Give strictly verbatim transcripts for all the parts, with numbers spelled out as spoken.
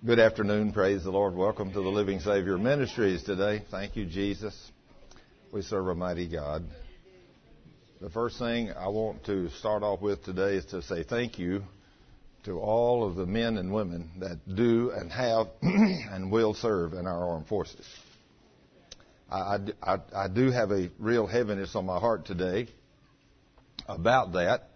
Good afternoon. Praise the Lord. Welcome to the Living Savior Ministries today. Thank you, Jesus. We serve a mighty God. The first thing I want to start off with today is to say thank you to all of the men and women that do and have and will serve in our armed forces. I, I, I do have a real heaviness on my heart today about that.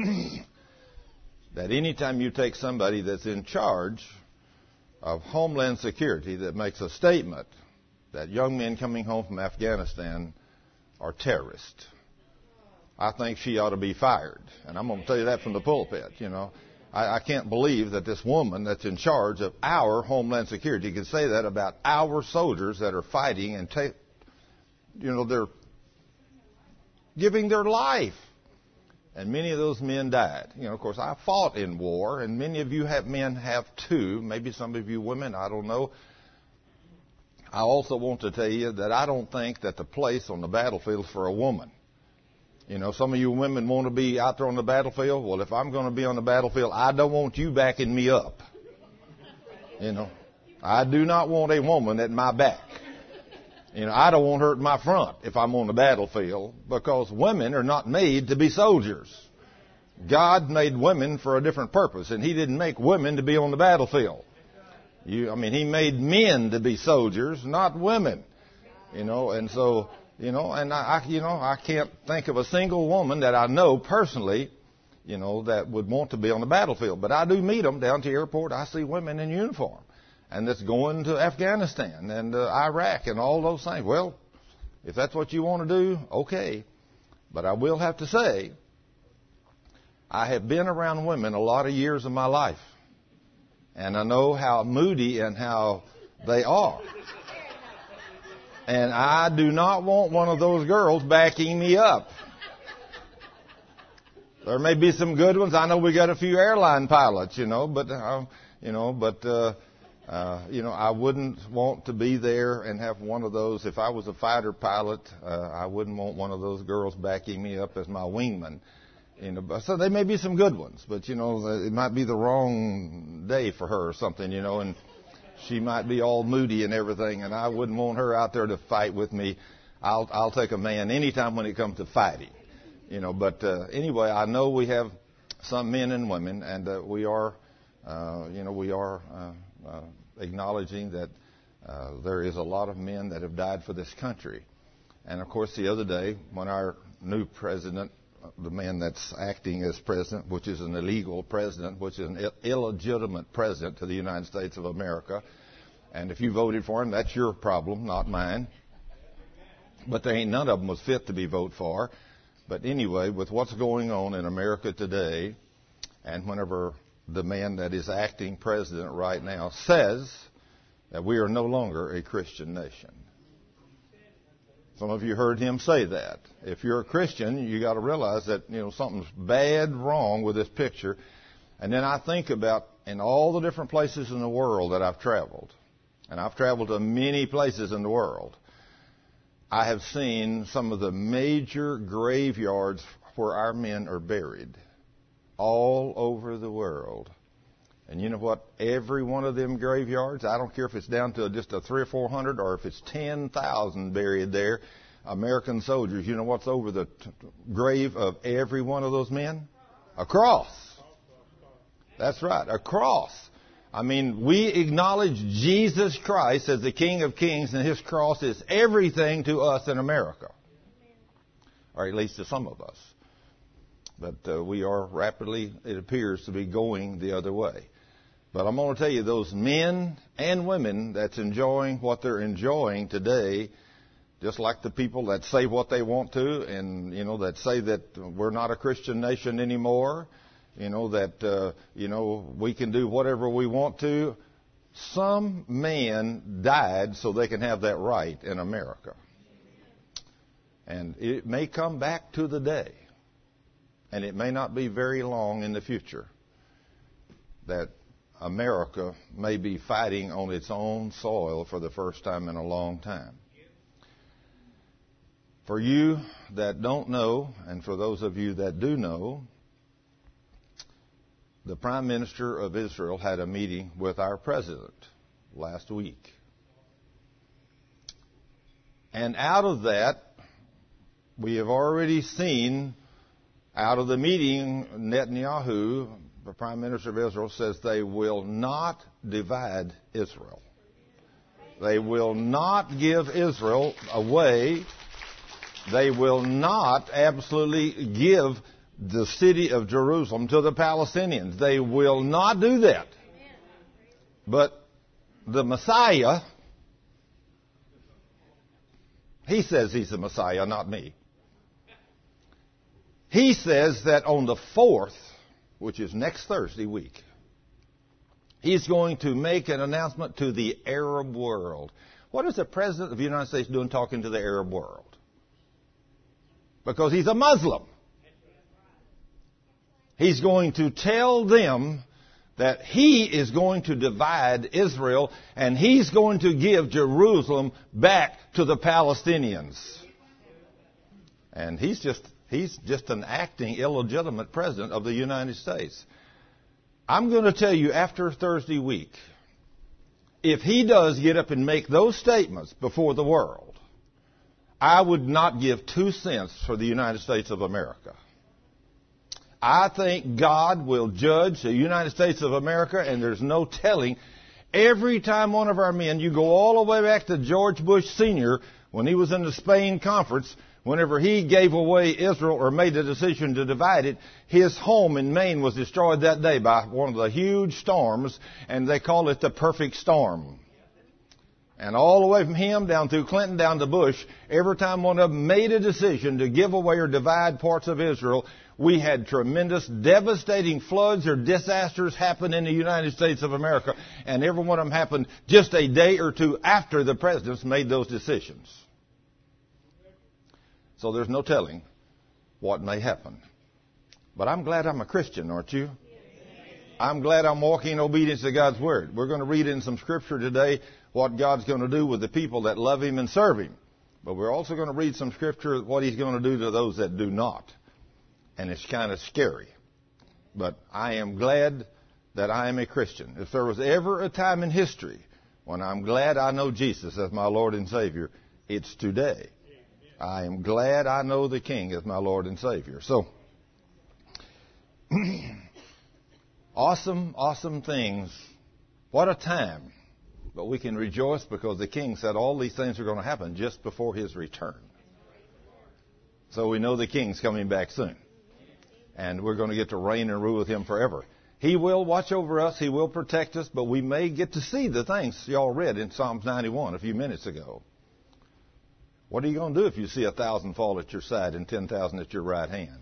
That anytime you take somebody that's in charge of Homeland Security that makes a statement that young men coming home from Afghanistan are terrorists, I think she ought to be fired. And I'm going to tell you that from the pulpit, you know. I, I can't believe that this woman that's in charge of our Homeland Security can say that about our soldiers that are fighting and, ta- you know, they're giving their life. And many of those men died. You know, of course, I fought in war, and many of you have men have too. Maybe some of you women, I don't know. I also want to tell you that I don't think that the place on the battlefield is for a woman. You know, some of you women want to be out there on the battlefield. Well, if I'm going to be on the battlefield, I don't want you backing me up. You know, I do not want a woman at my back. You know, I don't want her at my front if I'm on the battlefield, because women are not made to be soldiers. God made women for a different purpose, and He didn't make women to be on the battlefield. You, I mean, He made men to be soldiers, not women. You know, and so, you know, and I, I, you know, I can't think of a single woman that I know personally, you know, that would want to be on the battlefield. But I do meet them down to the airport. I see women in uniform. And that's going to Afghanistan and uh, Iraq and all those things. Well, if that's what you want to do, okay. But I will have to say, I have been around women a lot of years of my life. And I know how moody and how they are. And I do not want one of those girls backing me up. There may be some good ones. I know we got a few airline pilots, you know, but, uh, you know, but, uh, Uh, you know, I wouldn't want to be there and have one of those. If I was a fighter pilot, uh, I wouldn't want one of those girls backing me up as my wingman. You know, so there may be some good ones, but you know, it might be the wrong day for her or something. You know, and she might be all moody and everything, and I wouldn't want her out there to fight with me. I'll I'll take a man anytime when it comes to fighting. You know, but uh, anyway, I know we have some men and women, and uh, we are, uh, you know, we are. Uh, Uh, acknowledging that uh, there is a lot of men that have died for this country. And, of course, the other day when our new president, the man that's acting as president, which is an illegal president, which is an Ill- illegitimate president to the United States of America, and if you voted for him, that's your problem, not mine. But there ain't none of them was fit to be voted for. But anyway, with what's going on in America today, and whenever the man that is acting president right now says that we are no longer a Christian nation. Some of you heard him say that. If you're a Christian, you got to realize that, you know, something's bad wrong with this picture. And then I think about in all the different places in the world that I've traveled, and I've traveled to many places in the world, I have seen some of the major graveyards where our men are buried. All over the world. And you know what? Every one of them graveyards, I don't care if it's down to just a three or four hundred or if it's ten thousand buried there, American soldiers, you know what's over the t- grave of every one of those men? A cross. That's right, a cross. I mean, we acknowledge Jesus Christ as the King of Kings, and His cross is everything to us in America. Or at least to some of us. But uh, we are rapidly, it appears, to be going the other way. But I'm going to tell you, those men and women that's enjoying what they're enjoying today, just like the people that say what they want to, and, you know, that say that we're not a Christian nation anymore, you know, that, uh, you know, we can do whatever we want to. Some man died so they can have that right in America. And it may come back to the day. And it may not be very long in the future that America may be fighting on its own soil for the first time in a long time. For you that don't know, and for those of you that do know, the Prime Minister of Israel had a meeting with our President last week. And out of that, we have already seen, out of the meeting, Netanyahu, the Prime Minister of Israel, says they will not divide Israel. They will not give Israel away. They will not absolutely give the city of Jerusalem to the Palestinians. They will not do that. But the Messiah, he says he's the Messiah, not me. He says that on the fourth, which is next Thursday week, he's going to make an announcement to the Arab world. What is the President of the United States doing talking to the Arab world? Because he's a Muslim. He's going to tell them that he is going to divide Israel and he's going to give Jerusalem back to the Palestinians. And he's just he's just an acting illegitimate president of the United States. I'm going to tell you after Thursday week, if he does get up and make those statements before the world, I would not give two cents for the United States of America. I think God will judge the United States of America, and there's no telling. Every time one of our men, you go all the way back to George Bush Senior, when he was in the Spain conference, whenever he gave away Israel or made the decision to divide it, his home in Maine was destroyed that day by one of the huge storms, and they call it the perfect storm. And all the way from him down through Clinton down to Bush, every time one of them made a decision to give away or divide parts of Israel, we had tremendous, devastating floods or disasters happen in the United States of America, and every one of them happened just a day or two after the presidents made those decisions. So there's no telling what may happen. But I'm glad I'm a Christian, aren't you? I'm glad I'm walking in obedience to God's Word. We're going to read in some Scripture today what God's going to do with the people that love Him and serve Him. But we're also going to read some Scripture what He's going to do to those that do not. And it's kind of scary. But I am glad that I am a Christian. If there was ever a time in history when I'm glad I know Jesus as my Lord and Savior, it's today. I am glad I know the King as my Lord and Savior. So, awesome, awesome things. What a time. But we can rejoice because the King said all these things are going to happen just before His return. So we know the King's coming back soon. And we're going to get to reign and rule with Him forever. He will watch over us. He will protect us. But we may get to see the things y'all read in Psalms ninety-one a few minutes ago. What are you going to do if you see a thousand fall at your side and ten thousand at your right hand?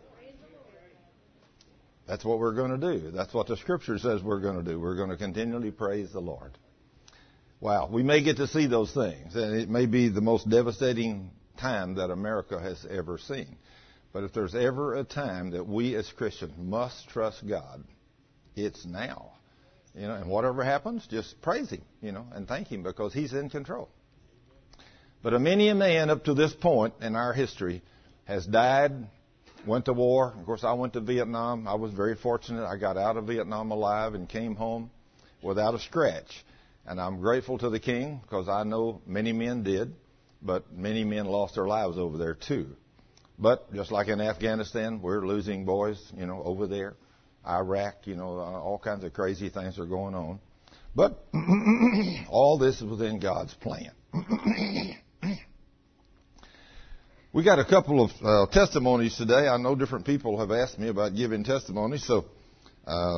That's what we're going to do. That's what the Scripture says we're going to do. We're going to continually praise the Lord. Wow. We may get to see those things. And it may be the most devastating time that America has ever seen. But if there's ever a time that we as Christians must trust God, it's now. You know, and whatever happens, just praise Him, you know, and thank Him because He's in control. But a many a man up to this point in our history has died, went to war. Of course, I went to Vietnam. I was very fortunate. I got out of Vietnam alive and came home without a scratch. And I'm grateful to the King because I know many men did, but many men lost their lives over there too. But just like in Afghanistan, we're losing boys, you know, over there. Iraq, you know, all kinds of crazy things are going on. But all this is within God's plan. We got a couple of uh, testimonies today. I know different people have asked me about giving testimonies, so uh,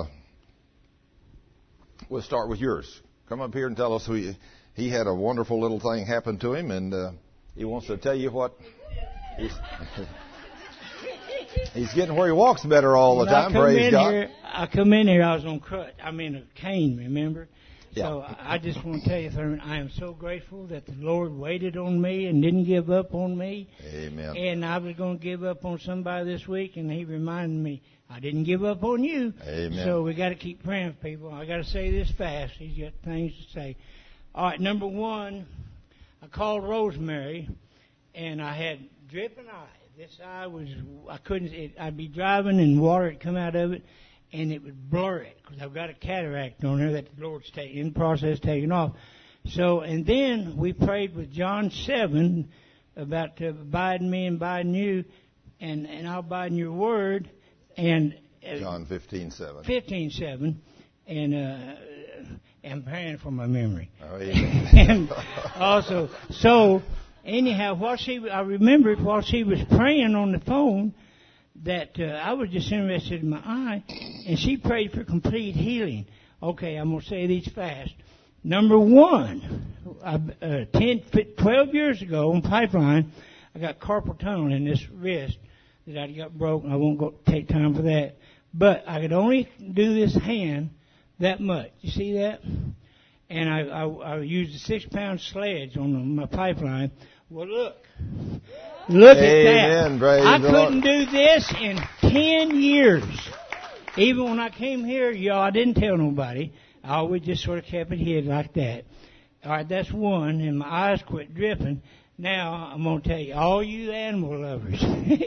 we'll start with yours. Come up here and tell us who he, he had a wonderful little thing happen to him, and uh, he wants to tell you what. He's, he's getting where he walks better all the time. Praise God. Here, I come in here, I was on crutch. I mean a cane, remember? Yeah. So I just want to tell you, Thurman, I am so grateful that the Lord waited on me and didn't give up on me. Amen. And I was going to give up on somebody this week, and He reminded me, I didn't give up on you. Amen. So we got to keep praying for people. I got to say this fast. He's got things to say. All right, number one, I called Rosemary, and I had dripping eye. This eye was, I couldn't, it, I'd be driving and water would come out of it, and it would blur it because I've got a cataract on there that the Lord's ta- in the process of taking off. So, and then we prayed with John seven about uh, abiding me and abiding you, and, and I'll abide in your word. And uh, John fifteen seven. fifteen seven, and uh, I'm praying for my memory. Oh, amen. And also, so anyhow, while she, I remembered while she was praying on the phone that uh, I was just interested in my eye, and she prayed for complete healing. Okay, I'm gonna say these fast. Number one, I, uh, ten, twelve years ago on Pipeline, I got carpal tunnel in this wrist that I got broken. I won't go take time for that, but I could only do this hand that much. You see that? And I, I, I used a six-pound sledge on my Pipeline. Well, look. Look Amen. at that. Praise I the couldn't Lord. do this in ten years. Even when I came here, y'all, I didn't tell nobody. I always just sort of kept it hid like that. All right, that's one, and my eyes quit dripping. Now, I'm going to tell you, all you animal lovers.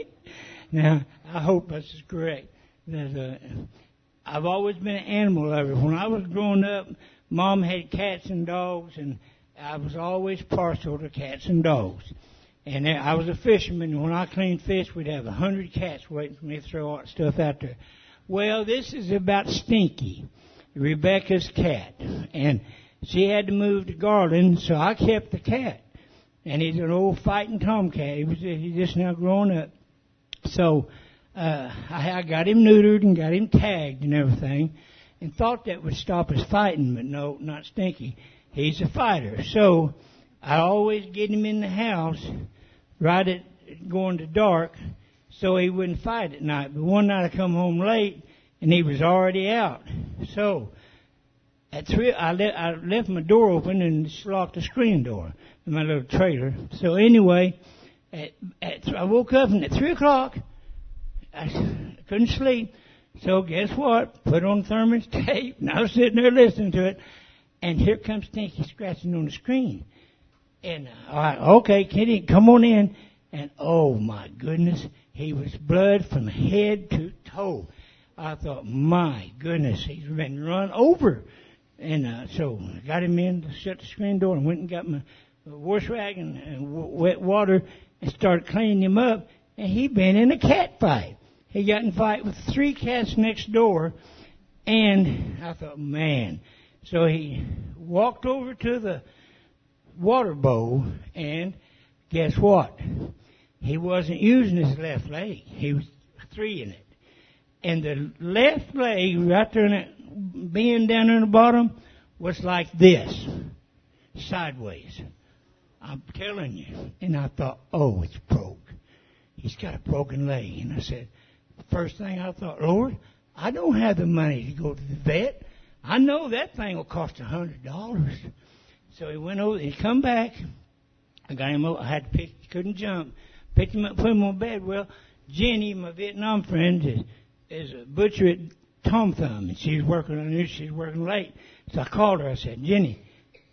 Now, I hope this is correct. There's a, I've always been an animal lover. When I was growing up, Mom had cats and dogs, and I was always partial to cats and dogs. And I was a fisherman, and when I cleaned fish, we'd have a hundred cats waiting for me to throw all that stuff out there. Well, this is about Stinky, Rebecca's cat. And she had to move to Garland, so I kept the cat. And he's an old fighting tomcat. He was he's just now growing up. So uh, I, I got him neutered and got him tagged and everything, and thought that would stop his fighting, but no, not Stinky. He's a fighter. So I always get him in the house right at going to dark so he wouldn't fight at night. But one night I come home late and he was already out. So at three, I, le- I left my door open and just locked the screen door in my little trailer. So anyway, at, at th- I woke up and at three o'clock I, I couldn't sleep. So guess what? Put on Thurman's tape and I was sitting there listening to it. And here comes Stinky scratching on the screen. And, uh, all right, okay, Kitty, come on in. And, oh, my goodness, he was blood from head to toe. I thought, my goodness, he's been run over. And uh, so I got him in, shut the screen door, and went and got my wash rag and, and w- wet water and started cleaning him up. And he'd been in a cat fight. He got in a fight with three cats next door. And I thought, man. So he walked over to the water bowl, and guess what? He wasn't using his left leg. He was three in it. And the left leg, right there in that bend down there in the bottom, was like this, sideways. I'm telling you. And I thought, oh, it's broke. He's got a broken leg. And I said, first thing I thought, Lord, I don't have the money to go to the vet. I know that thing will cost a hundred dollars. So he went over, he come back. I got him over, I had to pick, he couldn't jump. Picked him up, put him on bed. Well, Jenny, my Vietnam friend, is, is a butcher at Tom Thumb, and she's working, I knew she was working late. So I called her, I said, Jenny,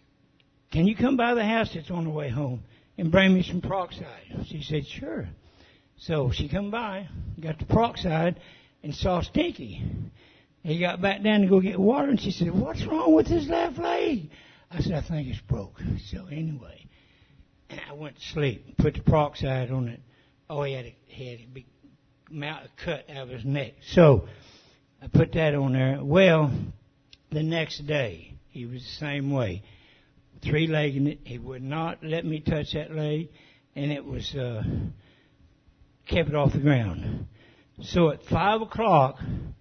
can you come by the house that's on the way home and bring me some peroxide? She said, sure. So she come by, got the peroxide, and saw Stinky. He got back down to go get water, and she said, what's wrong with his left leg? I said, I think it's broke. So anyway, I went to sleep, put the peroxide on it. Oh, he had a, he had a big mouth cut out of his neck. So I put that on there. Well, the next day, he was the same way. Three-legged it. He would not let me touch that leg, and it was, uh, kept it off the ground. So at five o'clock,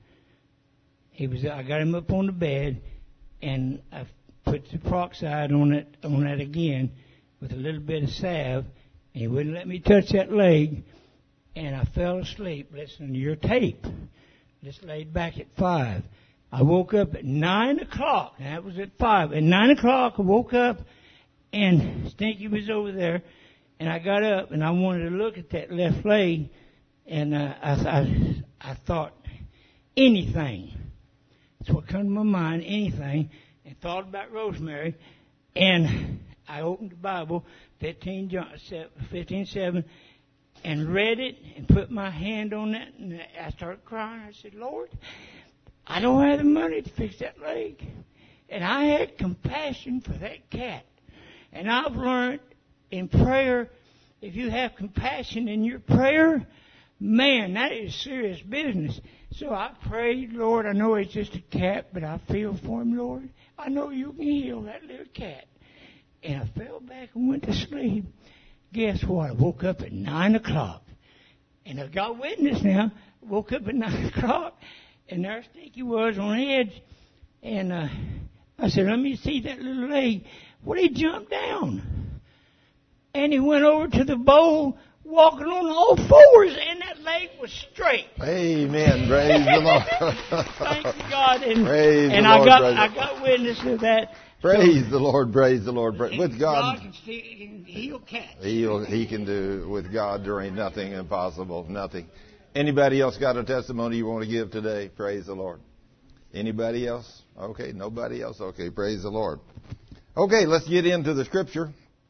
He was. I got him up on the bed, and I put the peroxide on it, on that again, with a little bit of salve, and he wouldn't let me touch that leg, and I fell asleep listening to your tape. Just laid back at five. I woke up at nine o'clock. That was at five. At nine o'clock, I woke up, and Stinky was over there, and I got up, and I wanted to look at that left leg, and uh, I, I, I thought, anything. That's what come to my mind, anything, and thought about Rosemary, and I opened the Bible, fifteen seven, and read it, and put my hand on that, and I started crying. I said, Lord, I don't have the money to fix that leg. And I had compassion for that cat. And I've learned in prayer, if you have compassion in your prayer, man, that is serious business. So I prayed, Lord, I know it's just a cat, but I feel for him, Lord. I know you can heal that little cat. And I fell back and went to sleep. Guess what? I woke up at nine o'clock. And I've got witness now. I woke up at nine o'clock, and there Stinky was on the edge. And uh, I said, let me see that little leg. Well, he jumped down. And he went over to the bowl, walking on all fours, and that leg was straight. Amen. Praise the Lord. Thank you, God. And, praise and the I Lord. got praise I got witness of that. Praise so, the Lord. Praise the Lord. Praise. With God, God can, see, can heal cats. He'll, he can do. With God, there ain't nothing impossible. Nothing. Anybody else got a testimony you want to give today? Praise the Lord. Anybody else? Okay, nobody else? Okay, praise the Lord. Okay, let's get into the scripture.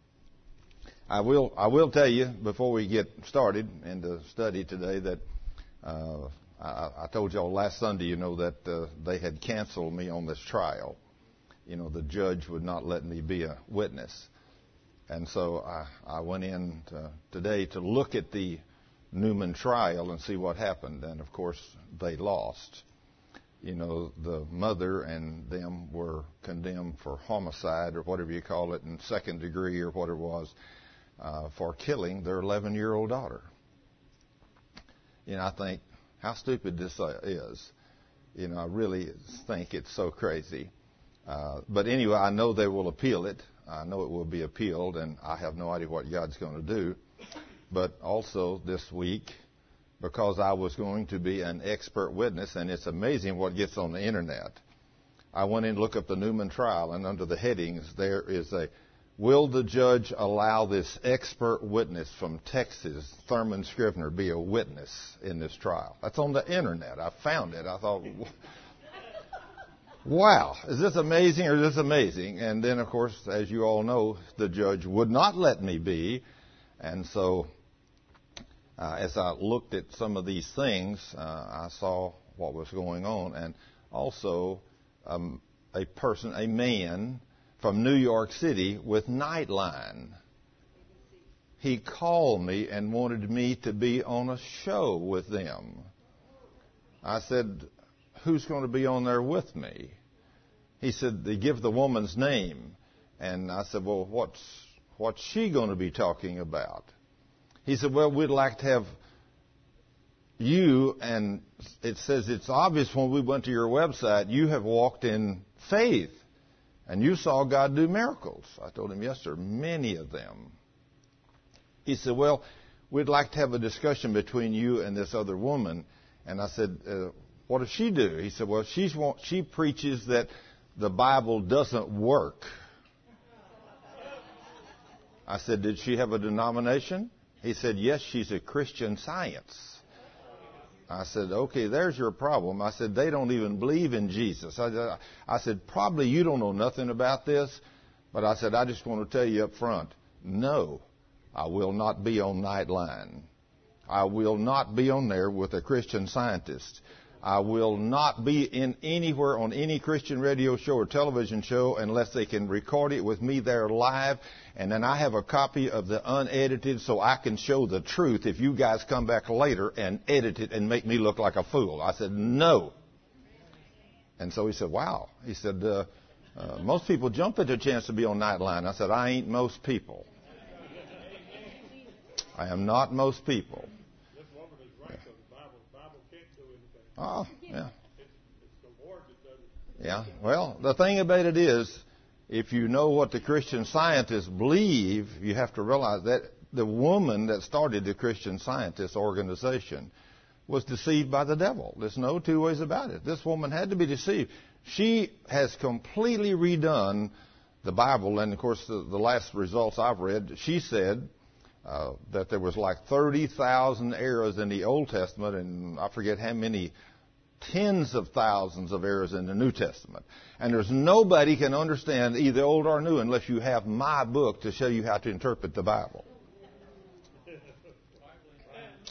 I will I will tell you before we get started in the study today that uh, I, I told y'all last Sunday, you know, that uh, they had canceled me on this trial. You know, the judge would not let me be a witness. And so I, I went in to, today to look at the Newman trial and see what happened. And, of course, they lost. You know, the mother and them were condemned for homicide or whatever you call it, in second degree or what it was, uh, for killing their eleven-year-old daughter. You know, I think how stupid this is. You know, I really think it's so crazy. Uh, but anyway, I know they will appeal it. I know it will be appealed, and I have no idea what God's going to do. But also this week, because I was going to be an expert witness, and it's amazing what gets on the internet. I went in to look up the Newman trial, and under the headings there is a, will the judge allow this expert witness from Texas, Thurman Scrivener, be a witness in this trial? That's on the internet. I found it. I thought, wow, is this amazing or is this amazing? And then, of course, as you all know, the judge would not let me be. And so uh, as I looked at some of these things, uh, I saw what was going on. And also um, a person, a man from New York City with Nightline. He called me and wanted me to be on a show with them. I said, who's going to be on there with me? He said, they give the woman's name. And I said, well, what's what's she going to be talking about? He said, well, we'd like to have you, and it says it's obvious when we went to your website, you have walked in faith, and you saw God do miracles. I told him, yes, sir, many of them. He said, well, we'd like to have a discussion between you and this other woman. And I said, uh, what does she do? He said, well, she's, she preaches that the Bible doesn't work. I said, did she have a denomination? He said, yes, she's a Christian Science. I said, okay, there's your problem. I said, they don't even believe in Jesus. I, I said, probably you don't know nothing about this, but I said, I just want to tell you up front, no, I will not be on Nightline. I will not be on there with a Christian Scientist. I will not be in anywhere on any Christian radio show or television show unless they can record it with me there live. And then I have a copy of the unedited so I can show the truth if you guys come back later and edit it and make me look like a fool. I said, no. And so he said, wow. He said, uh, uh, most people jump at the chance to be on Nightline. I said, I ain't most people. I am not most people. Oh, yeah. Yeah. Well, the thing about it is, if you know what the Christian Scientists believe, you have to realize that the woman that started the Christian Scientist organization was deceived by the devil. There's no two ways about it. This woman had to be deceived. She has completely redone the Bible, and of course, the, the last results I've read, she said uh, that there was like thirty thousand errors in the Old Testament, and I forget how many tens of thousands of errors in the New Testament. And there's nobody can understand either old or new unless you have my book to show you how to interpret the Bible.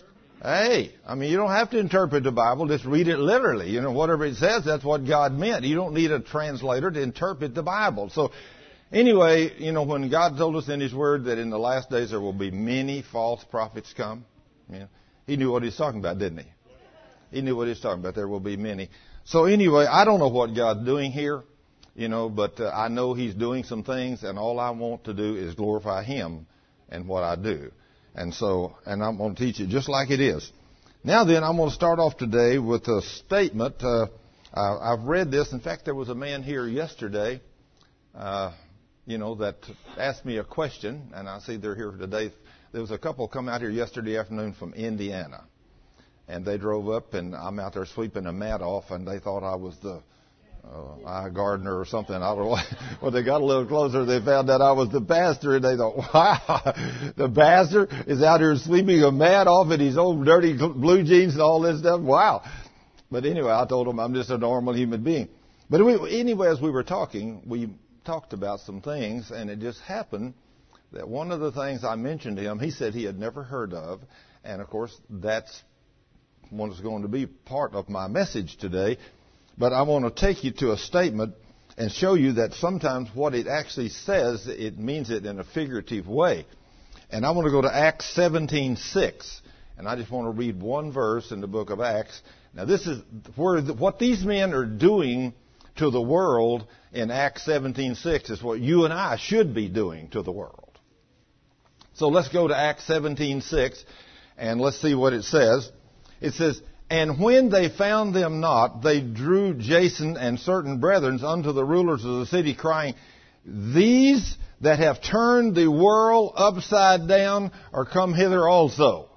Hey, I mean, you don't have to interpret the Bible. Just read it literally. You know, whatever it says, that's what God meant. You don't need a translator to interpret the Bible. So, anyway, you know, when God told us in His Word that in the last days there will be many false prophets come, you know, He knew what He was talking about, didn't He? He knew what He was talking about. There will be many. So, anyway, I don't know what God's doing here, you know, but uh, I know He's doing some things, and all I want to do is glorify Him and what I do. And so, and I'm going to teach it just like it is. Now then, I'm going to start off today with a statement. Uh, I, I've read this. In fact, there was a man here yesterday, uh, you know, that asked me a question, and I see they're here today. There was a couple come out here yesterday afternoon from Indiana, and they drove up, and I'm out there sweeping a mat off, and they thought I was the Uh, eye gardener or something. I don't know. When they got a little closer, they found out I was the pastor, and they thought, wow, the pastor is out here sweeping a mat off in his old dirty blue jeans and all this stuff. Wow. But anyway, I told them I'm just a normal human being. But we, anyway, as we were talking, we talked about some things, and it just happened that one of the things I mentioned to him, he said he had never heard of, and of course, that's what is going to be part of my message today. But I want to take you to a statement and show you that sometimes what it actually says, it means it in a figurative way. And I want to go to Acts seventeen six. And I just want to read one verse in the book of Acts. Now this is where the, what these men are doing to the world in Acts seventeen six is what you and I should be doing to the world. So let's go to Acts seventeen six and let's see what it says. It says, "And when they found them not, they drew Jason and certain brethren unto the rulers of the city, crying, These that have turned the world upside down are come hither also."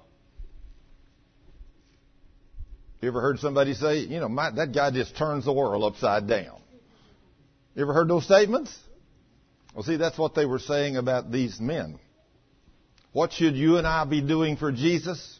You ever heard somebody say, you know, my, that guy just turns the world upside down? You ever heard those statements? Well, see, that's what they were saying about these men. What should you and I be doing for Jesus?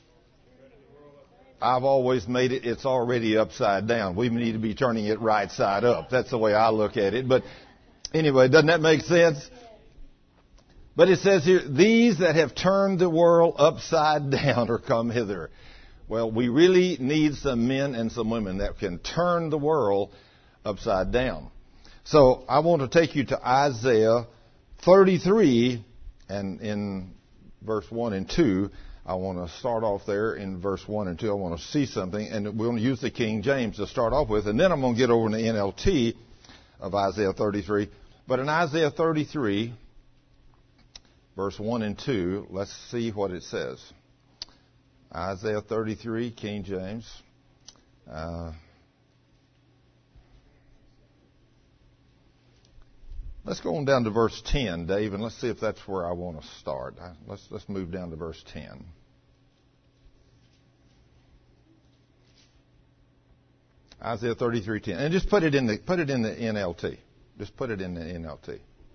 I've always made it, it's already upside down. We need to be turning it right side up. That's the way I look at it. But anyway, doesn't that make sense? But it says here, "These that have turned the world upside down are come hither." Well, we really need some men and some women that can turn the world upside down. So I want to take you to Isaiah thirty-three, and in verse one and two, I want to start off there in verse one and two. I want to see something, and we're going to use the King James to start off with, and then I'm going to get over in the N L T of Isaiah thirty-three. But in Isaiah thirty-three, verse one and two, let's see what it says. Isaiah thirty-three, King James. Uh, let's go on down to verse ten, Dave, and let's see if that's where I want to start. Let's let's move down to verse ten. Isaiah thirty-three ten, and just put it in the put it in the N L T. Just put it in the N L T.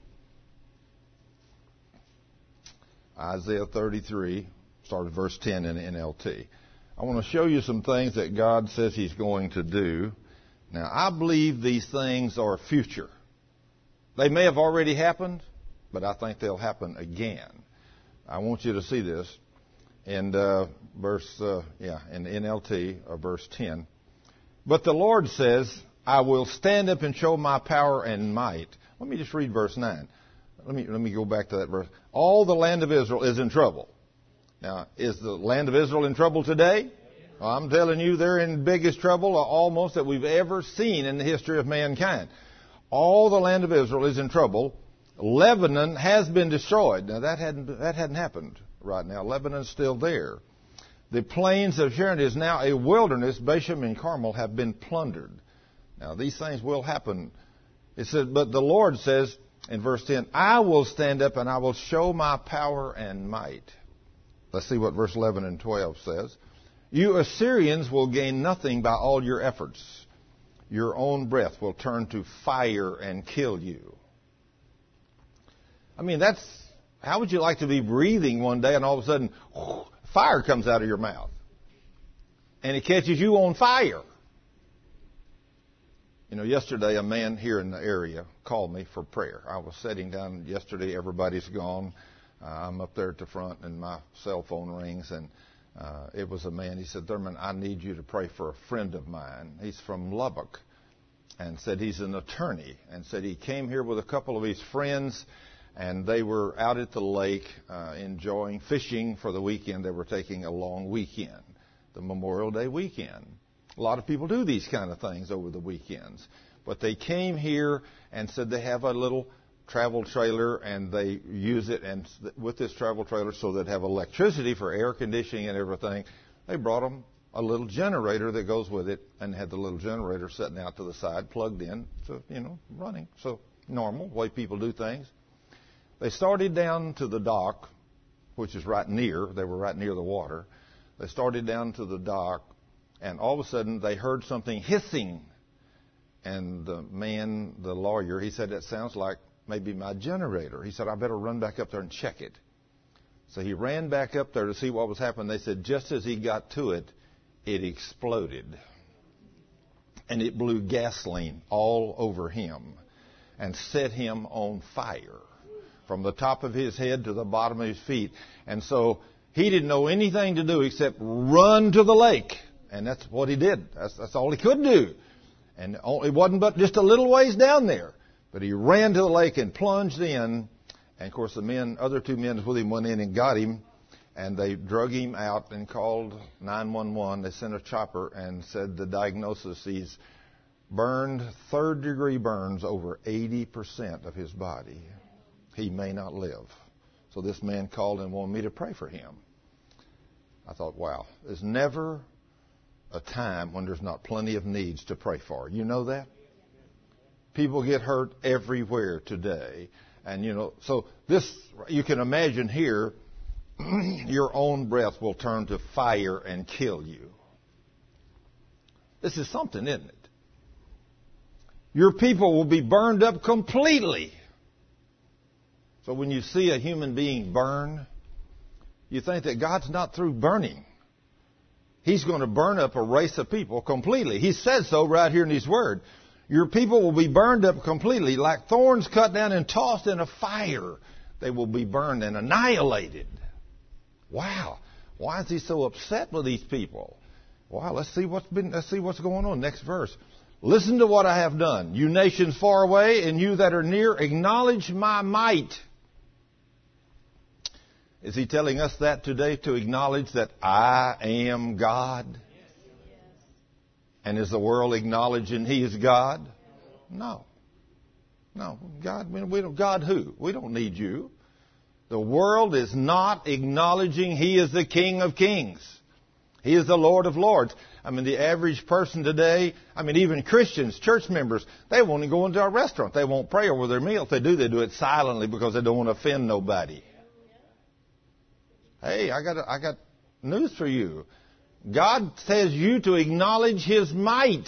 Isaiah thirty-three, start at verse ten in the N L T. I want to show you some things that God says He's going to do. Now, I believe these things are future. They may have already happened, but I think they'll happen again. I want you to see this in uh, verse, uh, yeah, in the N L T, or verse ten. "But the Lord says, I will stand up and show my power and might." Let me just read verse nine. Let me let me go back to that verse. "All the land of Israel is in trouble." Now, is the land of Israel in trouble today? Well, I'm telling you, they're in biggest trouble almost that we've ever seen in the history of mankind. All the land of Israel is in trouble. Lebanon has been destroyed. Now, that hadn't that hadn't happened right now. Lebanon's still there. The plains of Sharon is now a wilderness. Bashan and Carmel have been plundered. Now, these things will happen. It says, "But the Lord says," in verse ten, "I will stand up and I will show my power and might." Let's see what verse eleven and twelve says. "You Assyrians will gain nothing by all your efforts. Your own breath will turn to fire and kill you." I mean, that's, how would you like to be breathing one day and all of a sudden, whoosh, fire comes out of your mouth and it catches you on fire? You know, yesterday a man here in the area called me for prayer. I was sitting down yesterday, everybody's gone. Uh, I'm up there at the front and my cell phone rings, and Uh, it was a man. He said, Thurman, I need you to pray for a friend of mine. He's from Lubbock, and said he's an attorney, and said he came here with a couple of his friends, and they were out at the lake uh, enjoying fishing for the weekend. They were taking a long weekend, the Memorial Day weekend. A lot of people do these kind of things over the weekends. But they came here and said they have a little travel trailer, and they use it, and with this travel trailer, so they'd have electricity for air conditioning and everything. They brought them a little generator that goes with it, and had the little generator sitting out to the side, plugged in, so, you know, running. So normal, way people do things. They started down to the dock, which is right near. They were right near the water. They started down to the dock, and all of a sudden they heard something hissing. And the man, the lawyer, he said, that sounds like maybe my generator. He said, I better run back up there and check it. So he ran back up there to see what was happening. They said just as he got to it, it exploded. And it blew gasoline all over him and set him on fire from the top of his head to the bottom of his feet. And so he didn't know anything to do except run to the lake. And that's what he did. That's, that's all he could do. And it wasn't but just a little ways down there. But he ran to the lake and plunged in. And, of course, the men, other two men with him went in and got him. And they drug him out and called nine one one. They sent a chopper and said the diagnosis, he's burned, third-degree burns over eighty percent of his body. He may not live. So this man called and wanted me to pray for him. I thought, wow, there's never a time when there's not plenty of needs to pray for. You know that? People get hurt everywhere today. And, you know, so this, you can imagine here, your own breath will turn to fire and kill you. This is something, isn't it? Your people will be burned up completely. So when you see a human being burn, you think that God's not through burning. He's going to burn up a race of people completely. He says so right here in His Word. Your people will be burned up completely, like thorns cut down and tossed in a fire. They will be burned and annihilated. Wow. Why is He so upset with these people? Wow, let's see what's been, let's see what's going on. Next verse. Listen to what I have done. You nations far away and you that are near, acknowledge my might. Is He telling us that today, to acknowledge that I am God? And is the world acknowledging He is God? No. No. God, we don't, God who? We don't need you. The world is not acknowledging He is the King of Kings. He is the Lord of Lords. I mean, the average person today, I mean, even Christians, church members, they won't go into a restaurant. They won't pray over their meal. If they do, they do it silently because they don't want to offend nobody. Hey, I got I got news for you. God says you to acknowledge His might.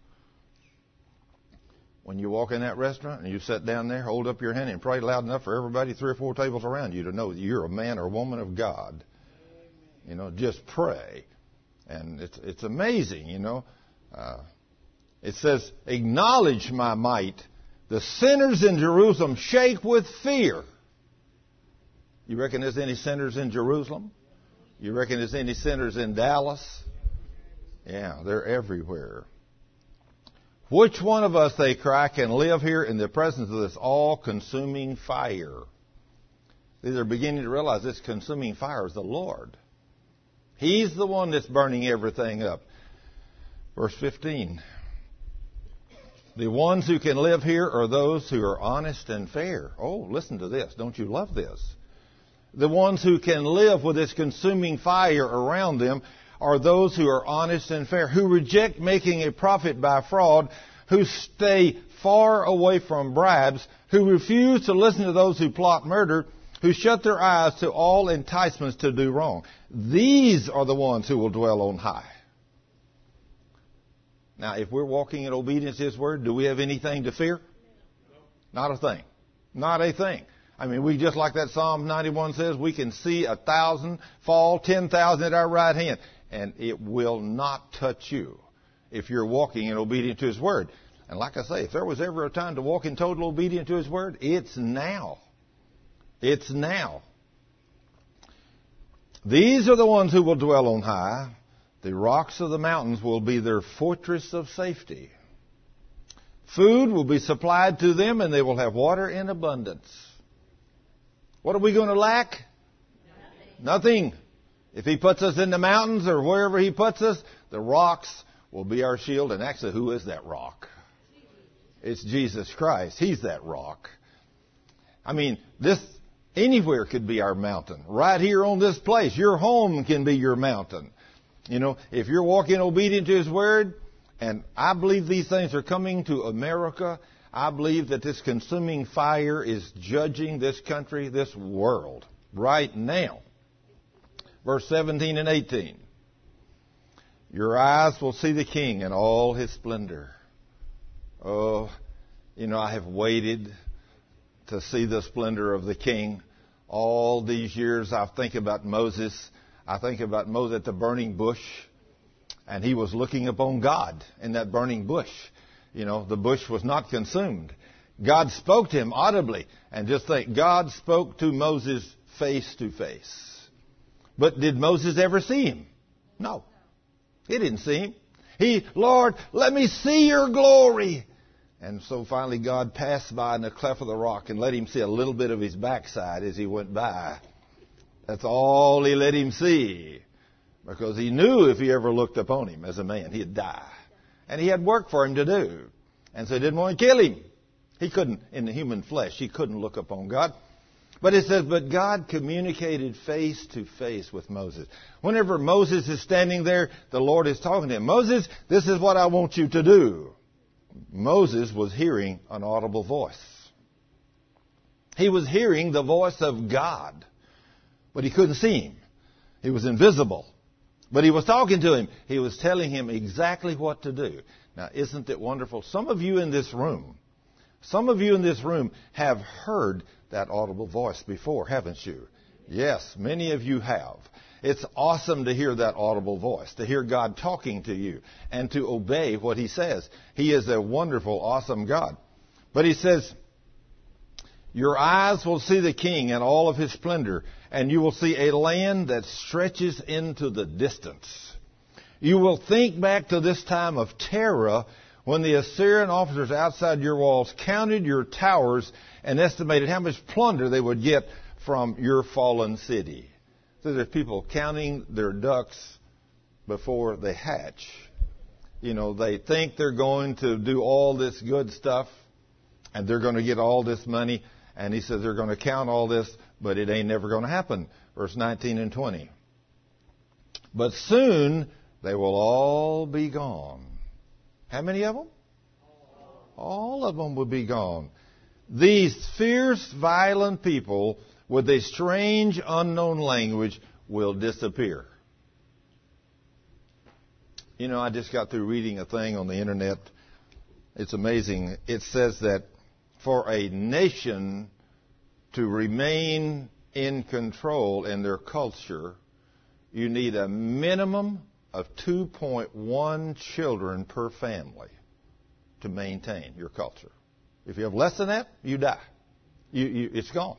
When you walk in that restaurant and you sit down there, hold up your hand and pray loud enough for everybody three or four tables around you to know that you're a man or woman of God. You know, just pray. And it's it's amazing, you know. Uh, it says, acknowledge my might. The sinners in Jerusalem shake with fear. You reckon there's any sinners in Jerusalem? You reckon there's any sinners in Dallas? Yeah, they're everywhere. Which one of us, they cry, can live here in the presence of this all-consuming fire? They're beginning to realize this consuming fire is the Lord. He's the one that's burning everything up. Verse fifteen. The ones who can live here are those who are honest and fair. Oh, listen to this. Don't you love this? The ones who can live with this consuming fire around them are those who are honest and fair, who reject making a profit by fraud, who stay far away from bribes, who refuse to listen to those who plot murder, who shut their eyes to all enticements to do wrong. These are the ones who will dwell on high. Now, if we're walking in obedience to His Word, do we have anything to fear? Not a thing. Not a thing. I mean, we just like that Psalm ninety-one says, we can see a thousand fall, ten thousand at our right hand, and it will not touch you if you're walking in obedience to His Word. And like I say, if there was ever a time to walk in total obedience to His Word, it's now. It's now. These are the ones who will dwell on high. The rocks of the mountains will be their fortress of safety. Food will be supplied to them, and they will have water in abundance. What are we going to lack? Nothing. Nothing. If He puts us in the mountains or wherever He puts us, the rocks will be our shield. And actually, who is that rock? It's Jesus Christ. He's that rock. I mean, this anywhere could be our mountain. Right here on this place, your home can be your mountain. You know, if you're walking obedient to His Word, and I believe these things are coming to America. I believe that this consuming fire is judging this country, this world, right now. Verse seventeen and eighteen. Your eyes will see the King in all His splendor. Oh, you know, I have waited to see the splendor of the King. All these years I think about Moses. I think about Moses at the burning bush. And he was looking upon God in that burning bush. You know, the bush was not consumed. God spoke to him audibly. And just think, God spoke to Moses face to face. But did Moses ever see Him? No. He didn't see Him. He, Lord, let me see your glory. And so finally God passed by in the cleft of the rock and let him see a little bit of his backside as he went by. That's all He let him see. Because He knew if He ever looked upon him as a man, he'd die. And He had work for him to do. And so He didn't want to kill him. He couldn't, in the human flesh, he couldn't look upon God. But it says, but God communicated face to face with Moses. Whenever Moses is standing there, the Lord is talking to him. Moses, this is what I want you to do. Moses was hearing an audible voice. He was hearing the voice of God. But he couldn't see Him. He was invisible. But He was talking to him. He was telling him exactly what to do. Now, isn't it wonderful? Some of you in this room, some of you in this room have heard that audible voice before, haven't you? Yes, many of you have. It's awesome to hear that audible voice, to hear God talking to you and to obey what He says. He is a wonderful, awesome God. But He says, your eyes will see the King in all of His splendor, and you will see a land that stretches into the distance. You will think back to this time of terror when the Assyrian officers outside your walls counted your towers and estimated how much plunder they would get from your fallen city. So there's people counting their ducks before they hatch. You know, they think they're going to do all this good stuff and they're going to get all this money. And He says they're going to count all this, but it ain't never going to happen. Verse nineteen and twenty. But soon they will all be gone. How many of them? All of them will be gone. These fierce, violent people with a strange, unknown language will disappear. You know, I just got through reading a thing on the internet. It's amazing. It says that for a nation to remain in control in their culture, you need a minimum of two point one children per family to maintain your culture. If you have less than that, you die. You, you, it's gone.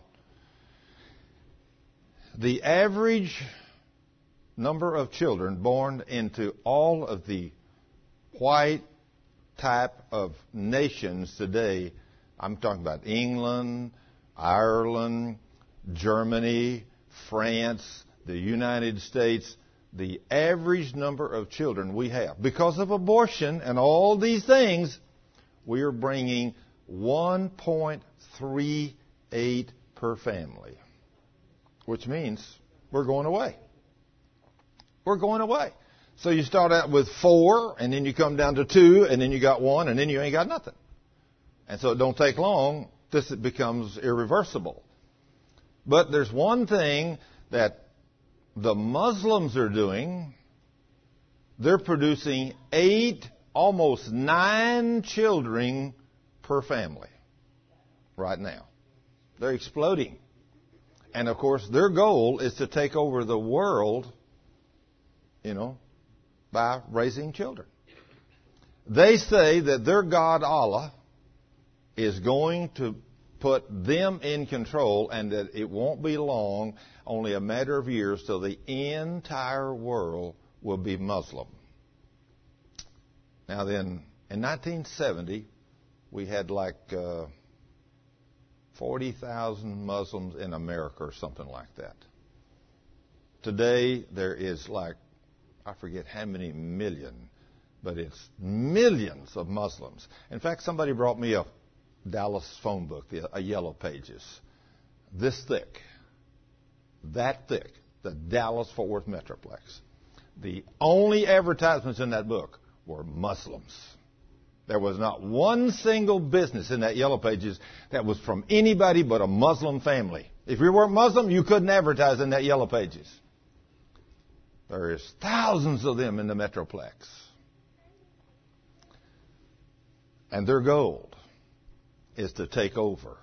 The average number of children born into all of the white type of nations today, I'm talking about England, Ireland, Germany, France, the United States, the average number of children we have, because of abortion and all these things, we are bringing one point three eight per family, which means we're going away. We're going away. So you start out with four, and then you come down to two, and then you got one, and then you ain't got nothing. And so it don't take long. This becomes irreversible. But there's one thing that the Muslims are doing. They're producing eight, almost nine children per family right now. They're exploding. And, of course, their goal is to take over the world, you know, by raising children. They say that their God, Allah, is going to put them in control, and that it won't be long, only a matter of years, till the entire world will be Muslim. Now then, in nineteen seventy, we had like uh, forty thousand Muslims in America or something like that. Today, there is like, I forget how many million, but it's millions of Muslims. In fact, somebody brought me a Dallas phone book, a Yellow Pages, this thick, that thick, the Dallas-Fort Worth Metroplex. The only advertisements in that book were Muslims. There was not one single business in that Yellow Pages that was from anybody but a Muslim family. If you weren't Muslim, you couldn't advertise in that Yellow Pages. There is thousands of them in the Metroplex. And their goal is to take over.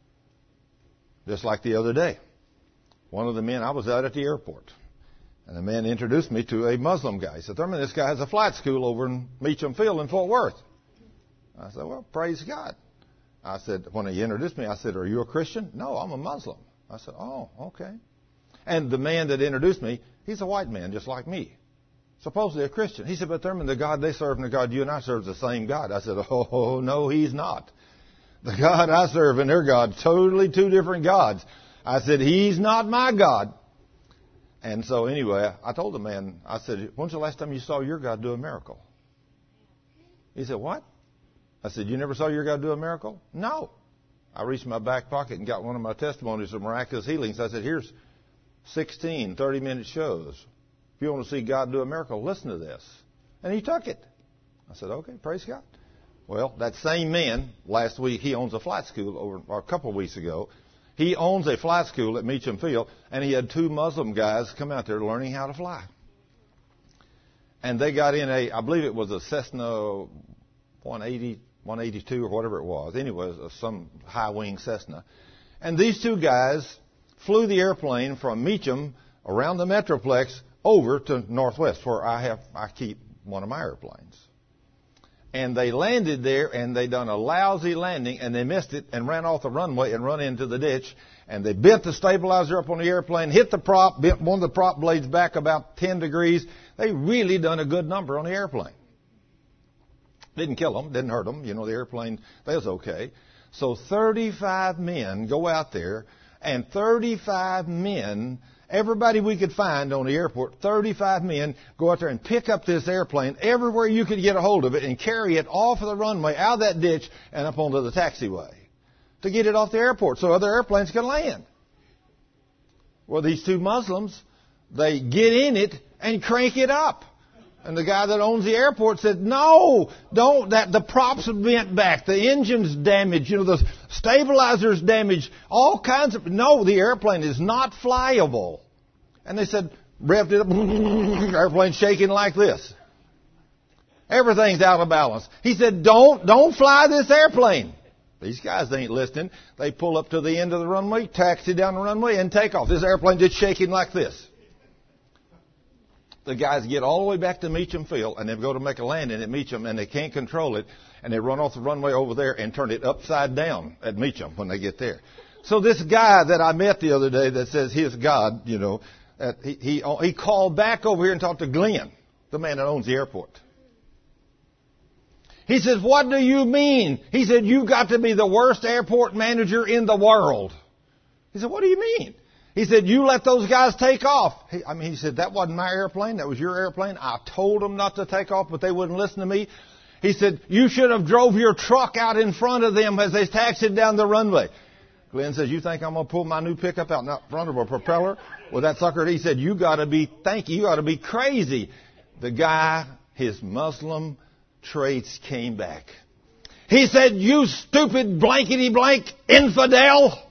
Just like the other day. One of the men, I was out at the airport, and the man introduced me to a Muslim guy. He said, Thurman, this guy has a flight school over in Meacham Field in Fort Worth. I said, well, praise God. I said, when he introduced me, I said, are you a Christian? No, I'm a Muslim. I said, oh, okay. And the man that introduced me, he's a white man just like me, supposedly a Christian. He said, but Thurman, the God they serve and the God you and I serve is the same God. I said, oh, no, he's not. The God I serve and their God, totally two different gods. I said, he's not my God. And so anyway, I told the man, I said, when's the last time you saw your God do a miracle? He said, what? I said, you never saw your God do a miracle? No. I reached in my back pocket and got one of my testimonies of miraculous healings. I said, here's sixteen thirty-minute shows. If you want to see God do a miracle, listen to this. And he took it. I said, okay, praise God. Well, that same man, last week, he owns a flight school, over or a couple of weeks ago. He owns a flight school at Meacham Field, and he had two Muslim guys come out there learning how to fly. And they got in a, I believe it was a Cessna one eighty, one eighty-two or whatever it was. Anyway, it was some high-wing Cessna. And these two guys flew the airplane from Meacham around the Metroplex over to Northwest, where I have I keep one of my airplanes. And they landed there, and they done a lousy landing, and they missed it and ran off the runway and run into the ditch. And they bent the stabilizer up on the airplane, hit the prop, bent one of the prop blades back about ten degrees. They really done a good number on the airplane. Didn't kill them, didn't hurt them. You know, the airplane, they was okay. So thirty-five men go out there, and thirty-five men, everybody we could find on the airport, thirty-five men go out there and pick up this airplane everywhere you could get a hold of it and carry it off of the runway, out of that ditch, and up onto the taxiway to get it off the airport so other airplanes could land. Well, these two Muslims, they get in it and crank it up. And the guy that owns the airport said, no, don't, that the props are bent back, the engine's damaged, you know, the stabilizer's damaged, all kinds of, no, the airplane is not flyable. And they said, revved it up, airplane shaking like this. Everything's out of balance. He said, don't, don't fly this airplane. These guys ain't listening. They pull up to the end of the runway, taxi down the runway, and take off. This airplane just shaking like this. The guys get all the way back to Meacham Field, and they go to make a landing at Meacham, and they can't control it, and they run off the runway over there and turn it upside down at Meacham when they get there. So this guy that I met the other day that says his God, you know, uh, he, he he called back over here and talked to Glenn, the man that owns the airport. He says, what do you mean? He said, you've got to be the worst airport manager in the world. He said, what do you mean? He said, you let those guys take off. He, I mean, he said, that wasn't my airplane. That was your airplane. I told them not to take off, but they wouldn't listen to me. He said, you should have drove your truck out in front of them as they taxied down the runway. Glenn says, you think I'm going to pull my new pickup out in front of a propeller with that sucker? He said, you got to be, thank you, you got to be crazy. The guy, his Muslim traits came back. He said, you stupid blankety blank infidel.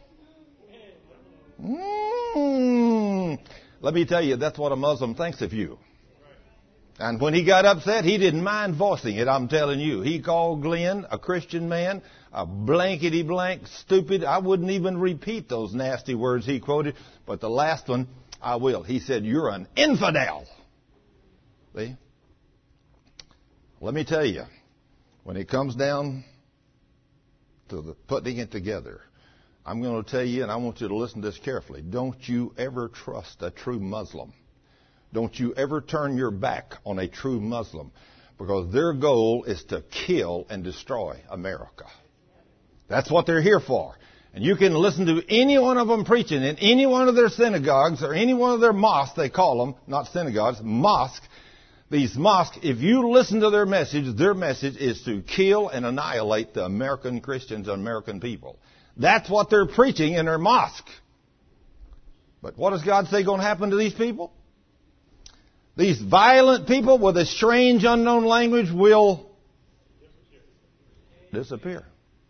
Mm. Let me tell you, that's what a Muslim thinks of you. And when he got upset, he didn't mind voicing it, I'm telling you. He called Glenn, a Christian man, a blankety blank, stupid. I wouldn't even repeat those nasty words he quoted, but the last one, I will. He said, you're an infidel. See? Let me tell you, when it comes down to the putting it together, I'm going to tell you, and I want you to listen to this carefully. Don't you ever trust a true Muslim. Don't you ever turn your back on a true Muslim, because their goal is to kill and destroy America. That's what they're here for. And you can listen to any one of them preaching in any one of their synagogues or any one of their mosques, they call them, not synagogues, mosques. These mosques, if you listen to their message, their message is to kill and annihilate the American Christians and American people. That's what they're preaching in their mosque. But what does God say going to happen to these people? These violent people with a strange unknown language will disappear.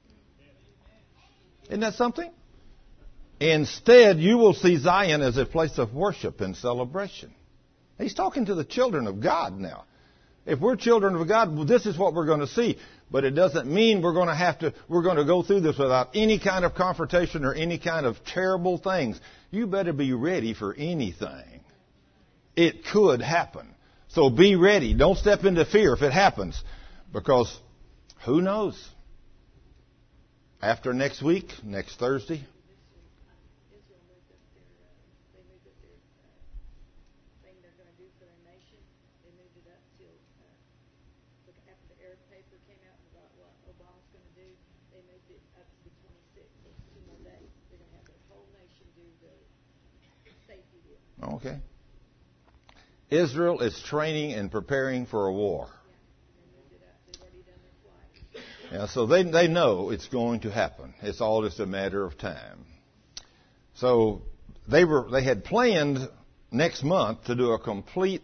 Isn't that something? Instead, you will see Zion as a place of worship and celebration. He's talking to the children of God now. If we're children of God, well, this is what we're going to see. But it doesn't mean we're going to have to, we're going to go through this without any kind of confrontation or any kind of terrible things. You better be ready for anything. It could happen. So be ready. Don't step into fear if it happens. Because who knows? After next week, next Thursday, okay. Israel is training and preparing for a war. Yeah, so they they know it's going to happen. It's all just a matter of time. So they were they had planned next month to do a complete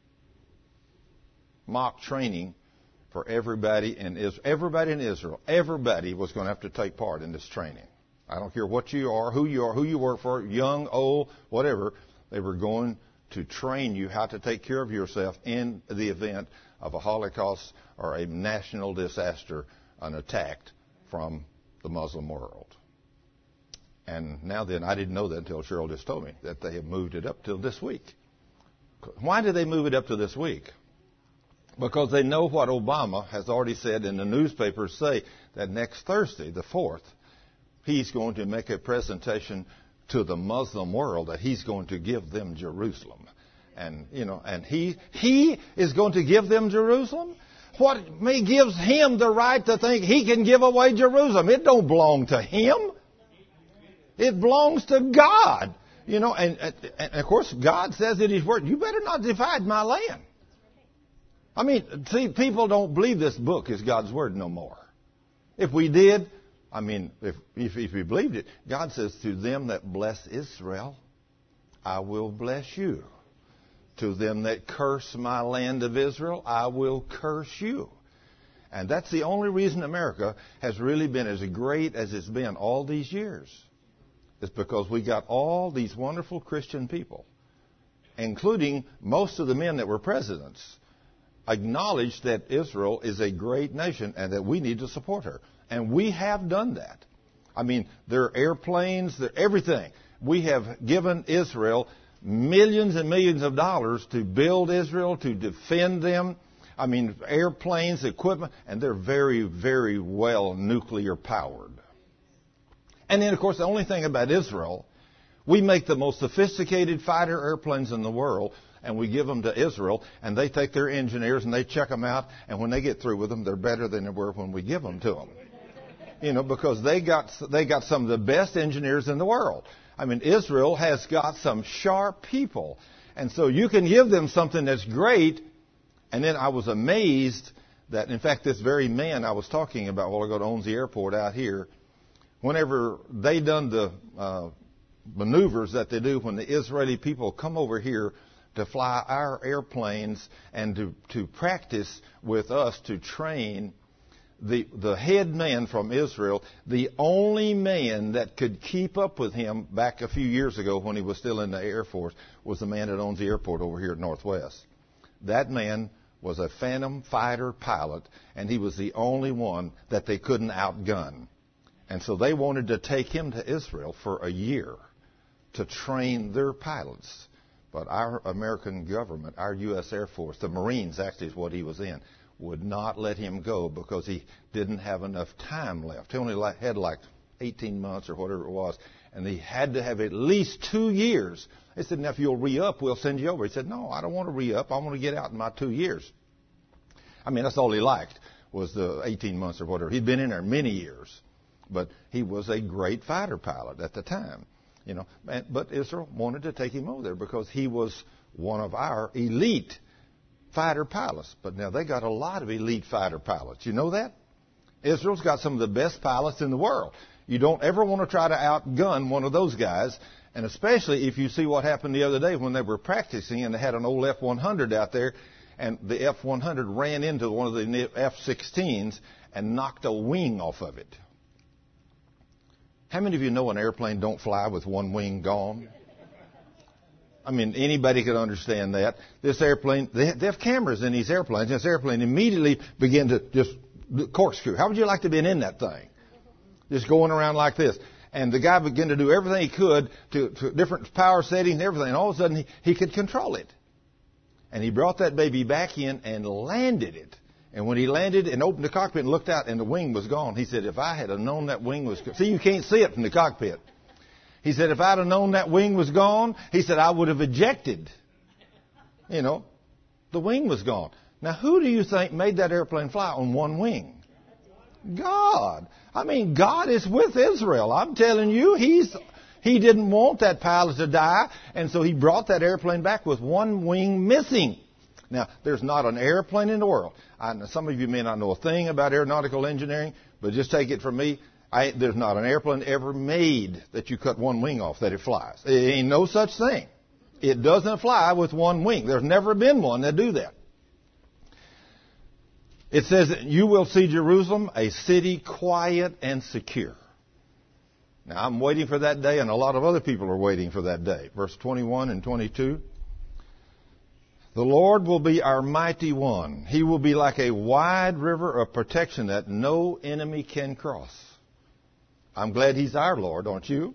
mock training for everybody in Israel. Everybody in Israel, everybody was going to have to take part in this training. I don't care what you are, who you are, who you work for, young, old, whatever. They were going to train you how to take care of yourself in the event of a Holocaust or a national disaster, an attack from the Muslim world. And now then, I didn't know that until Cheryl just told me that they have moved it up till this week. Why did they move it up to this week? Because they know what Obama has already said, and the newspapers say that next Thursday, the fourth, he's going to make a presentation to the Muslim world that he's going to give them Jerusalem. And, you know, and he, he is going to give them Jerusalem? What may gives him the right to think he can give away Jerusalem? It don't belong to him. It belongs to God. You know, and, and, and of course God says in His Word, you better not divide my land. I mean, see, people don't believe this book is God's Word no more. If we did, I mean, if, if, if we believed it, God says, to them that bless Israel, I will bless you. To them that curse my land of Israel, I will curse you. And that's the only reason America has really been as great as it's been all these years. It's because we got all these wonderful Christian people, including most of the men that were presidents, acknowledged that Israel is a great nation and that we need to support her. And we have done that. I mean, there are airplanes, there, everything. We have given Israel millions and millions of dollars to build Israel, to defend them. I mean, airplanes, equipment, and they're very, very well nuclear powered. And then, of course, the only thing about Israel, we make the most sophisticated fighter airplanes in the world, and we give them to Israel, and they take their engineers and they check them out, and when they get through with them, they're better than they were when we give them to them. You know, because they got they got some of the best engineers in the world. I mean, Israel has got some sharp people. And so you can give them something that's great. And then I was amazed that, in fact, this very man I was talking about a while ago that owns the airport out here, whenever they done the uh, maneuvers that they do when the Israeli people come over here to fly our airplanes and to, to practice with us to train, The, the head man from Israel, the only man that could keep up with him back a few years ago when he was still in the Air Force, was the man that owns the airport over here at Northwest. That man was a Phantom fighter pilot, and he was the only one that they couldn't outgun. And so they wanted to take him to Israel for a year to train their pilots. But our American government, our U S Air Force, the Marines actually is what he was in, would not let him go because he didn't have enough time left. He only had like eighteen months or whatever it was. And they had to have at least two years. They said, now if you'll re-up, we'll send you over. He said, no, I don't want to re-up. I want to get out in my two years. I mean, that's all he liked was the eighteen months or whatever. He'd been in there many years. But he was a great fighter pilot at the time. You know, and, but Israel wanted to take him over there because he was one of our elite fighter pilots. But now they got a lot of elite fighter pilots. You know that? Israel's got some of the best pilots in the world. You don't ever want to try to outgun one of those guys, and especially if you see what happened the other day when they were practicing and they had an old F one hundred out there, and the F one hundred ran into one of the F sixteens and knocked a wing off of it. How many of you know an airplane don't fly with one wing gone? I mean, anybody could understand that. This airplane, they have cameras in these airplanes. This airplane immediately began to just corkscrew. How would you like to have been in that thing? Just going around like this. And the guy began to do everything he could to, to different power settings and everything. And all of a sudden, he, he could control it. And he brought that baby back in and landed it. And when he landed and opened the cockpit and looked out and the wing was gone, he said, if I had have known that wing was gone. See, you can't see it from the cockpit. He said, if I'd have known that wing was gone, he said, I would have ejected. You know, the wing was gone. Now, who do you think made that airplane fly on one wing? God. I mean, God is with Israel. I'm telling you, he's he didn't want that pilot to die, and so he brought that airplane back with one wing missing. Now, there's not an airplane in the world. I, some of you may not know a thing about aeronautical engineering, but just take it from me. I, there's not an airplane ever made that you cut one wing off that it flies. There ain't no such thing. It doesn't fly with one wing. There's never been one that do that. It says that you will see Jerusalem, a city quiet and secure. Now, I'm waiting for that day, and a lot of other people are waiting for that day. Verse twenty-one and twenty-two. The Lord will be our mighty one. He will be like a wide river of protection that no enemy can cross. I'm glad He's our Lord, aren't you?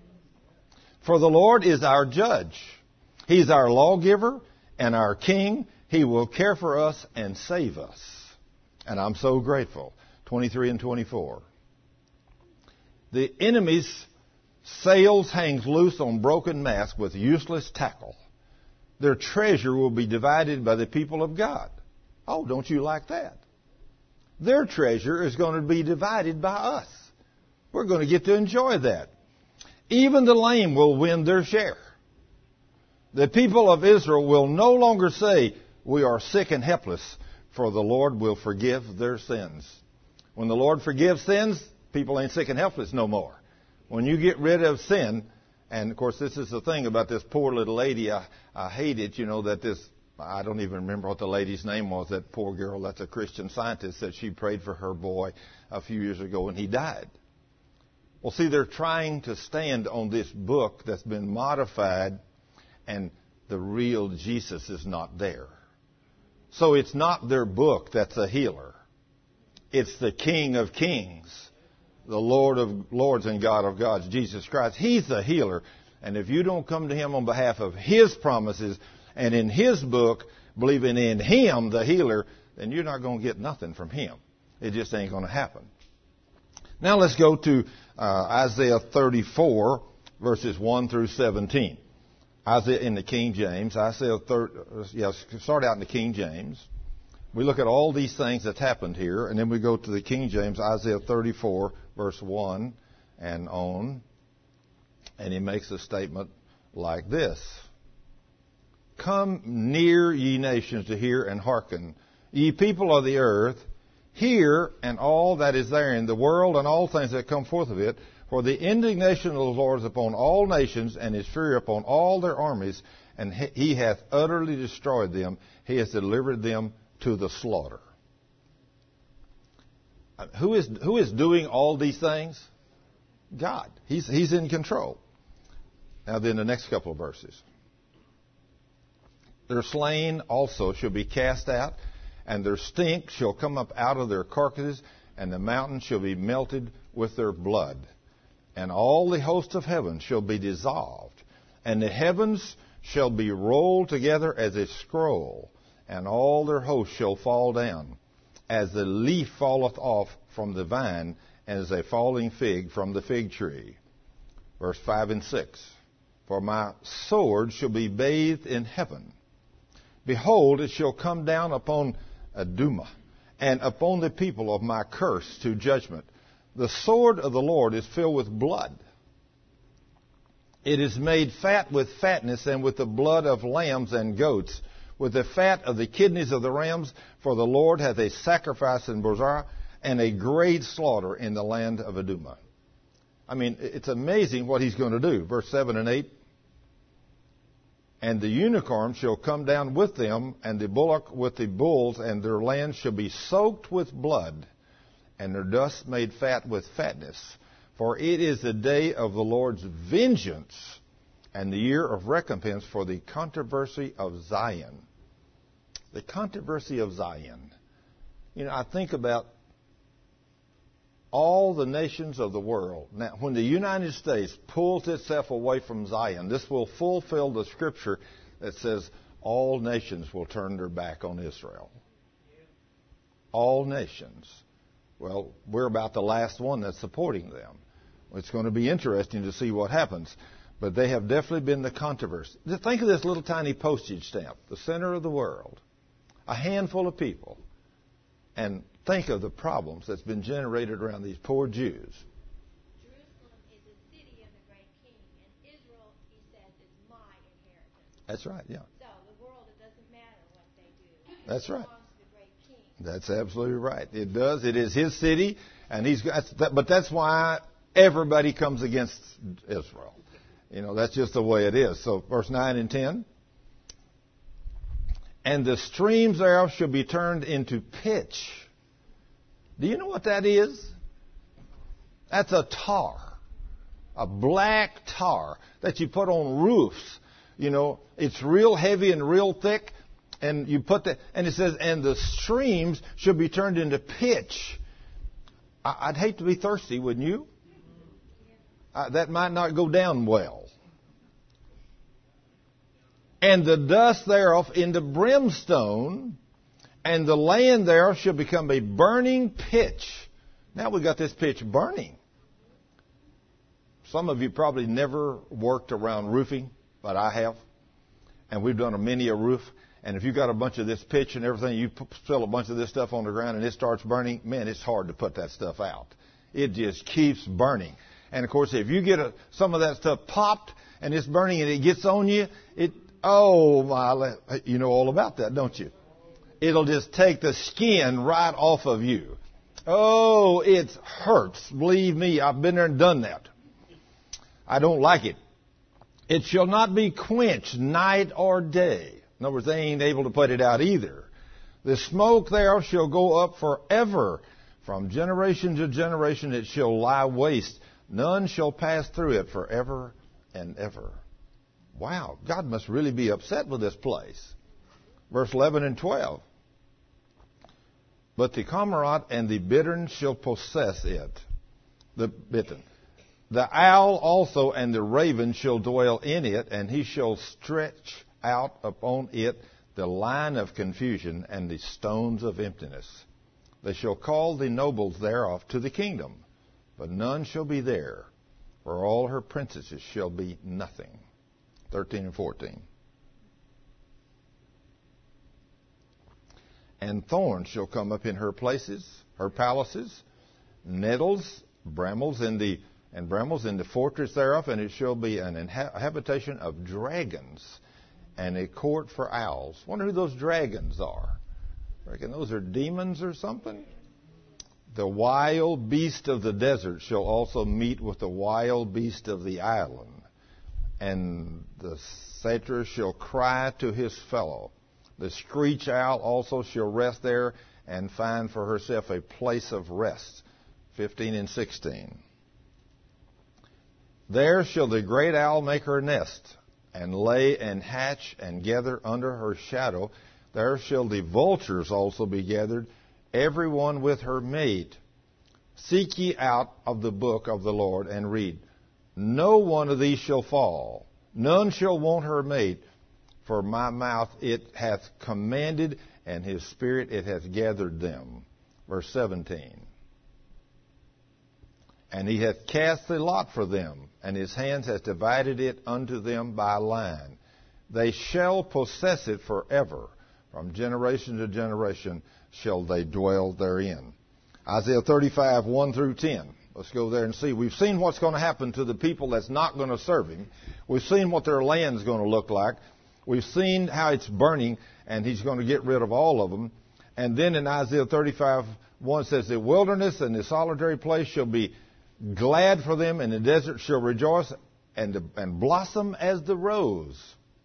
For the Lord is our judge. He's our lawgiver and our king. He will care for us and save us. And I'm so grateful. twenty-three and twenty-four. The enemy's sails hangs loose on broken masts with useless tackle. Their treasure will be divided by the people of God. Oh, don't you like that? Their treasure is going to be divided by us. We're going to get to enjoy that. Even the lame will win their share. The people of Israel will no longer say, we are sick and helpless, for the Lord will forgive their sins. When the Lord forgives sins, people ain't sick and helpless no more. When you get rid of sin, and, of course, this is the thing about this poor little lady. I, I hate it, you know, that this, I don't even remember what the lady's name was, that poor girl that's a Christian Scientist, that she prayed for her boy a few years ago and he died. Well, see, they're trying to stand on this book that's been modified and the real Jesus is not there. So it's not their book that's a healer. It's the King of Kings, the Lord of Lords and God of Gods, Jesus Christ. He's the healer. And if you don't come to Him on behalf of His promises and in His book, believing in Him, the healer, then you're not going to get nothing from Him. It just ain't going to happen. Now let's go to uh, Isaiah thirty-four, verses one through seventeen. Isaiah in the King James. Isaiah thirty, yeah, start out in the King James. We look at all these things that's happened here, and then we go to the King James, Isaiah thirty-four, verse one and on. And he makes a statement like this. Come near, ye nations, to hear and hearken. Ye people of the earth, hear and all that is therein, the world and all things that come forth of it. For the indignation of the Lord is upon all nations, and His fury upon all their armies, and He hath utterly destroyed them. He has delivered them to the slaughter. Who is who is doing all these things? God. He's He's in control. Now then, the next couple of verses. Their slain also shall be cast out, and their stink shall come up out of their carcasses, and the mountains shall be melted with their blood. And all the host of heaven shall be dissolved, and the heavens shall be rolled together as a scroll, and all their hosts shall fall down, as the leaf falleth off from the vine, and as a falling fig from the fig tree. Verse five and six. For my sword shall be bathed in heaven. Behold, it shall come down upon Adumah, and upon the people of my curse to judgment. The sword of the Lord is filled with blood. It is made fat with fatness, and with the blood of lambs and goats, with the fat of the kidneys of the rams. For the Lord hath a sacrifice in Bozrah, and a great slaughter in the land of Adumah. I mean, it's amazing what he's going to do. Verse seven and eight. And the unicorn shall come down with them, and the bullock with the bulls, and their land shall be soaked with blood, and their dust made fat with fatness. For it is the day of the Lord's vengeance, and the year of recompense for the controversy of Zion. The controversy of Zion. You know, I think about all the nations of the world. Now, when the United States pulls itself away from Zion, this will fulfill the scripture that says all nations will turn their back on Israel. All nations. Well, we're about the last one that's supporting them. It's going to be interesting to see what happens. But they have definitely been the controversy. Think of this little tiny postage stamp, the center of the world. A handful of people. And think of the problems that's been generated around these poor Jews. Jerusalem is a city of the great king, and Israel, he says, is my inheritance. That's right, yeah. So the world, it doesn't matter what they do. That's it right. belongs to the great king. That's absolutely right. It does. It is his city, and he's. That's, that, but that's why everybody comes against Israel. You know, that's just the way it is. So, verse nine and ten. And the streams thereof shall be turned into pitch. Do you know what that is? That's a tar. A black tar that you put on roofs. You know, it's real heavy and real thick. And you put that, and it says, and the streams shall be turned into pitch. I'd hate to be thirsty, wouldn't you? Uh, that might not go down well. And the dust thereof into brimstone, and the land thereof shall become a burning pitch. Now we got this pitch burning. Some of you probably never worked around roofing, but I have. And we've done a many a roof. And if you got a bunch of this pitch and everything, you spill a bunch of this stuff on the ground and it starts burning, man, it's hard to put that stuff out. It just keeps burning. And of course, if you get a, some of that stuff popped and it's burning and it gets on you, it, oh my, you know all about that, don't you? It'll just take the skin right off of you. Oh, it hurts. Believe me, I've been there and done that. I don't like it. It shall not be quenched night or day. In other words, they ain't able to put it out either. The smoke thereof shall go up forever. From generation to generation it shall lie waste. None shall pass through it forever and ever. Wow, God must really be upset with this place. Verse eleven and twelve. But the cormorant and the bittern shall possess it. The bittern. The owl also and the raven shall dwell in it, and he shall stretch out upon it the line of confusion and the stones of emptiness. They shall call the nobles thereof to the kingdom, but none shall be there, for all her princesses shall be nothing. thirteen and fourteen. And thorns shall come up in her places, her palaces, nettles, brambles in the and brambles in the fortress thereof, and it shall be an inha- habitation of dragons, and a court for owls. Wonder who those dragons are. I reckon those are demons or something. The wild beast of the desert shall also meet with the wild beast of the island, and the satyr shall cry to his fellow. The screech owl also shall rest there and find for herself a place of rest. fifteen and sixteen. There shall the great owl make her nest, and lay and hatch and gather under her shadow. There shall the vultures also be gathered, every one with her mate. Seek ye out of the book of the Lord and read. No one of these shall fall, none shall want her mate. For my mouth it hath commanded, and his spirit it hath gathered them. Verse seventeen. And he hath cast the lot for them, and his hands hath divided it unto them by line. They shall possess it forever. From generation to generation shall they dwell therein. Isaiah thirty-five, one through ten. Let's go there and see. We've seen what's going to happen to the people that's not going to serve him. We've seen what their land's going to look like. We've seen how it's burning, and he's going to get rid of all of them. And then in Isaiah thirty-five, one says, the wilderness and the solitary place shall be glad for them, and the desert shall rejoice and, and blossom as the rose.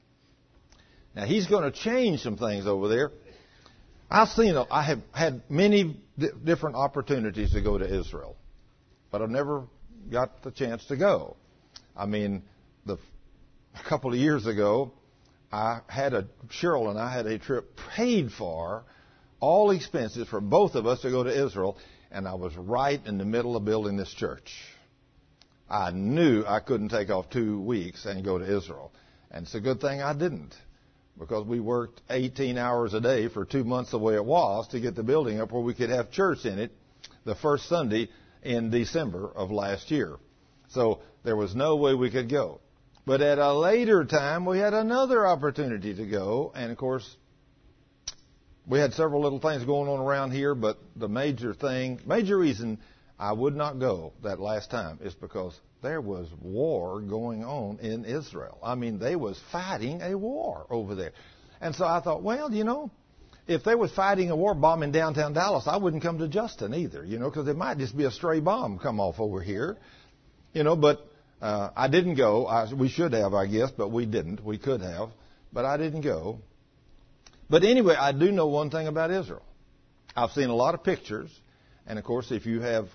Now, he's going to change some things over there. I've seen, I have had many di- different opportunities to go to Israel, but I've never got the chance to go. I mean, the, a couple of years ago, I had a, Cheryl and I had a trip paid for, all expenses for both of us to go to Israel, and I was right in the middle of building this church. I knew I couldn't take off two weeks and go to Israel. And it's a good thing I didn't, because we worked eighteen hours a day for two months the way it was to get the building up where we could have church in it the first Sunday in December of last year. So there was no way we could go. But at a later time, we had another opportunity to go. And, of course, we had several little things going on around here. But the major thing, major reason I would not go that last time is because there was war going on in Israel. I mean, they was fighting a war over there. And so I thought, well, you know, if they was fighting a war bombing downtown Dallas, I wouldn't come to Justin either, you know, because it might just be a stray bomb come off over here. You know, but uh, I didn't go. I, we should have, I guess, but we didn't. We could have, but I didn't go. But anyway, I do know one thing about Israel. I've seen a lot of pictures. And, of course, if you have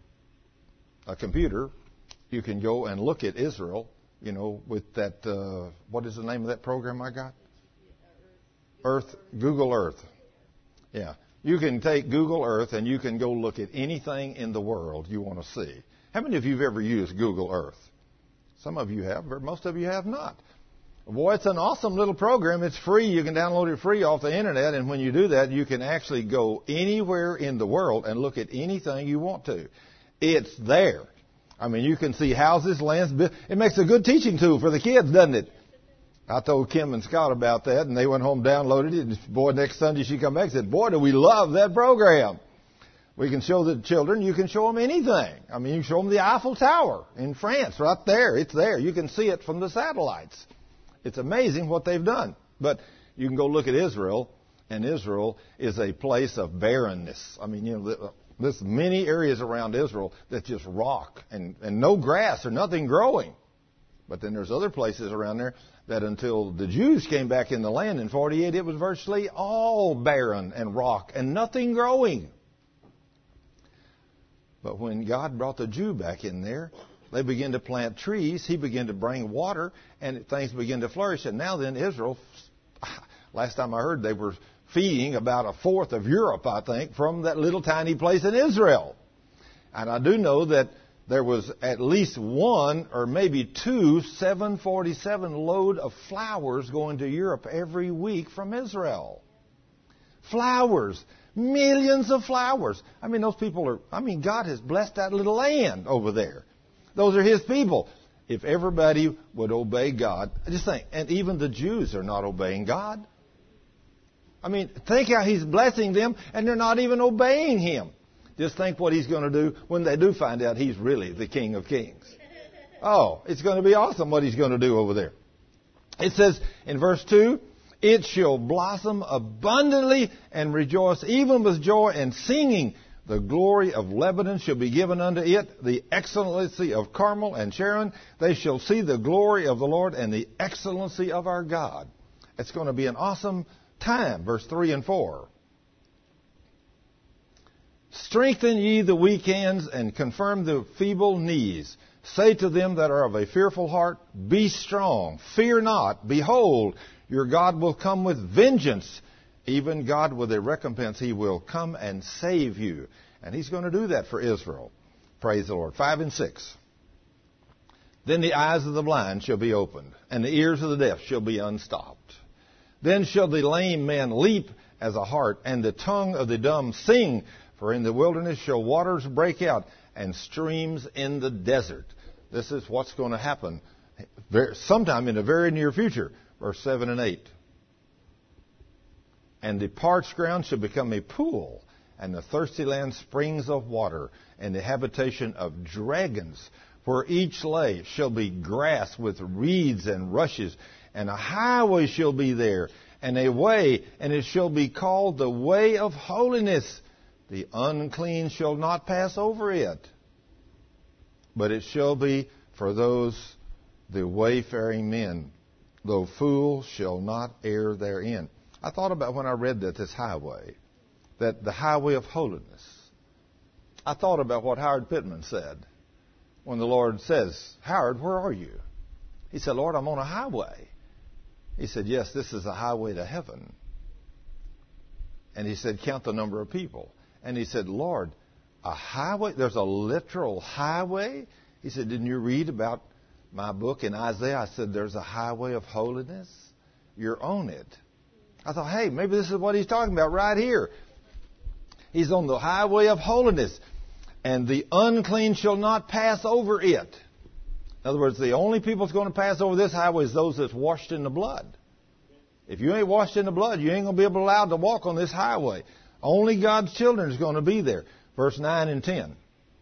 a computer, you can go and look at Israel, you know, with that, uh, what is the name of that program I got? Earth, Google Earth. Yeah. You can take Google Earth and you can go look at anything in the world you want to see. How many of you have ever used Google Earth? Some of you have, but most of you have not. Boy, it's an awesome little program. It's free. You can download it free off the internet, and when you do that, you can actually go anywhere in the world and look at anything you want to. It's there. I mean, you can see houses, lands. It makes a good teaching tool for the kids, doesn't it? I told Kim and Scott about that, and they went home, downloaded it, and boy, next Sunday she come back and said, boy, do we love that program. We can show the children, you can show them anything. I mean, you can show them the Eiffel Tower in France, right there. It's there. You can see it from the satellites. It's amazing what they've done. But you can go look at Israel, and Israel is a place of barrenness. I mean, you know, there's many areas around Israel that just rock and, and no grass or nothing growing. But then there's other places around there that until the Jews came back in the land in forty-eight, it was virtually all barren and rock and nothing growing. But when God brought the Jew back in there, they began to plant trees. He began to bring water, and things began to flourish. And now then, Israel, last time I heard, they were feeding about a fourth of Europe, I think, from that little tiny place in Israel. And I do know that there was at least one or maybe two seven forty-seven load of flowers going to Europe every week from Israel. Flowers. Millions of flowers. I mean, those people are, I mean, God has blessed that little land over there. Those are His people. If everybody would obey God, just think, and even the Jews are not obeying God. I mean, think how He's blessing them, and they're not even obeying Him. Just think what He's going to do when they do find out He's really the King of Kings. Oh, it's going to be awesome what He's going to do over there. It says in verse two, it shall blossom abundantly and rejoice, even with joy and singing. The glory of Lebanon shall be given unto it, the excellency of Carmel and Sharon. They shall see the glory of the Lord and the excellency of our God. It's going to be an awesome time. Verse three and four. Strengthen ye the weak hands and confirm the feeble knees. Say to them that are of a fearful heart, be strong, fear not. Behold, your God will come with vengeance. Even God with a recompense, He will come and save you. And He's going to do that for Israel. Praise the Lord. Five and six. Then the eyes of the blind shall be opened, and the ears of the deaf shall be unstopped. Then shall the lame man leap as a hart, and the tongue of the dumb sing. For in the wilderness shall waters break out, and streams in the desert. This is what's going to happen sometime in the very near future. Verse seven and eight. And the parched ground shall become a pool, and the thirsty land springs of water, and the habitation of dragons. Where each lay shall be grass with reeds and rushes, and a highway shall be there, and a way, and it shall be called the way of holiness. The unclean shall not pass over it, but it shall be for those the wayfaring men, though fools shall not err therein. I thought about when I read that this highway, that the highway of holiness. I thought about what Howard Pittman said when the Lord says, Howard, where are you? He said, Lord, I'm on a highway. He said, yes, this is a highway to heaven. And he said, count the number of people. And he said, Lord, a highway? There's a literal highway? He said, didn't you read about my book in Isaiah? I said, there's a highway of holiness. You're on it. I thought, hey, maybe this is what he's talking about right here. He's on the highway of holiness. And the unclean shall not pass over it. In other words, the only people that's going to pass over this highway is those that's washed in the blood. If you ain't washed in the blood, you ain't going to be able allowed to walk on this highway. Only God's children is going to be there. Verse nine and ten.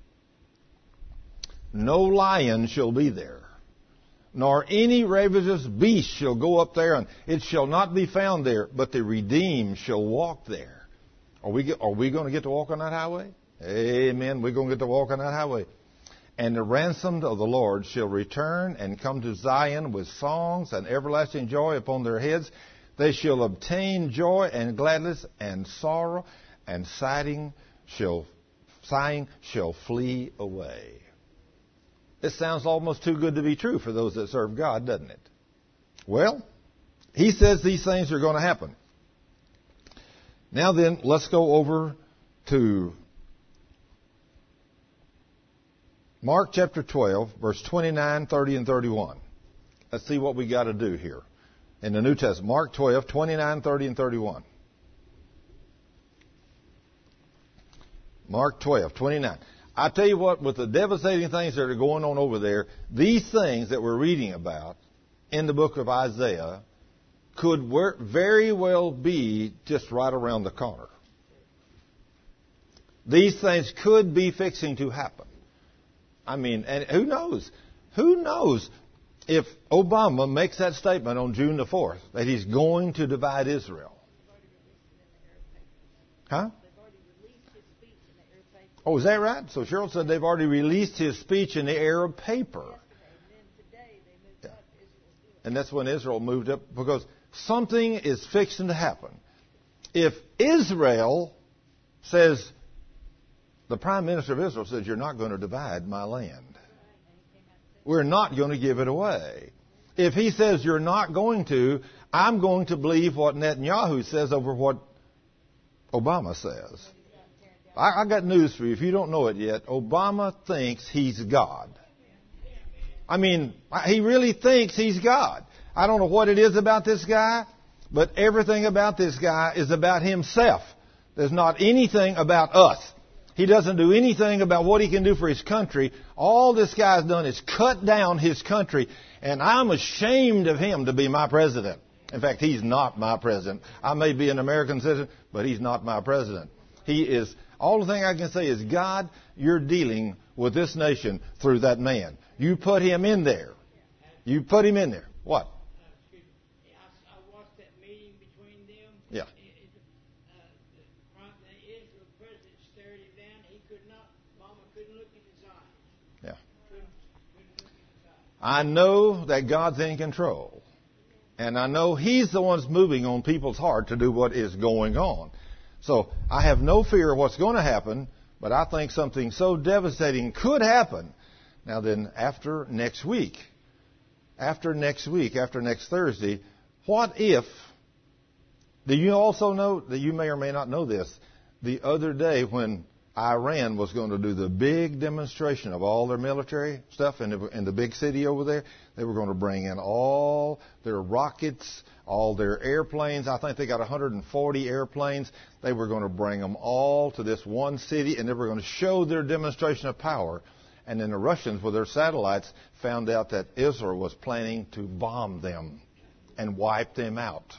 No lion shall be there, nor any ravenous beast shall go up there, and it shall not be found there, but the redeemed shall walk there. Are we, are we going to get to walk on that highway? Amen. We're going to get to walk on that highway. And the ransomed of the Lord shall return and come to Zion with songs and everlasting joy upon their heads. They shall obtain joy and gladness, and sorrow and sighing shall, sighing shall flee away. This sounds almost too good to be true for those that serve God, doesn't it? Well, he says these things are going to happen. Now then, let's go over to Mark chapter twelve, verse twenty-nine, thirty, and thirty-one. Let's see what we got to do here in the New Testament. Mark twelve, twenty-nine, thirty, and thirty-one. Mark twelve, twenty-nine. I tell you what, with the devastating things that are going on over there, these things that we're reading about in the book of Isaiah could very well be just right around the corner. These things could be fixing to happen. I mean, and who knows? Who knows if Obama makes that statement on June the fourth that he's going to divide Israel? Huh? Oh, is that right? So Cheryl said they've already released his speech in the Arab paper. Yeah. And that's when Israel moved up, because something is fixing to happen. If Israel says, the Prime Minister of Israel says, you're not going to divide my land. We're not going to give it away. If he says you're not going to, I'm going to believe what Netanyahu says over what Obama says. I, I got news for you. If you don't know it yet, Obama thinks he's God. I mean, he really thinks he's God. I don't know what it is about this guy, but everything about this guy is about himself. There's not anything about us. He doesn't do anything about what he can do for his country. All this guy's done is cut down his country, and I'm ashamed of him to be my president. In fact, he's not my president. I may be an American citizen, but he's not my president. He is, all the thing I can say is, God, you're dealing with this nation through that man. You put him in there. You put him in there. What? I watched that meeting between them. Yeah. I know that God's in control. And I know He's the one moving on people's heart to do what is going on. So I have no fear of what's going to happen, but I think something so devastating could happen. Now then, after next week, after next week, after next Thursday, what if, do you also know, that you may or may not know this, the other day when Iran was going to do the big demonstration of all their military stuff in the, in the big city over there. They were going to bring in all their rockets, all their airplanes. I think they got one hundred forty airplanes. They were going to bring them all to this one city, and they were going to show their demonstration of power. And then the Russians, with their satellites, found out that Israel was planning to bomb them and wipe them out.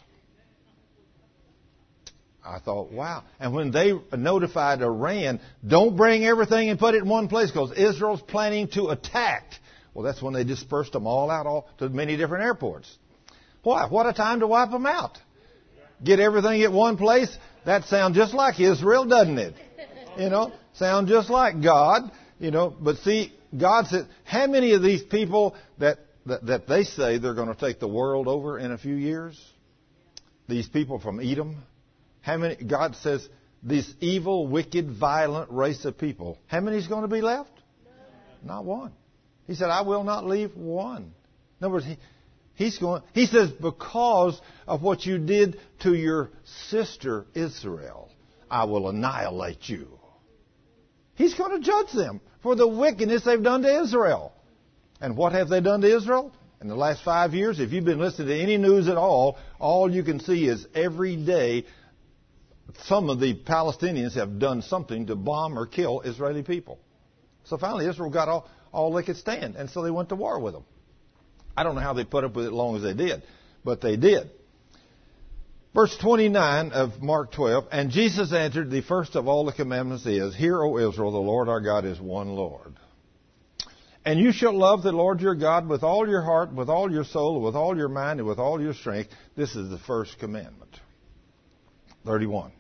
I thought, wow. And when they notified Iran, don't bring everything and put it in one place because Israel's planning to attack. Well, that's when they dispersed them all out all to many different airports. Why? What a time to wipe them out. Get everything at one place. That sounds just like Israel, doesn't it? You know, sound just like God. You know, but see, God said, how many of these people that, that, that they say they're going to take the world over in a few years? These people from Edom. How many? God says, this evil, wicked, violent race of people. How many is going to be left? No. Not one. He said, I will not leave one. In other words, he, he's going. He says, because of what you did to your sister Israel, I will annihilate you. He's going to judge them for the wickedness they've done to Israel. And what have they done to Israel? In the last five years, if you've been listening to any news at all, all you can see is every day some of the Palestinians have done something to bomb or kill Israeli people. So finally Israel got all, all they could stand, and so they went to war with them. I don't know how they put up with it as long as they did, but they did. Verse twenty-nine of Mark twelve, and Jesus answered, the first of all the commandments is, Hear, O Israel, the Lord our God is one Lord. And you shall love the Lord your God with all your heart, with all your soul, with all your mind, and with all your strength. This is the first commandment. thirty-one.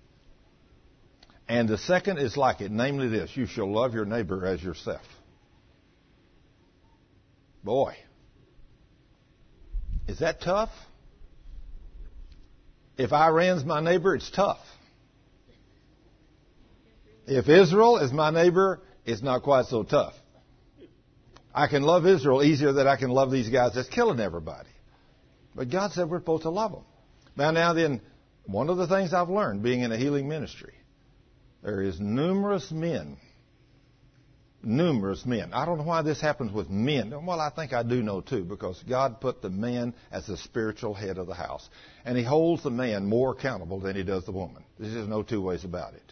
And the second is like it, namely this, you shall love your neighbor as yourself. Boy, is that tough? If Iran's my neighbor, it's tough. If Israel is my neighbor, it's not quite so tough. I can love Israel easier than I can love these guys that's killing everybody. But God said we're supposed to love them. Now, now then, one of the things I've learned being in a healing ministry, there is numerous men, numerous men. I don't know why this happens with men. Well, I think I do know too, because God put the man as the spiritual head of the house. And he holds the man more accountable than he does the woman. There's just no two ways about it.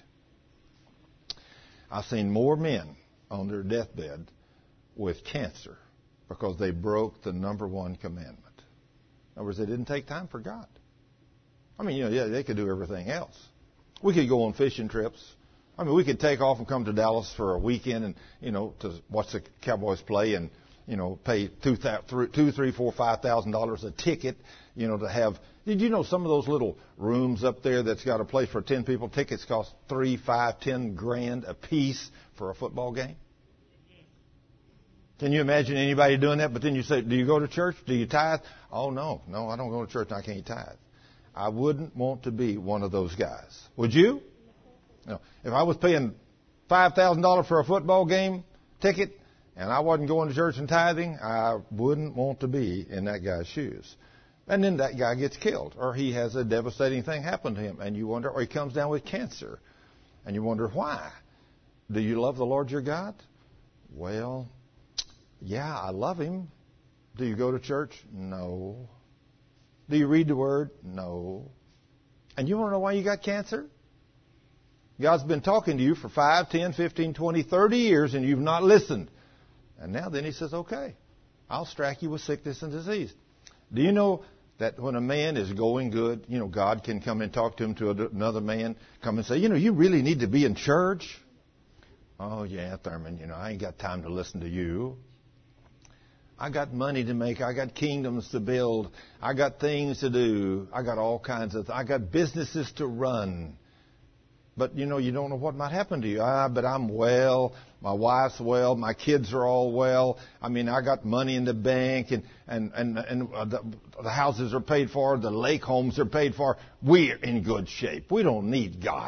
I've seen more men on their deathbed with cancer because they broke the number one commandment. In other words, they didn't take time for God. I mean, you know, yeah, they could do everything else. We could go on fishing trips. I mean, we could take off and come to Dallas for a weekend and, you know, to watch the Cowboys play and, you know, pay two, two, three, four, five thousand dollars a ticket, you know, to have. Did you know some of those little rooms up there that's got a place for ten people? Tickets cost three, five, ten grand a piece for a football game. Can you imagine anybody doing that? But then you say, do you go to church? Do you tithe? Oh, no. No, I don't go to church and I can't tithe. I wouldn't want to be one of those guys. Would you? No. If I was paying five thousand dollars for a football game ticket and I wasn't going to church and tithing, I wouldn't want to be in that guy's shoes. And then that guy gets killed, or he has a devastating thing happen to him, and you wonder, or he comes down with cancer, and you wonder why. Do you love the Lord your God? Well, yeah, I love Him. Do you go to church? No. Do you read the Word? No. And you want to know why you got cancer? God's been talking to you for five, ten, fifteen, twenty, thirty years, and you've not listened. And now then He says, okay, I'll strike you with sickness and disease. Do you know that when a man is going good, you know, God can come and talk to him to another man, come and say, you know, you really need to be in church? Oh, yeah, Thurman, you know, I ain't got time to listen to you. I got money to make. I got kingdoms to build. I got things to do. I got all kinds of, I got businesses to run. But, you know, you don't know what might happen to you. Ah, but I'm well. My wife's well. My kids are all well. I mean, I got money in the bank, and, and, and, and the, the houses are paid for. The lake homes are paid for. We're in good shape. We don't need God.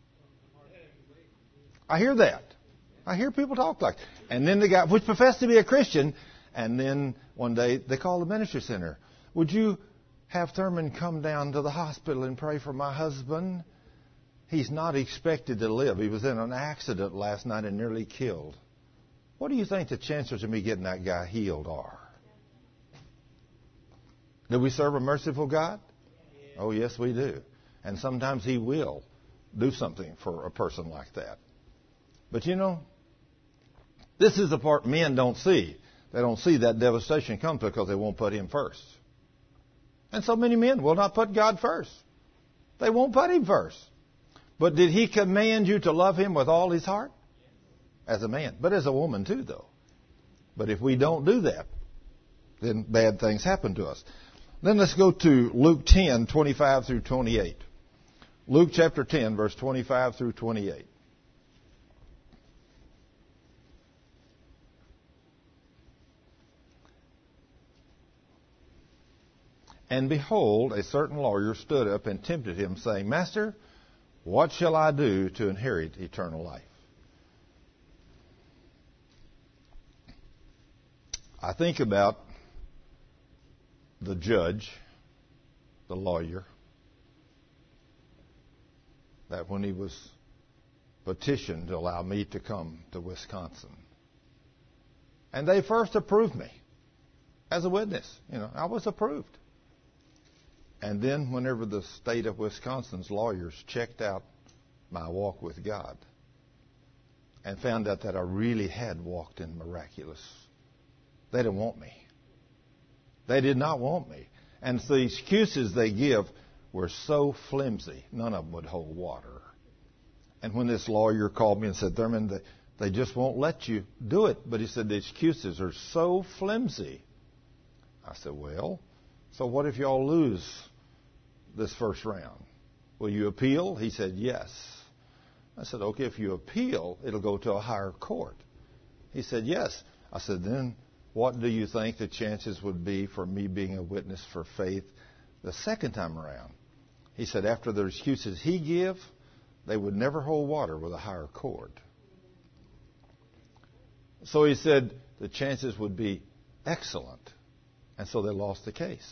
I hear that. I hear people talk like, and then the guy, which professed to be a Christian, and then one day they call the ministry center. Would you have Thurman come down to the hospital and pray for my husband? He's not expected to live. He was in an accident last night and nearly killed. What do you think the chances of me getting that guy healed are? Do we serve a merciful God? Oh, yes, we do. And sometimes He will do something for a person like that. But you know, this is the part men don't see. They don't see that devastation come because they won't put Him first. And so many men will not put God first. They won't put Him first. But did He command you to love Him with all His heart? As a man. But as a woman too, though. But if we don't do that, then bad things happen to us. Then let's go to Luke ten, twenty-five through twenty-eight. Luke chapter ten, verse twenty-five through twenty-eight. And behold, a certain lawyer stood up and tempted Him, saying, Master, what shall I do to inherit eternal life? I think about the judge, the lawyer, that when he was petitioned to allow me to come to Wisconsin, and they first approved me as a witness. You know, I was approved. And then whenever the state of Wisconsin's lawyers checked out my walk with God and found out that I really had walked in miraculous, they didn't want me. They did not want me. And the excuses they give were so flimsy, none of them would hold water. And when this lawyer called me and said, Thurman, they, they just won't let you do it. But he said, the excuses are so flimsy. I said, well, so what if y'all lose this first round? Will you appeal? He said, yes. I said, okay, if you appeal, it'll go to a higher court. He said, yes. I said, then what do you think the chances would be for me being a witness for faith the second time around? He said, after the excuses he gave, they would never hold water with a higher court. So he said the chances would be excellent. And so they lost the case.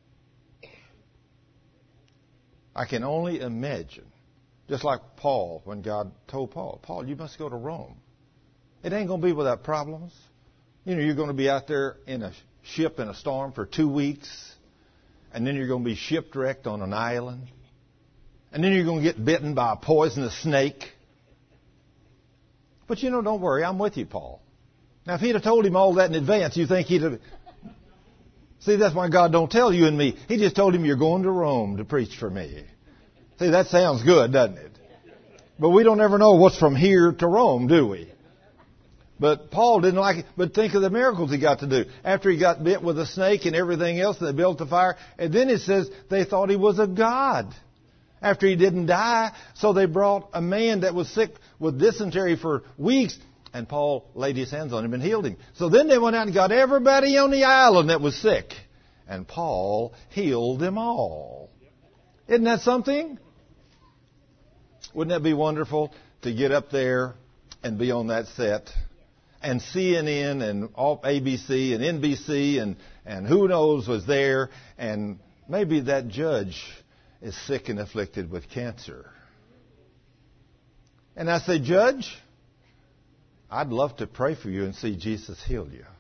I can only imagine, just like Paul, when God told Paul, Paul, you must go to Rome. It ain't going to be without problems. You know, you're going to be out there in a ship in a storm for two weeks, and then you're going to be shipwrecked on an island, and then you're going to get bitten by a poisonous snake. But you know, don't worry, I'm with you, Paul. Now, if he'd have told him all that in advance, you think he'd have... See, that's why God don't tell you and me. He just told him, you're going to Rome to preach for me. See, that sounds good, doesn't it? But we don't ever know what's from here to Rome, do we? But Paul didn't like it. But think of the miracles he got to do. After he got bit with a snake and everything else, and they built a fire. And then it says they thought he was a god after he didn't die. So they brought a man that was sick with dysentery for weeks. And Paul laid his hands on him and healed him. So then they went out and got everybody on the island that was sick. And Paul healed them all. Isn't that something? Wouldn't that be wonderful to get up there and be on that set? And C N N and A B C and N B C and, and who knows was there. And maybe that judge is sick and afflicted with cancer. And I say, Judge, I'd love to pray for you and see Jesus heal you.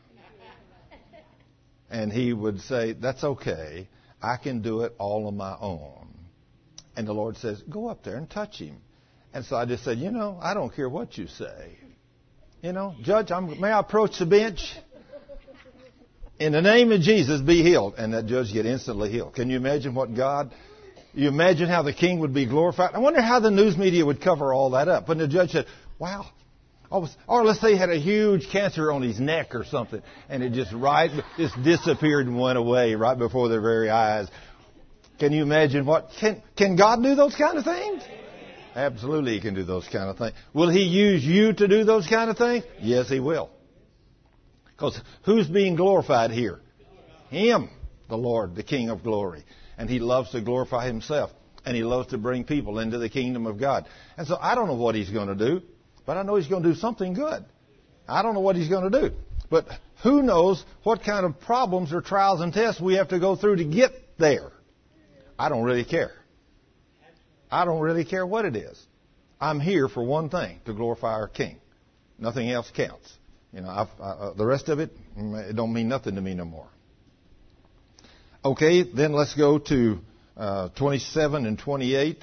And he would say, that's okay. I can do it all on my own. And the Lord says, go up there and touch him. And so I just said, you know, I don't care what you say. You know, Judge, I'm, may I approach the bench? In the name of Jesus, be healed. And that judge get instantly healed. Can you imagine what God... You imagine how the king would be glorified? I wonder how the news media would cover all that up. When the judge said, wow... Or let's say he had a huge cancer on his neck or something, and it just right just disappeared and went away right before their very eyes. Can you imagine what? Can, can God do those kind of things? Absolutely he can do those kind of things. Will he use you to do those kind of things? Yes, he will. Because who's being glorified here? Him, the Lord, the King of glory. And he loves to glorify himself. And he loves to bring people into the kingdom of God. And so I don't know what he's going to do. But I know he's going to do something good. I don't know what he's going to do. But who knows what kind of problems or trials and tests we have to go through to get there. I don't really care. I don't really care what it is. I'm here for one thing, to glorify our King. Nothing else counts. You know, I've, I, the rest of it, it don't mean nothing to me no more. Okay, then let's go to uh, twenty-seven and twenty-eight.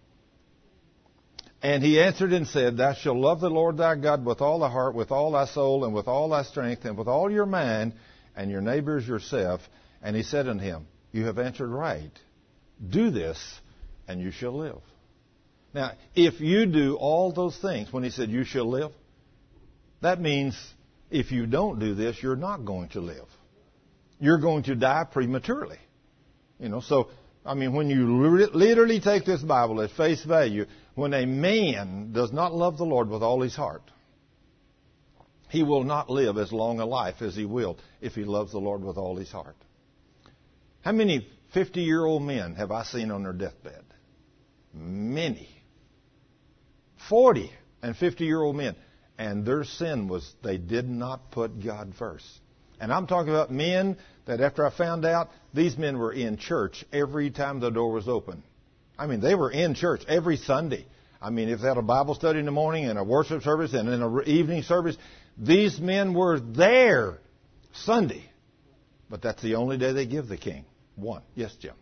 And he answered and said, Thou shalt love the Lord thy God with all thy heart, with all thy soul, and with all thy strength, and with all your mind, and your neighbor as yourself. And he said unto him, You have answered right. Do this, and you shall live. Now, if you do all those things, when he said you shall live, that means if you don't do this, you're not going to live. You're going to die prematurely. You know, so, I mean, when you literally take this Bible at face value, when a man does not love the Lord with all his heart, he will not live as long a life as he will if he loves the Lord with all his heart. How many fifty-year-old men have I seen on their deathbed? Many. Forty and fifty-year-old men. And their sin was they did not put God first. And I'm talking about men that after I found out, these men were in church every time the door was open. I mean, they were in church every Sunday. I mean, if they had a Bible study in the morning and a worship service and then an evening service, these men were there Sunday. But that's the only day they give the King. One. Yes, Jim.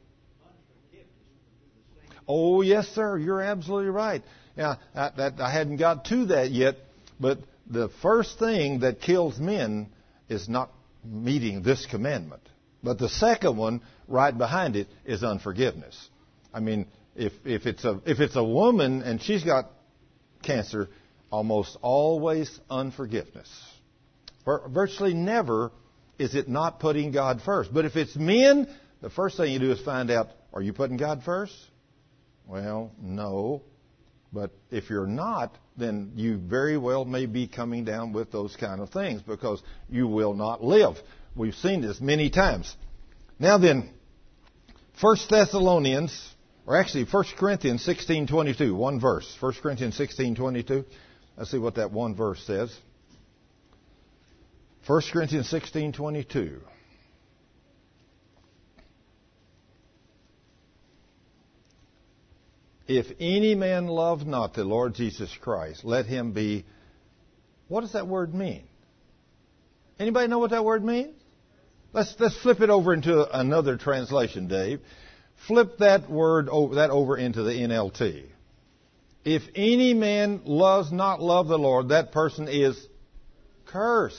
Oh, yes, sir. You're absolutely right. Yeah, that, that, I hadn't got to that yet. But the first thing that kills men is not meeting this commandment. But the second one, right behind it, is unforgiveness. I mean, if, if it's a if it's a woman and she's got cancer, almost always unforgiveness. Virtually never is it not putting God first. But if it's men, the first thing you do is find out, are you putting God first? Well, no. But if you're not, then you very well may be coming down with those kind of things because you will not live. We've seen this many times. Now then, First Thessalonians, or actually First Corinthians sixteen twenty-two, one verse. First Corinthians sixteen twenty-two. Let's see what that one verse says. First Corinthians sixteen twenty-two. If any man love not the Lord Jesus Christ, let him be... What does that word mean? Anybody know what that word means? Let's let's flip it over into another translation, Dave. Flip that word over, that over into the N L T. If any man loves not love the Lord, that person is cursed.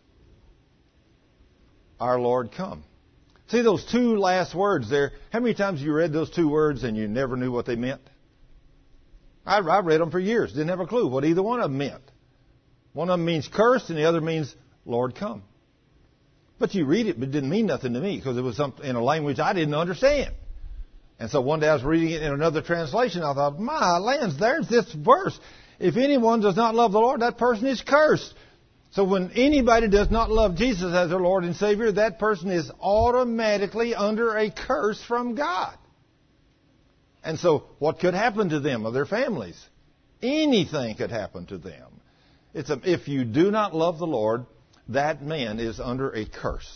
Our Lord come. See those two last words there? How many times have you read those two words and you never knew what they meant? I, I read them for years. Didn't have a clue what either one of them meant. One of them means cursed and the other means Lord come. But you read it, but it didn't mean nothing to me because it was some, in a language I didn't understand. And so one day I was reading it in another translation. I thought, my lands, there's this verse. If anyone does not love the Lord, that person is cursed. So when anybody does not love Jesus as their Lord and Savior, that person is automatically under a curse from God. And so what could happen to them or their families? Anything could happen to them. It's a, if you do not love the Lord, that man is under a curse.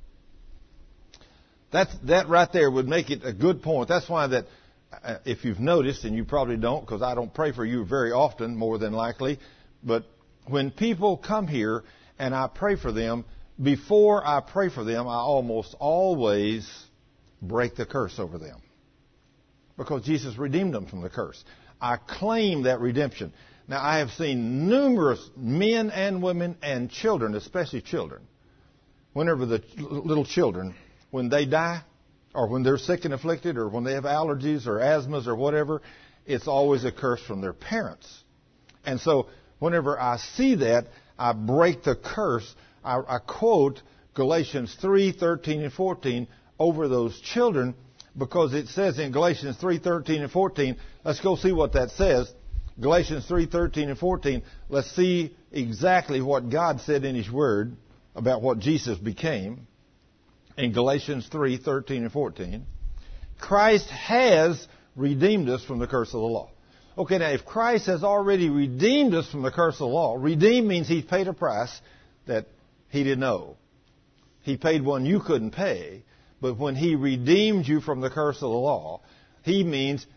That's, that right there would make it a good point. That's why that, uh, if you've noticed, and you probably don't, because I don't pray for you very often, more than likely, but when people come here and I pray for them, before I pray for them, I almost always break the curse over them. Because Jesus redeemed them from the curse. I claim that redemption. Now, I have seen numerous men and women and children, especially children, whenever the little children, when they die, or when they're sick and afflicted, or when they have allergies or asthmas or whatever, it's always a curse from their parents. And so, whenever I see that, I break the curse. I, I quote Galatians three, thirteen, and fourteen over those children, because it says in Galatians three, thirteen, and fourteen, let's go see what that says. Galatians three, thirteen, and fourteen, let's see exactly what God said in His Word about what Jesus became. In Galatians three, thirteen, and fourteen, Christ has redeemed us from the curse of the law. Okay, now if Christ has already redeemed us from the curse of the law, redeem means He paid a price that He didn't owe. He paid one you couldn't pay. But when He redeemed you from the curse of the law, He means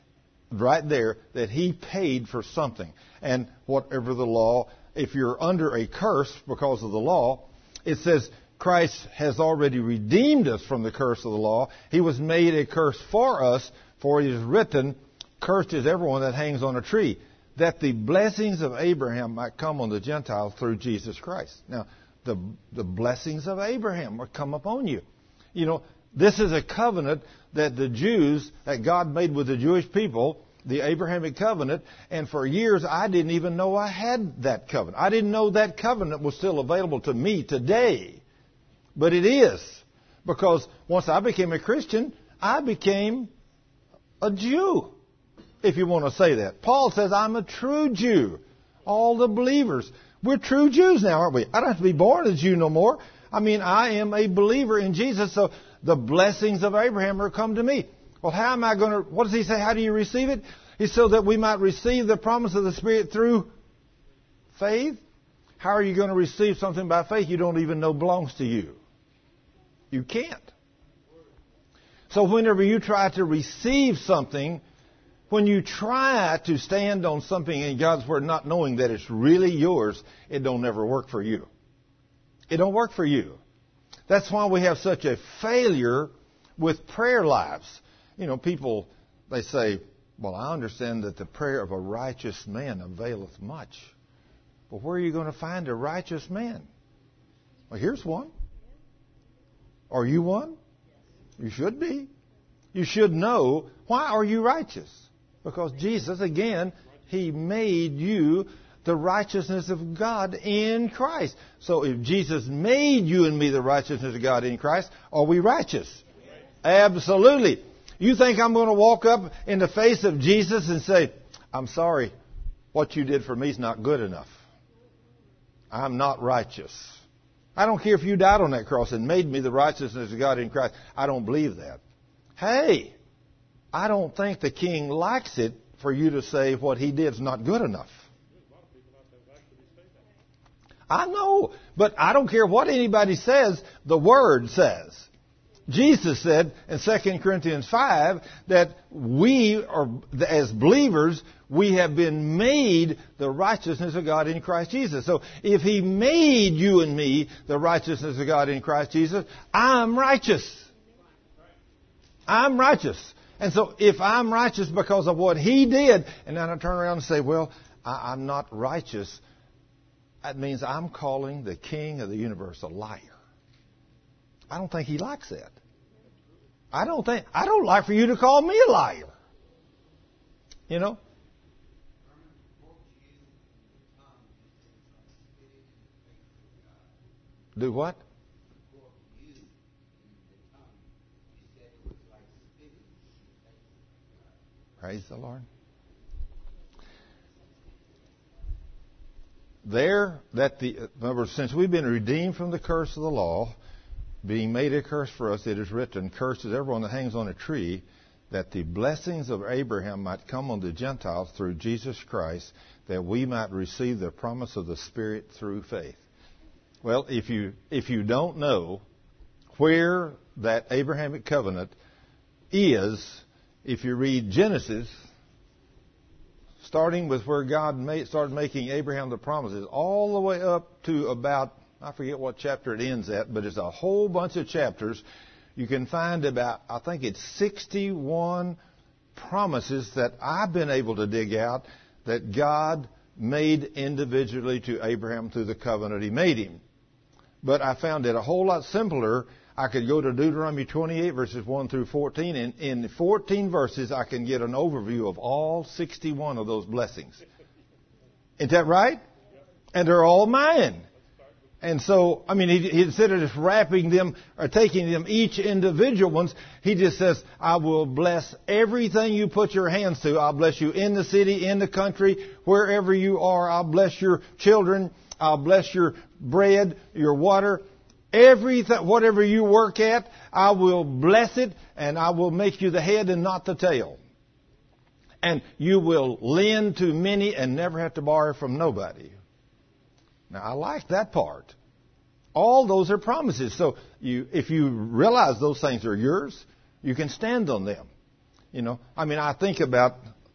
right there that He paid for something. And whatever the law, if you're under a curse because of the law, it says Christ has already redeemed us from the curse of the law. He was made a curse for us, for it is written, cursed is everyone that hangs on a tree, that the blessings of Abraham might come on the Gentiles through Jesus Christ. Now, the, the blessings of Abraham will come upon you. You know, this is a covenant that the Jews, that God made with the Jewish people, the Abrahamic covenant, and for years I didn't even know I had that covenant. I didn't know that covenant was still available to me today. But it is. Because once I became a Christian, I became a Jew, if you want to say that. Paul says I'm a true Jew. All the believers. We're true Jews now, aren't we? I don't have to be born a Jew no more. I mean, I am a believer in Jesus, so the blessings of Abraham are come to me. Well, how am I going to, what does he say? How do you receive it? It's so that we might receive the promise of the Spirit through faith. How are you going to receive something by faith you don't even know belongs to you? You can't. So whenever you try to receive something, when you try to stand on something in God's Word not knowing that it's really yours, it don't never work for you. It don't work for you. That's why we have such a failure with prayer lives. You know, people, they say, well, I understand that the prayer of a righteous man availeth much. But where are you going to find a righteous man? Well, here's one. Are you one? You should be. You should know, why are you righteous? Because Jesus, again, He made you the righteousness of God in Christ. So if Jesus made you and me the righteousness of God in Christ, are we righteous? Absolutely. You think I'm going to walk up in the face of Jesus and say, I'm sorry, what you did for me is not good enough. I'm not righteous. I don't care if you died on that cross and made me the righteousness of God in Christ. I don't believe that. Hey, I don't think the King likes it for you to say what He did is not good enough. I know, but I don't care what anybody says, the Word says. Jesus said in Second Corinthians five that we are, as believers, we have been made the righteousness of God in Christ Jesus. So if He made you and me the righteousness of God in Christ Jesus, I'm righteous. I'm righteous. And so if I'm righteous because of what He did, and then I turn around and say, well, I, I'm not righteous, that means I'm calling the King of the universe a liar. I don't think He likes that. I don't think, I don't like for you to call me a liar. You know? Do what? Praise the Lord. There, that the, remember, since we've been redeemed from the curse of the law, being made a curse for us, it is written, cursed is everyone that hangs on a tree, that the blessings of Abraham might come on the Gentiles through Jesus Christ, that we might receive the promise of the Spirit through faith. Well, if you if you don't know where that Abrahamic covenant is, if you read Genesis, starting with where God made, started making Abraham the promises, all the way up to about, I forget what chapter it ends at, but it's a whole bunch of chapters. You can find about, I think it's sixty-one promises that I've been able to dig out that God made individually to Abraham through the covenant He made him. But I found it a whole lot simpler. I could go to Deuteronomy twenty-eight, verses one through fourteen, and in fourteen verses I can get an overview of all sixty-one of those blessings. Isn't that right? And they're all mine. And so, I mean, he, he instead of just wrapping them or taking them each individual ones, he just says, I will bless everything you put your hands to. I'll bless you in the city, in the country, wherever you are. I'll bless your children. I'll bless your bread, your water. Everything, whatever you work at, I will bless it, and I will make you the head and not the tail. And you will lend to many and never have to borrow from nobody. Now, I like that part. All those are promises. So you, if you realize those things are yours, you can stand on them. You know, I mean, I think about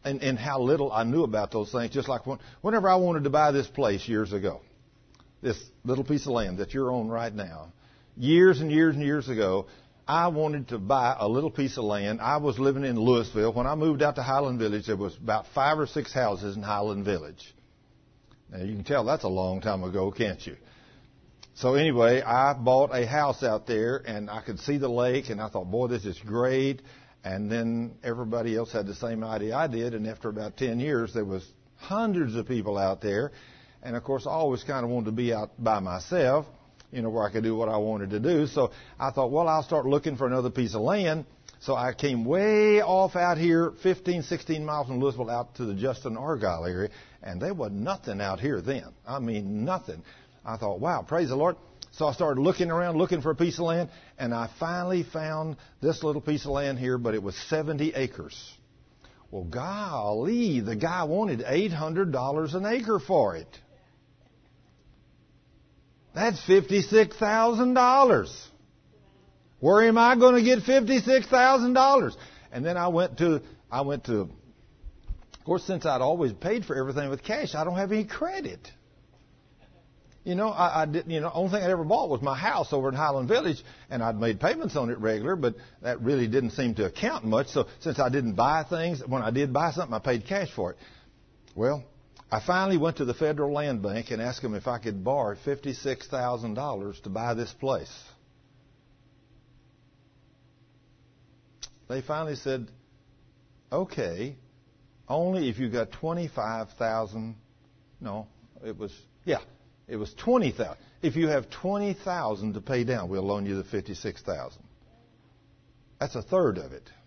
and, and how little I knew about those things. Just like when, whenever I wanted to buy this place years ago, this little piece of land that you're on right now, years and years and years ago, I wanted to buy a little piece of land. I was living in Louisville. When I moved out to Highland Village, there was about five or six houses in Highland Village. Now, you can tell that's a long time ago, can't you? So anyway, I bought a house out there, and I could see the lake, and I thought, boy, this is great. And then everybody else had the same idea I did, and after about ten years, there was hundreds of people out there. And, of course, I always kind of wanted to be out by myself, you know, where I could do what I wanted to do. So I thought, well, I'll start looking for another piece of land. So I came way off out here, fifteen, sixteen miles from Louisville, out to the Justin Argyle area, and there was nothing out here then. I mean, nothing. I thought, wow, praise the Lord. So I started looking around, looking for a piece of land, and I finally found this little piece of land here, but it was seventy acres. Well, golly, the guy wanted eight hundred dollars an acre for it. That's fifty-six thousand dollars. Where am I going to get fifty-six thousand dollars? And then I went to, I went to, of course, since I'd always paid for everything with cash, I don't have any credit. You know, I, I didn't, you know, the only thing I ever bought was my house over in Highland Village, and I'd made payments on it regular, but that really didn't seem to account much. So since I didn't buy things, when I did buy something, I paid cash for it. Well, I finally went to the Federal Land Bank and asked them if I could borrow fifty-six thousand dollars to buy this place. They finally said, okay, only if you got twenty-five thousand dollars. No, it was, yeah, it was twenty thousand dollars. If you have twenty thousand dollars to pay down, we'll loan you the fifty-six thousand dollars. That's a third of it.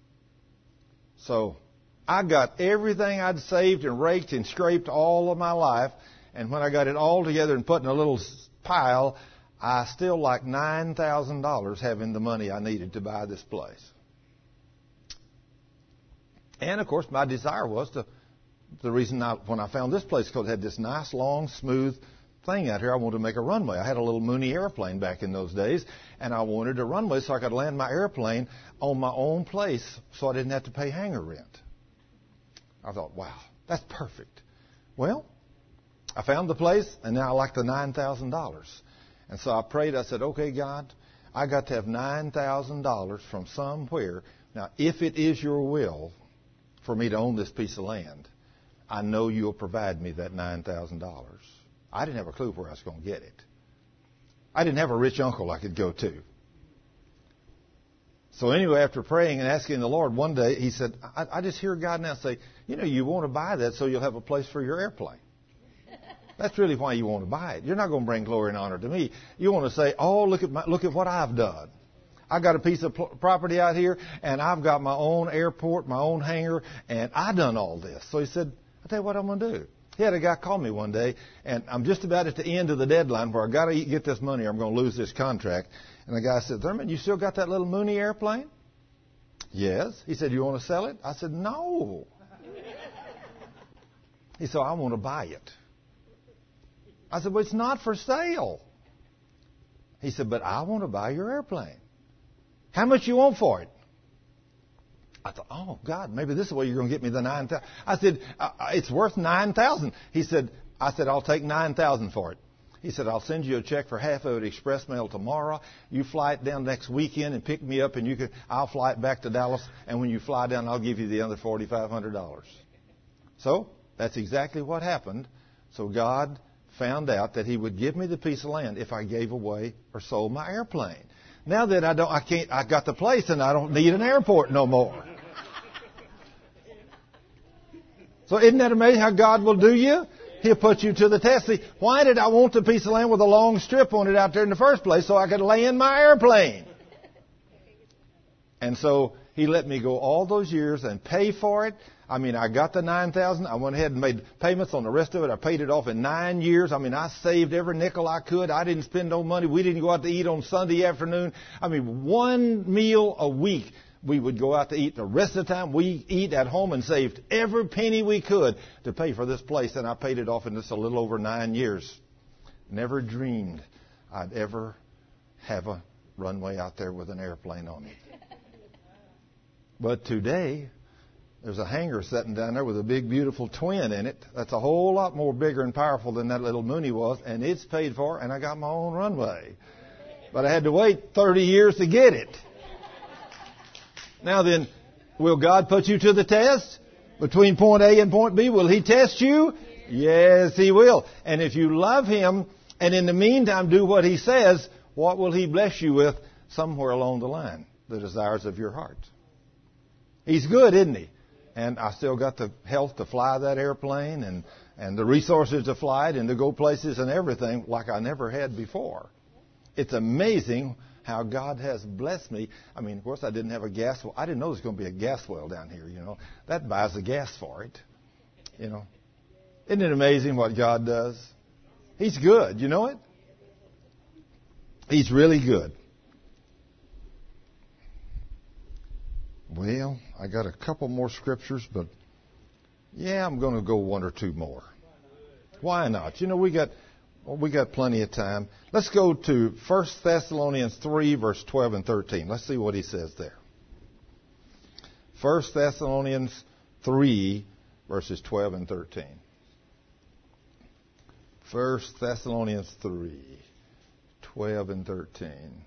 So I got everything I'd saved and raked and scraped all of my life, and when I got it all together and put in a little pile, I still like nine thousand dollars having the money I needed to buy this place. And, of course, my desire was to, the reason I, when I found this place, because it had this nice, long, smooth thing out here, I wanted to make a runway. I had a little Mooney airplane back in those days, and I wanted a runway so I could land my airplane on my own place so I didn't have to pay hangar rent. I thought, wow, that's perfect. Well, I found the place, and now I like the nine thousand dollars. And so I prayed. I said, okay, God, I got to have nine thousand dollars from somewhere. Now, if it is your will for me to own this piece of land, I know you'll provide me that nine thousand dollars. I didn't have a clue where I was going to get it. I didn't have a rich uncle I could go to. So anyway, after praying and asking the Lord, one day he said, I, I just hear God now say, you know, you want to buy that so you'll have a place for your airplane. That's really why you want to buy it. You're not going to bring glory and honor to me. You want to say, oh, look at my, look at what I've done. I got a piece of property out here, and I've got my own airport, my own hangar, and I done all this. So he said, I'll tell you what I'm going to do. He had a guy call me one day, and I'm just about at the end of the deadline where I got to get this money or I'm going to lose this contract. And the guy said, Thurman, you still got that little Mooney airplane? Yes. He said, you want to sell it? I said, no. He said, I want to buy it. I said, well, it's not for sale. He said, but I want to buy your airplane. How much you want for it? I thought, oh, God, maybe this is where you're going to get me the nine thousand dollars. I said, uh, it's worth nine thousand dollars. He said, I said, I'll take nine thousand dollars for it. He said, I'll send you a check for half of it express mail tomorrow. You fly it down next weekend and pick me up, and you can, I'll fly it back to Dallas. And when you fly down, I'll give you the other four thousand five hundred dollars. So that's exactly what happened. So God found out that he would give me the piece of land if I gave away or sold my airplane. Now that I don't, I can't, I got the place and I don't need an airport no more. So isn't that amazing how God will do you? He'll put you to the test. See, why did I want the piece of land with a long strip on it out there in the first place? So I could land my airplane. And so he let me go all those years and pay for it. I mean, I got the nine thousand dollars. I went ahead and made payments on the rest of it. I paid it off in nine years. I mean, I saved every nickel I could. I didn't spend no money. We didn't go out to eat on Sunday afternoon. I mean, one meal a week we would go out to eat. The rest of the time we eat at home and saved every penny we could to pay for this place. And I paid it off in just a little over nine years. Never dreamed I'd ever have a runway out there with an airplane on it. But today, There's a hangar sitting down there with a big, beautiful twin in it. That's a whole lot more bigger and powerful than that little Mooney was, and it's paid for, and I got my own runway. But I had to wait thirty years to get it. Now then, will God put you to the test? Between point A and point B, will He test you? Yes, He will. And if you love Him, and in the meantime do what He says, what will He bless you with somewhere along the line? The desires of your heart. He's good, isn't He? And I still got the health to fly that airplane and, and the resources to fly it and to go places and everything like I never had before. It's amazing how God has blessed me. I mean, of course, I didn't have a gas well. I didn't know there was going to be a gas well down here, you know. That buys the gas for it, you know. Isn't it amazing what God does? He's good, you know it? He's really good. Well, I got a couple more scriptures, but yeah, I'm going to go one or two more. Why not? You know, we got well, we got plenty of time. Let's go to First Thessalonians three, verse twelve and thirteen. Let's see what he says there. First Thessalonians three, verses twelve and thirteen. First Thessalonians three, twelve and thirteen.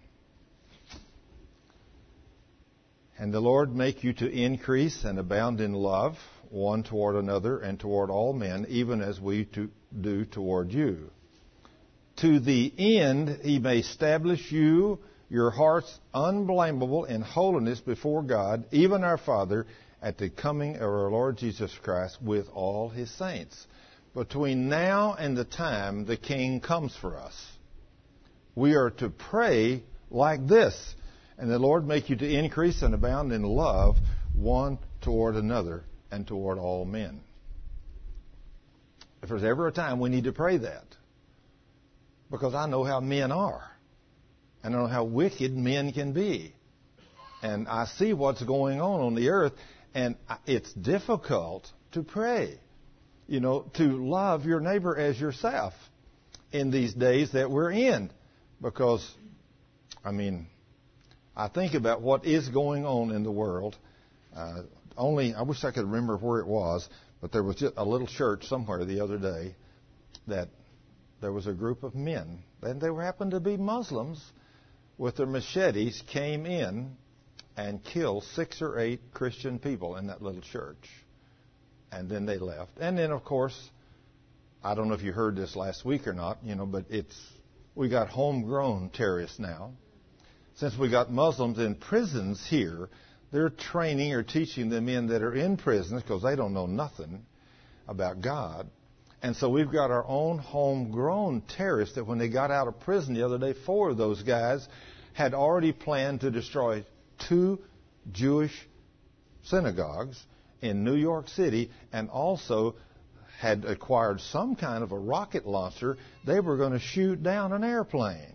And the Lord make you to increase and abound in love, one toward another and toward all men, even as we to do toward you. To the end He may establish you, your hearts unblameable in holiness before God, even our Father, at the coming of our Lord Jesus Christ with all His saints. Between now and the time the King comes for us, we are to pray like this. And the Lord make you to increase and abound in love, one toward another and toward all men. If there's ever a time we need to pray that, because I know how men are. I know how wicked men can be. And I see what's going on on the earth, and it's difficult to pray. You know, to love your neighbor as yourself in these days that we're in. Because, I mean, I think about what is going on in the world. Uh, only, I wish I could remember where it was, but there was just a little church somewhere the other day that there was a group of men, and they happened to be Muslims, with their machetes came in and killed six or eight Christian people in that little church. And then they left. And then, of course, I don't know if you heard this last week or not, you know, but it's we got homegrown terrorists now. Since we got Muslims in prisons here, they're training or teaching the men that are in prisons because they don't know nothing about God. And so we've got our own homegrown terrorists that when they got out of prison the other day, four of those guys had already planned to destroy two Jewish synagogues in New York City and also had acquired some kind of a rocket launcher. They were going to shoot down an airplane.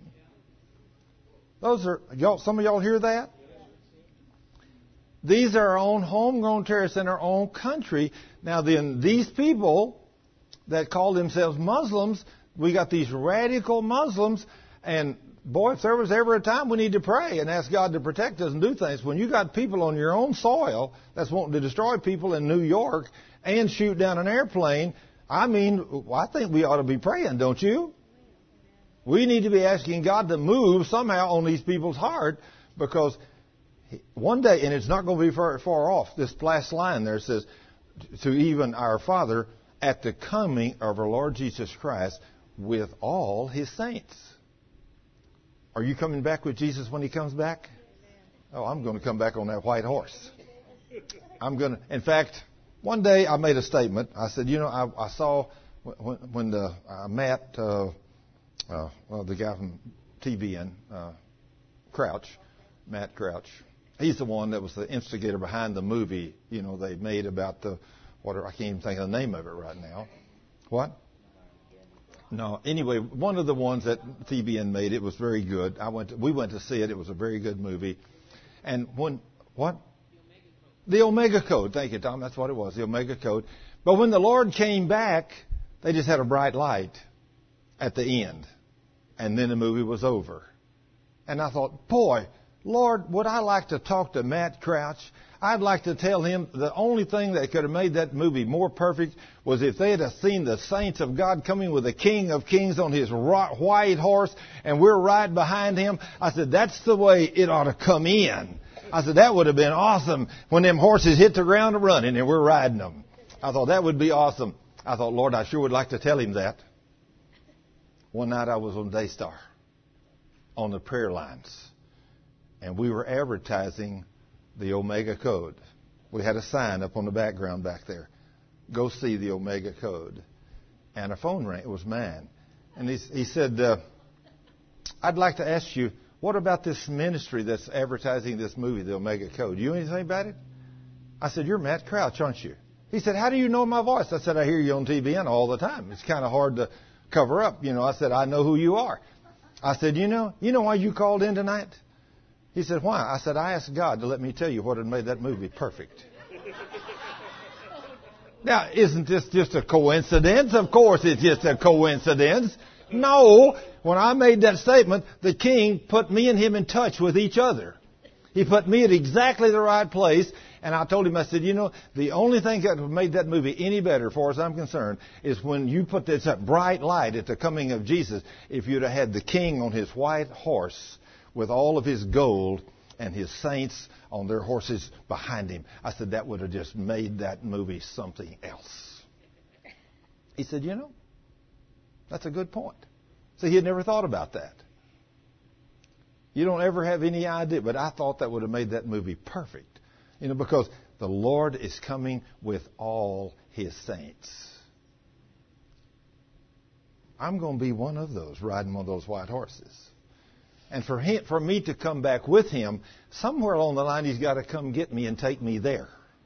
Those are, y'all, some of y'all hear that? These are our own homegrown terrorists in our own country. Now then, these people that call themselves Muslims, we got these radical Muslims, and boy, if there was ever a time we need to pray and ask God to protect us and do things, when you got people on your own soil that's wanting to destroy people in New York and shoot down an airplane, I mean, I think we ought to be praying, don't you? We need to be asking God to move somehow on these people's heart, because one day, and it's not going to be far, far off, this last line there says, to even our Father at the coming of our Lord Jesus Christ with all His saints. Are you coming back with Jesus when He comes back? Oh, I'm going to come back on that white horse. I'm going to, in fact, one day I made a statement. I said, you know, I, I saw when, when the uh, Matt, uh, uh, well, the guy from T V N, uh, Crouch, Matt Crouch, he's the one that was the instigator behind the movie, you know, they made about the, whatever, I can't even think of the name of it right now. What? No. Anyway, one of the ones that T B N made, it was very good. I went. To, we went to see it. It was a very good movie. And when what? The Omega Code. Thank you, Tom. That's what it was. The Omega Code. But when the Lord came back, they just had a bright light at the end, and then the movie was over. And I thought, boy, Lord, would I like to talk to Matt Crouch? I'd like to tell him the only thing that could have made that movie more perfect was if they had seen the saints of God coming with the King of Kings on his white horse, and we're right behind him. I said, that's the way it ought to come in. I said, that would have been awesome when them horses hit the ground running and we're riding them. I thought that would be awesome. I thought, Lord, I sure would like to tell him that. One night I was on Daystar on the prayer lines, and we were advertising the Omega Code. We had a sign up on the background back there. Go see the Omega Code. And a phone rang. It was mine. And he, he said, uh, I'd like to ask you, what about this ministry that's advertising this movie, the Omega Code? Do you know anything about it? I said, you're Matt Crouch, aren't you? He said, how do you know my voice? I said, I hear you on T V and all the time. It's kind of hard to cover up. You know, I said, I know who you are. I said, you know, you know why you called in tonight? He said, why? I said, I asked God to let me tell you what had made that movie perfect. Now, isn't this just a coincidence? Of course it's just a coincidence. No. When I made that statement, the King put me and him in touch with each other. He put me at exactly the right place. And I told him, I said, you know, the only thing that made that movie any better, as far as I'm concerned, is when you put this bright light at the coming of Jesus. If you'd have had the King on his white horse with all of his gold and his saints on their horses behind him, I said, that would have just made that movie something else. He said, you know, that's a good point. So he had never thought about that. You don't ever have any idea, but I thought that would have made that movie perfect. You know, because the Lord is coming with all his saints. I'm going to be one of those, riding one of those white horses. And for him, for me to come back with him, somewhere along the line, he's got to come get me and take me there.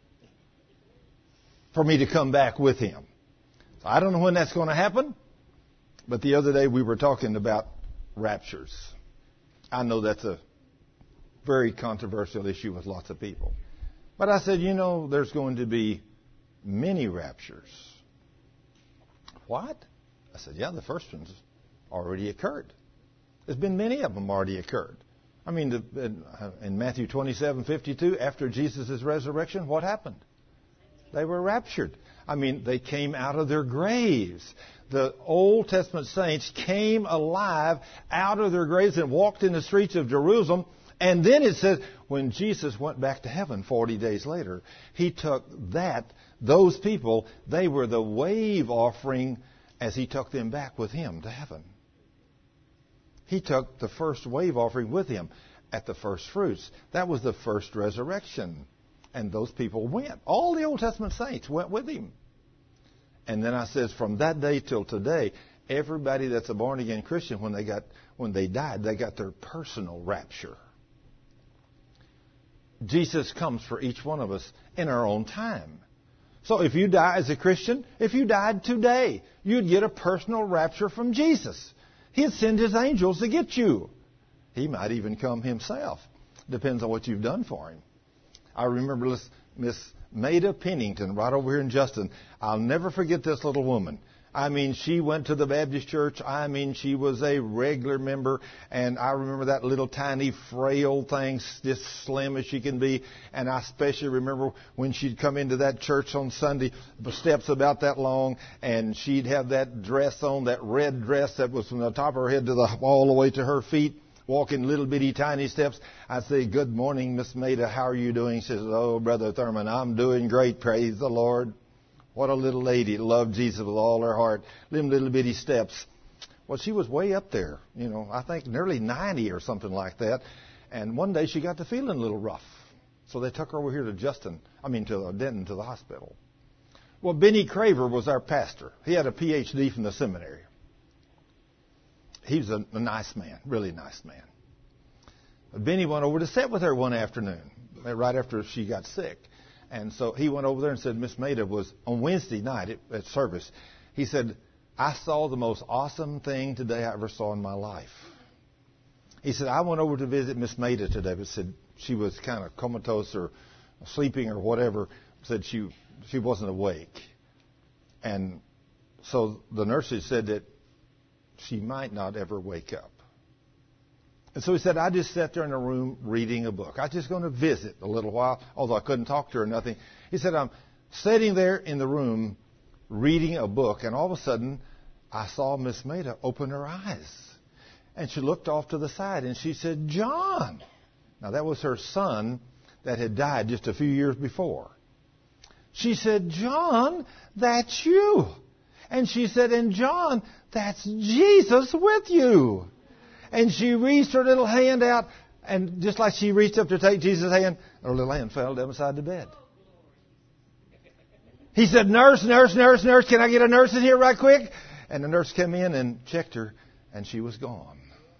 For me to come back with him. So I don't know when that's going to happen. But the other day we were talking about raptures. I know that's a very controversial issue with lots of people. But I said, you know, there's going to be many raptures. What? I said, yeah, the first one's already occurred. There's been many of them already occurred. I mean, in Matthew twenty-seven fifty-two, after Jesus' resurrection, what happened? They were raptured. I mean, they came out of their graves. The Old Testament saints came alive out of their graves and walked in the streets of Jerusalem. And then it says, when Jesus went back to heaven forty days later, he took that, those people, they were the wave offering as he took them back with him to heaven. He took the first wave offering with him at the first fruits. That was the first resurrection. And those people went. All the Old Testament saints went with him. And then I says, from that day till today, everybody that's a born-again Christian, when they got, when they died, they got their personal rapture. Jesus comes for each one of us in our own time. So if you die as a Christian, if you died today, you'd get a personal rapture from Jesus. He'd send his angels to get you. He might even come himself. Depends on what you've done for him. I remember Miss Maida Pennington right over here in Justin. I'll never forget this little woman. I mean, she went to the Baptist church. I mean, she was a regular member. And I remember that little tiny frail thing, just slim as she can be. And I especially remember when she'd come into that church on Sunday, the steps about that long, and she'd have that dress on, that red dress that was from the top of her head to the all the way to her feet, walking little bitty tiny steps. I'd say, good morning, Miss Maida. How are you doing? She says, oh, Brother Thurman, I'm doing great. Praise the Lord. What a little lady, loved Jesus with all her heart. Them little bitty steps. Well, she was way up there, you know, I think nearly ninety or something like that. And one day she got to feeling a little rough. So they took her over here to Justin, I mean to Denton, to the hospital. Well, Benny Craver was our pastor. He had a P H D from the seminary. He was a, a nice man, really nice man. But Benny went over to sit with her one afternoon, right after she got sick. And so he went over there and said, Miss Maida was on Wednesday night at, at service. He said, I saw the most awesome thing today I ever saw in my life. He said, I went over to visit Miss Maida today, but said she was kind of comatose or sleeping or whatever. Said she she wasn't awake. And so the nurses said that she might not ever wake up. And so he said, I just sat there in a room reading a book. I was just going to visit a little while, although I couldn't talk to her or nothing. He said, I'm sitting there in the room reading a book, and all of a sudden, I saw Miss Maida open her eyes. And she looked off to the side, and she said, John. Now, that was her son that had died just a few years before. She said, John, that's you. And she said, and John, that's Jesus with you. And she reached her little hand out, and just like she reached up to take Jesus' hand, her little hand fell down beside the bed. He said, nurse, nurse, nurse, nurse, can I get a nurse in here right quick? And the nurse came in and checked her, and she was gone.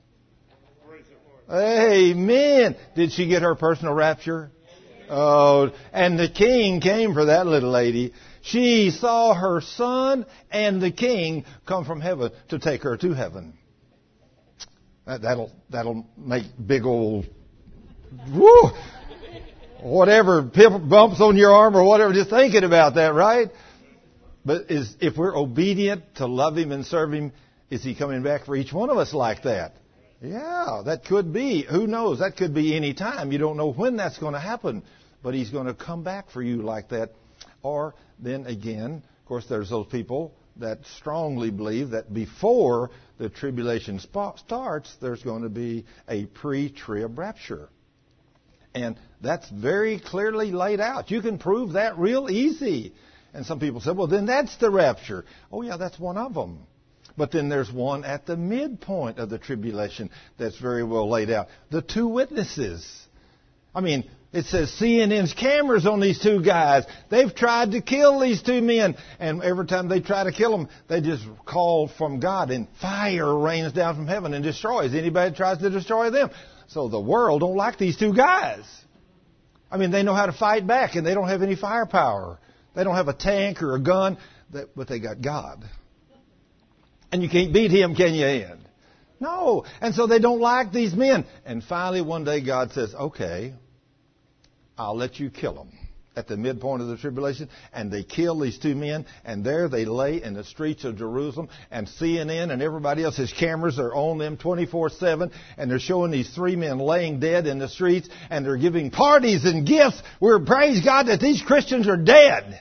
Amen. Did she get her personal rapture? Oh, and the king came for that little lady. She saw her son and the king come from heaven to take her to heaven. That, that'll that'll make big old woo, whatever bumps on your arm or whatever. Just thinking about that, right? But is if we're obedient to love Him and serve Him, is He coming back for each one of us like that? Yeah, that could be. Who knows? That could be any time. You don't know when that's going to happen, but He's going to come back for you like that. Or then again, of course, there's those people that strongly believe that before the tribulation starts, there's going to be a pre-trib rapture. And that's very clearly laid out. You can prove that real easy. And some people say, well, then that's the rapture. Oh, yeah, that's one of them. But then there's one at the midpoint of the tribulation that's very well laid out. The two witnesses. I mean, it says C N N's cameras on these two guys. They've tried to kill these two men. And every time they try to kill them, they just call from God. And fire rains down from heaven and destroys anybody that tries to destroy them. So the world don't like these two guys. I mean, they know how to fight back, and they don't have any firepower. They don't have a tank or a gun, but they got God. And you can't beat Him, can you, Ed? No. And so they don't like these men. And finally, one day, God says, okay, I'll let you kill them at the midpoint of the tribulation. And they kill these two men. And there they lay in the streets of Jerusalem. And C N N and everybody else's cameras are on them twenty-four seven. And they're showing these three men laying dead in the streets. And they're giving parties and gifts. We're praise God that these Christians are dead.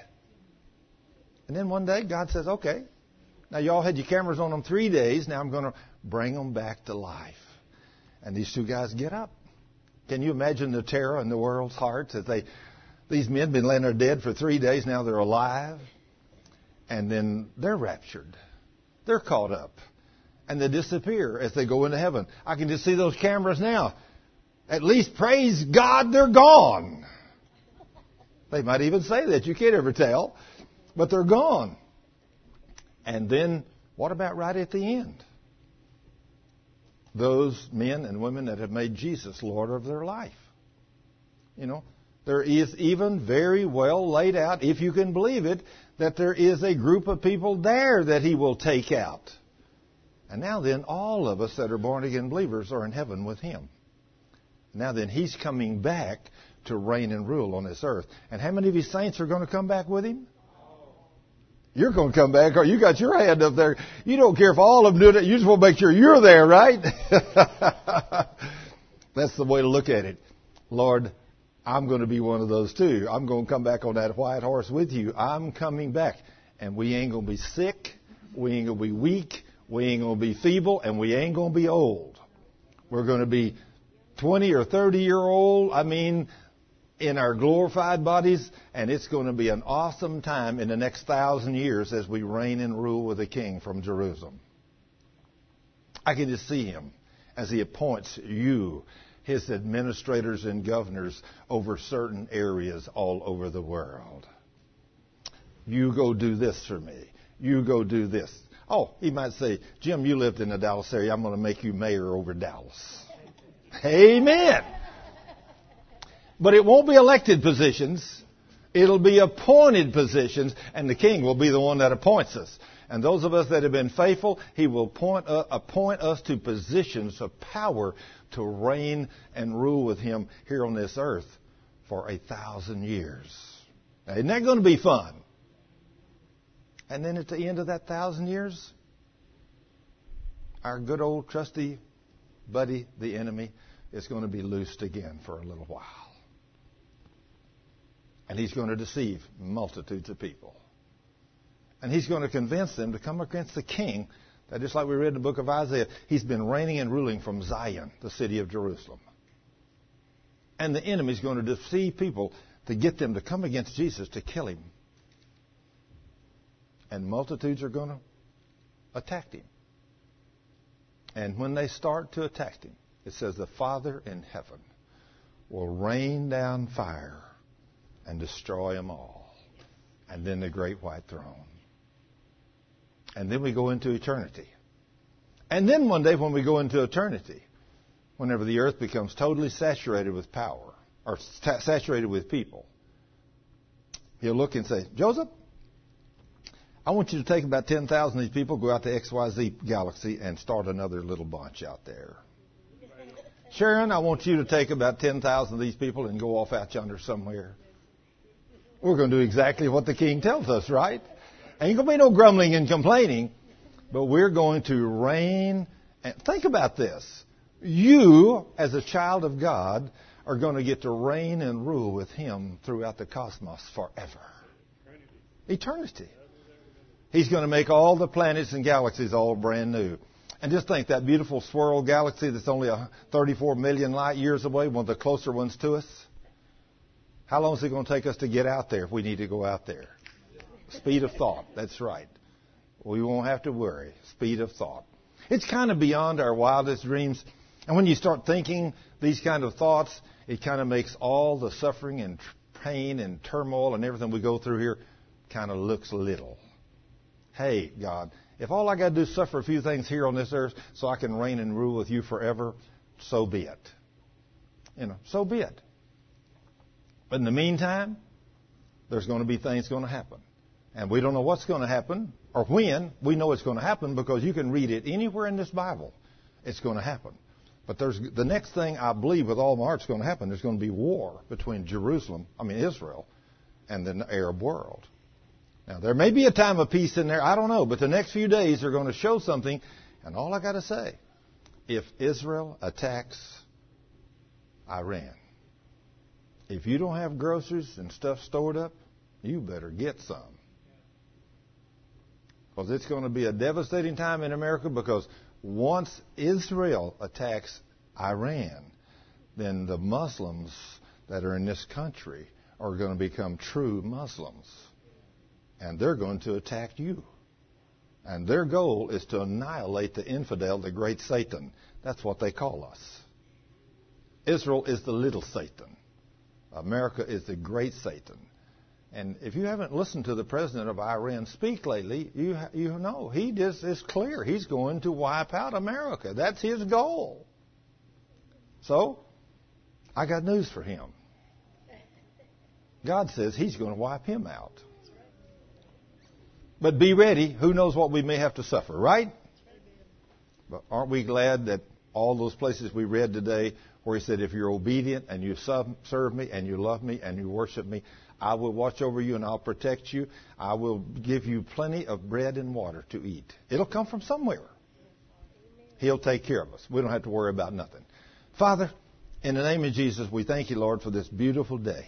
And then one day, God says, okay, now y'all had your cameras on them three days. Now I'm going to bring them back to life. And these two guys get up. Can you imagine the terror in the world's hearts as they, these men have been laying there dead for three days. Now they're alive. And then they're raptured. They're caught up. And they disappear as they go into heaven. I can just see those cameras now. At least praise God, they're gone. They might even say that. You can't ever tell. But they're gone. And then, what about right at the end? Those men and women that have made Jesus Lord of their life. You know, there is even very well laid out, if you can believe it, that there is a group of people there that He will take out. And now then, all of us that are born again believers are in heaven with Him. Now then, He's coming back to reign and rule on this earth. And how many of His saints are going to come back with Him? You're going to come back, or you got your hand up there. You don't care if all of them do it. You just want to make sure you're there, right? That's the way to look at it. Lord, I'm going to be one of those too. I'm going to come back on that white horse with you. I'm coming back. And we ain't going to be sick. We ain't going to be weak. We ain't going to be feeble. And we ain't going to be old. We're going to be twenty or thirty year old. I mean, in our glorified bodies, and it's going to be an awesome time in the next thousand years as we reign and rule with the King from Jerusalem. I can just see Him as He appoints you, His administrators and governors over certain areas all over the world. You go do this for me. You go do this. Oh, He might say, Jim, you lived in the Dallas area. I'm going to make you mayor over Dallas. Amen. But it won't be elected positions. It'll be appointed positions, and the King will be the one that appoints us. And those of us that have been faithful, He will appoint, uh, appoint us to positions of power to reign and rule with Him here on this earth for a thousand years. Now, isn't that going to be fun? And then at the end of that thousand years, our good old trusty buddy, the enemy is going to be loosed again for a little while. And he's going to deceive multitudes of people. And he's going to convince them to come against the king that, just like we read in the book of Isaiah, he's been reigning and ruling from Zion, the city of Jerusalem. And the enemy's going to deceive people to get them to come against Jesus to kill him. And multitudes are going to attack him. And when they start to attack him, it says the Father in heaven will rain down fire and destroy them all. And then the great white throne. And then we go into eternity. And then one day when we go into eternity, whenever the earth becomes totally saturated with power, or sa- saturated with people, he'll look and say, Joseph, I want you to take about ten thousand of these people, go out to X Y Z galaxy, and start another little bunch out there. Sharon, I want you to take about ten thousand of these people and go off out yonder somewhere. We're going to do exactly what the king tells us, right? Ain't going to be no grumbling and complaining, but we're going to reign. And think about this. You, as a child of God, are going to get to reign and rule with him throughout the cosmos forever. Eternity. He's going to make all the planets and galaxies all brand new. And just think, that beautiful swirl galaxy that's only thirty-four million light years away, one of the closer ones to us. How long is it going to take us to get out there if we need to go out there? Speed of thought. That's right. We won't have to worry. Speed of thought. It's kind of beyond our wildest dreams. And when you start thinking these kind of thoughts, it kind of makes all the suffering and pain and turmoil and everything we go through here kind of looks little. Hey, God, if all I got to do is suffer a few things here on this earth so I can reign and rule with you forever, so be it. You know, so be it. But in the meantime, there's going to be things going to happen. And we don't know what's going to happen or when. We know it's going to happen because you can read it anywhere in this Bible. It's going to happen. But there's the next thing I believe with all my heart is going to happen. There's going to be war between Jerusalem, I mean Israel, and the Arab world. Now, there may be a time of peace in there. I don't know. But the next few days are going to show something. And all I got to say, if Israel attacks Iran, if you don't have groceries and stuff stored up, you better get some. Because it's going to be a devastating time in America, because once Israel attacks Iran, then the Muslims that are in this country are going to become true Muslims. And they're going to attack you. And their goal is to annihilate the infidel, the great Satan. That's what they call us. Israel is the little Satan. America is the great Satan. And if you haven't listened to the president of Iran speak lately, you you know he just is clear. He's going to wipe out America. That's his goal. So, I got news for him. God says he's going to wipe him out. But be ready. Who knows what we may have to suffer, right? But aren't we glad that all those places we read today where he said, if you're obedient and you serve me and you love me and you worship me, I will watch over you and I'll protect you. I will give you plenty of bread and water to eat. It'll come from somewhere. He'll take care of us. We don't have to worry about nothing. Father, in the name of Jesus, we thank you, Lord, for this beautiful day.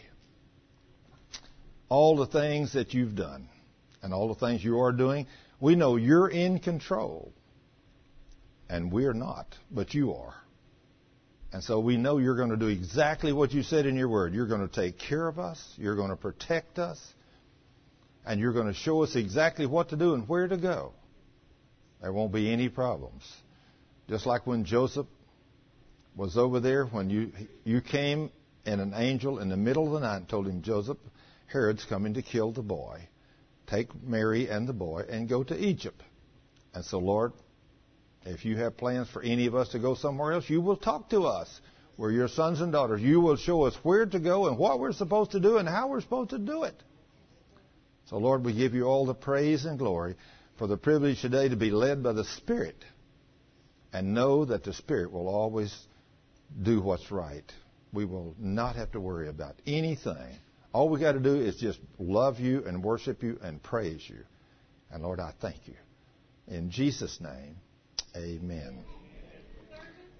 All the things that you've done and all the things you are doing, we know you're in control. And we're not, but you are. And so we know you're going to do exactly what you said in your word. You're going to take care of us. You're going to protect us. And you're going to show us exactly what to do and where to go. There won't be any problems. Just like when Joseph was over there, when you you came and an angel in the middle of the night and told him, Joseph, Herod's coming to kill the boy. Take Mary and the boy and go to Egypt. And so, Lord, if you have plans for any of us to go somewhere else, you will talk to us. We're your sons and daughters. You will show us where to go and what we're supposed to do and how we're supposed to do it. So, Lord, we give you all the praise and glory for the privilege today to be led by the Spirit and know that the Spirit will always do what's right. We will not have to worry about anything. All we got to do is just love you and worship you and praise you. And, Lord, I thank you. In Jesus' name, amen.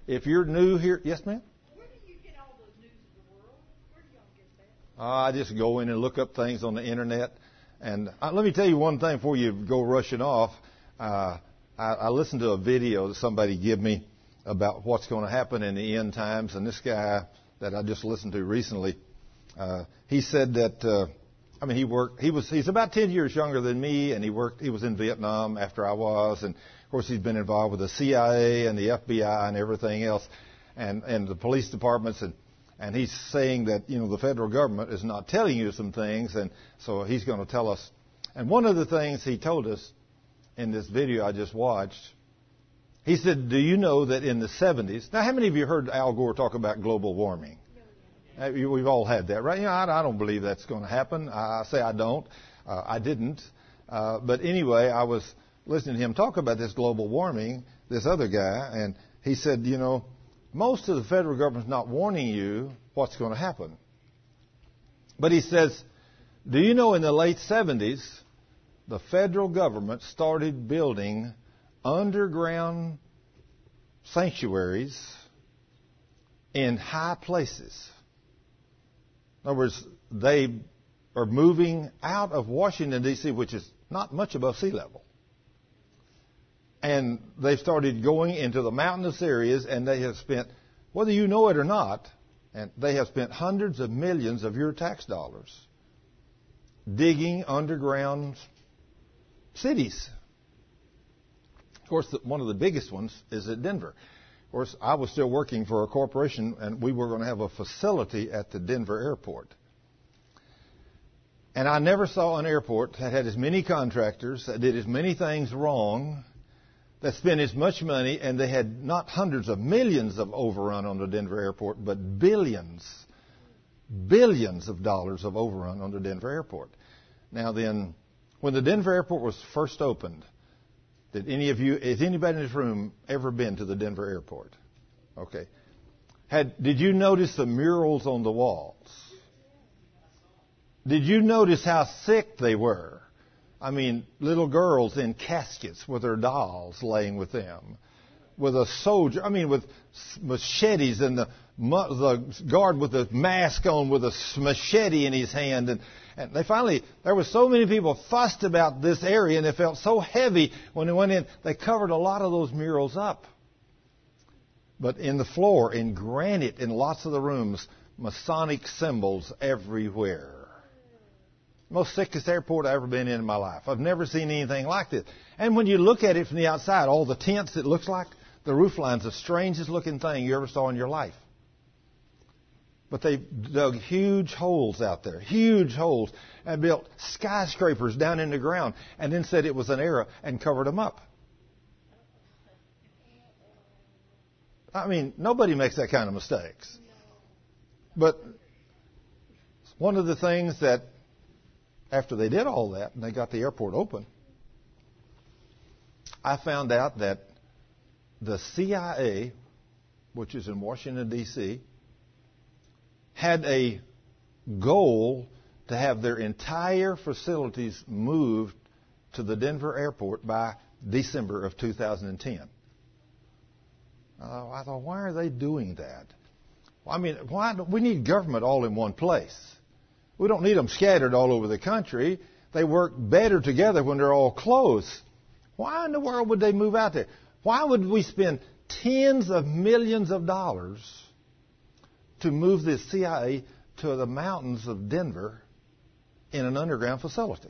if you're new here, yes, ma'am? Where do you get all the news of the world? Where do y'all get that? Uh, I just go in and look up things on the internet. And uh, let me tell you one thing before you go rushing off. Uh, I, I listened to a video that somebody gave me about what's going to happen in the end times. And this guy that I just listened to recently, uh, he said that, uh, I mean, he worked, he was, he's about ten years younger than me, and he worked, he was in Vietnam after I was. And of course, he's been involved with the C I A and the F B I and everything else, and, and the police departments. And, and he's saying that, you know, the federal government is not telling you some things. And so he's going to tell us. And one of the things he told us in this video I just watched, he said, do you know that in the seventies, now how many of you heard Al Gore talk about global warming? Uh, We've all had that, right? You know, I, I don't believe that's going to happen. I, I say I don't. Uh, I didn't. Uh, but anyway, I was listening to him talk about this global warming, this other guy, and he said, you know, most of the federal government's not warning you what's going to happen. But he says, do you know in the late seventies, the federal government started building underground sanctuaries in high places. In other words, they are moving out of Washington, D C, which is not much above sea level. And they've started going into the mountainous areas, and they have spent, whether you know it or not, and they have spent hundreds of millions of your tax dollars digging underground cities. Of course, the, one of the biggest ones is at Denver. Of course, I was still working for a corporation, and we were going to have a facility at the Denver airport. And I never saw an airport that had as many contractors, that did as many things wrong, that spent as much money, and they had not hundreds of millions of overrun on the Denver airport, but billions, billions of dollars of overrun on the Denver airport. Now then, when the Denver airport was first opened, did any of you, has anybody in this room ever been to the Denver airport? Okay. Had, did you notice the murals on the walls? Did you notice how sick they were? I mean, little girls in caskets with their dolls laying with them. With a soldier, I mean, with machetes, and the, the guard with the mask on with a machete in his hand. And, and they finally, there were so many people fussed about this area, and it felt so heavy when they went in. They covered a lot of those murals up. But in the floor, in granite, in lots of the rooms, Masonic symbols everywhere. Most sickest airport I've ever been in in my life. I've never seen anything like this. And when you look at it from the outside, all the tents, it looks like the roof line's the strangest looking thing you ever saw in your life. But they dug huge holes out there, huge holes, and built skyscrapers down in the ground, and then said it was an era and covered them up. I mean, nobody makes that kind of mistakes. But one of the things that, after they did all that and they got the airport open, I found out that the C I A, which is in Washington, D C, had a goal to have their entire facilities moved to the Denver airport by December of two thousand ten. Uh, I thought, why are they doing that? Well, I mean, why do we need government all in one place? We don't need them scattered all over the country. They work better together when they're all close. Why in the world would they move out there? Why would we spend tens of millions of dollars to move this C I A to the mountains of Denver in an underground facility?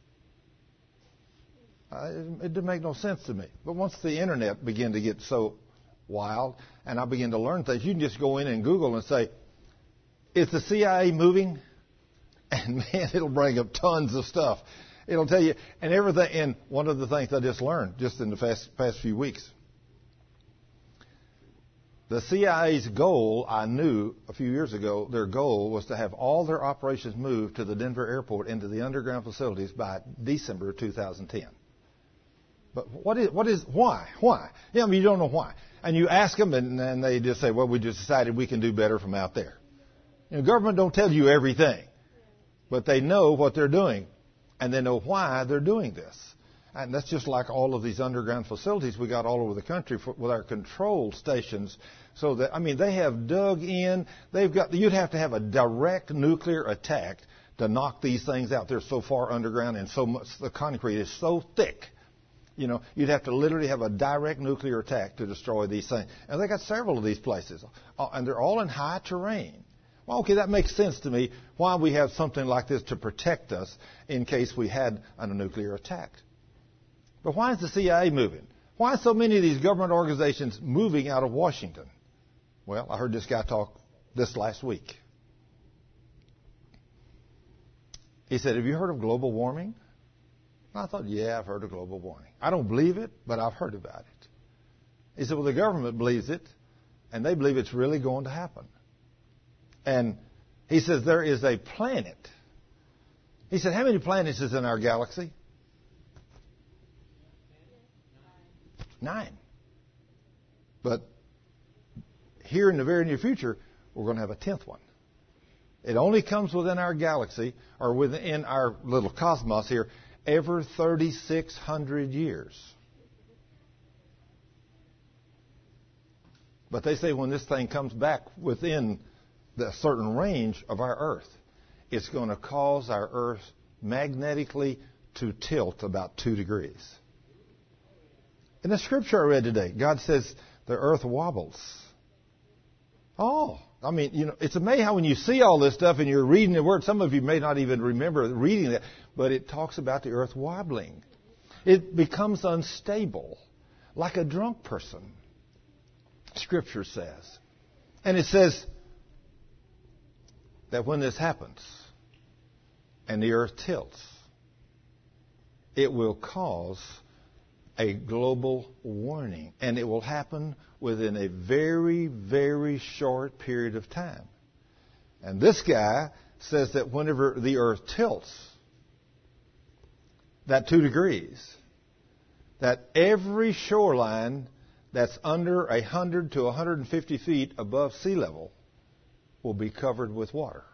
Uh, it, it didn't make no sense to me. But once the internet began to get so wild and I began to learn things, you can just go in and Google and say, is the C I A moving? And man, it'll bring up tons of stuff. It'll tell you, and everything. And one of the things I just learned just in the past, past few weeks, the C I A's goal, I knew a few years ago, their goal was to have all their operations moved to the Denver airport into the underground facilities by December two thousand ten. But what is, what is, why? Why? Yeah, I mean, you don't know why. And you ask them, and, and they just say, well, we just decided we can do better from out there. You know, government don't tell you everything. But they know what they're doing, and they know why they're doing this. And that's just like all of these underground facilities we got all over the country for, with our control stations. So that, I mean, they have dug in. They've got, you'd have to have a direct nuclear attack to knock these things out. They're so far underground and so much, the concrete is so thick. You know, you'd have to literally have a direct nuclear attack to destroy these things. And they got several of these places. And they're all in high terrain. Well, okay, that makes sense to me why we have something like this to protect us in case we had a nuclear attack. But why is the C I A moving? Why are so many of these government organizations moving out of Washington? Well, I heard this guy talk this last week. He said, have you heard of global warming? I thought, yeah, I've heard of global warming. I don't believe it, but I've heard about it. He said, well, the government believes it, and they believe it's really going to happen. And he says there is a planet. He said, how many planets is in our galaxy? Nine. But here in the very near future, we're going to have a tenth one. It only comes within our galaxy, or within our little cosmos here, every thirty-six hundred years. But they say when this thing comes back within the certain range of our Earth, it's going to cause our Earth magnetically to tilt about two degrees. In the scripture I read today, God says the Earth wobbles. Oh, I mean, you know, it's amazing how when you see all this stuff and you're reading the Word, some of you may not even remember reading that, but it talks about the Earth wobbling. It becomes unstable, like a drunk person, Scripture says. And it says that when this happens and the Earth tilts, it will cause a global warning, and it will happen within a very, very short period of time. And this guy says that whenever the Earth tilts, that two degrees, that every shoreline that's under one hundred to one hundred fifty feet above sea level will be covered with water.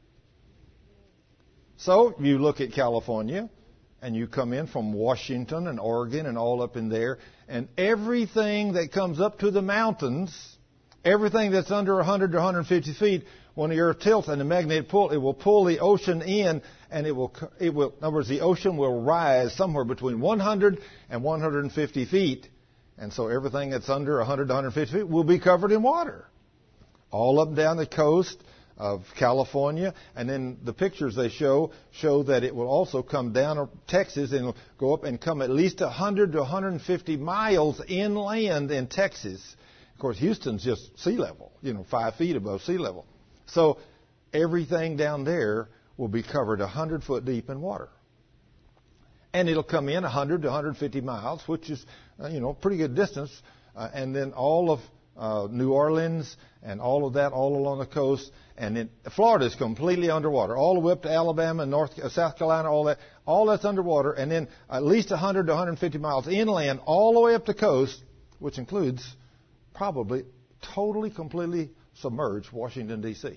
So you look at California, and you come in from Washington and Oregon and all up in there, and everything that comes up to the mountains, everything that's under one hundred to one hundred fifty feet, when the Earth tilts and the magnetic pull, it will pull the ocean in, and it will, it will, in other words, the ocean will rise somewhere between one hundred and one hundred fifty feet, and so everything that's under one hundred to one hundred fifty feet will be covered in water. All up and down the coast of California, and then the pictures they show show that it will also come down Texas and go up and come at least one hundred to one hundred fifty miles inland in Texas. Of course, Houston's just sea level, you know, five feet above sea level. So everything down there will be covered one hundred foot deep in water. And it'll come in one hundred to one hundred fifty miles, which is, uh, you know, a pretty good distance. Uh, and then all of uh, New Orleans and all of that all along the coast. And then Florida is completely underwater, all the way up to Alabama and North, uh, South Carolina, all that. All that's underwater. And then at least one hundred to one hundred fifty miles inland, all the way up the coast, which includes probably totally, completely submerged Washington, D C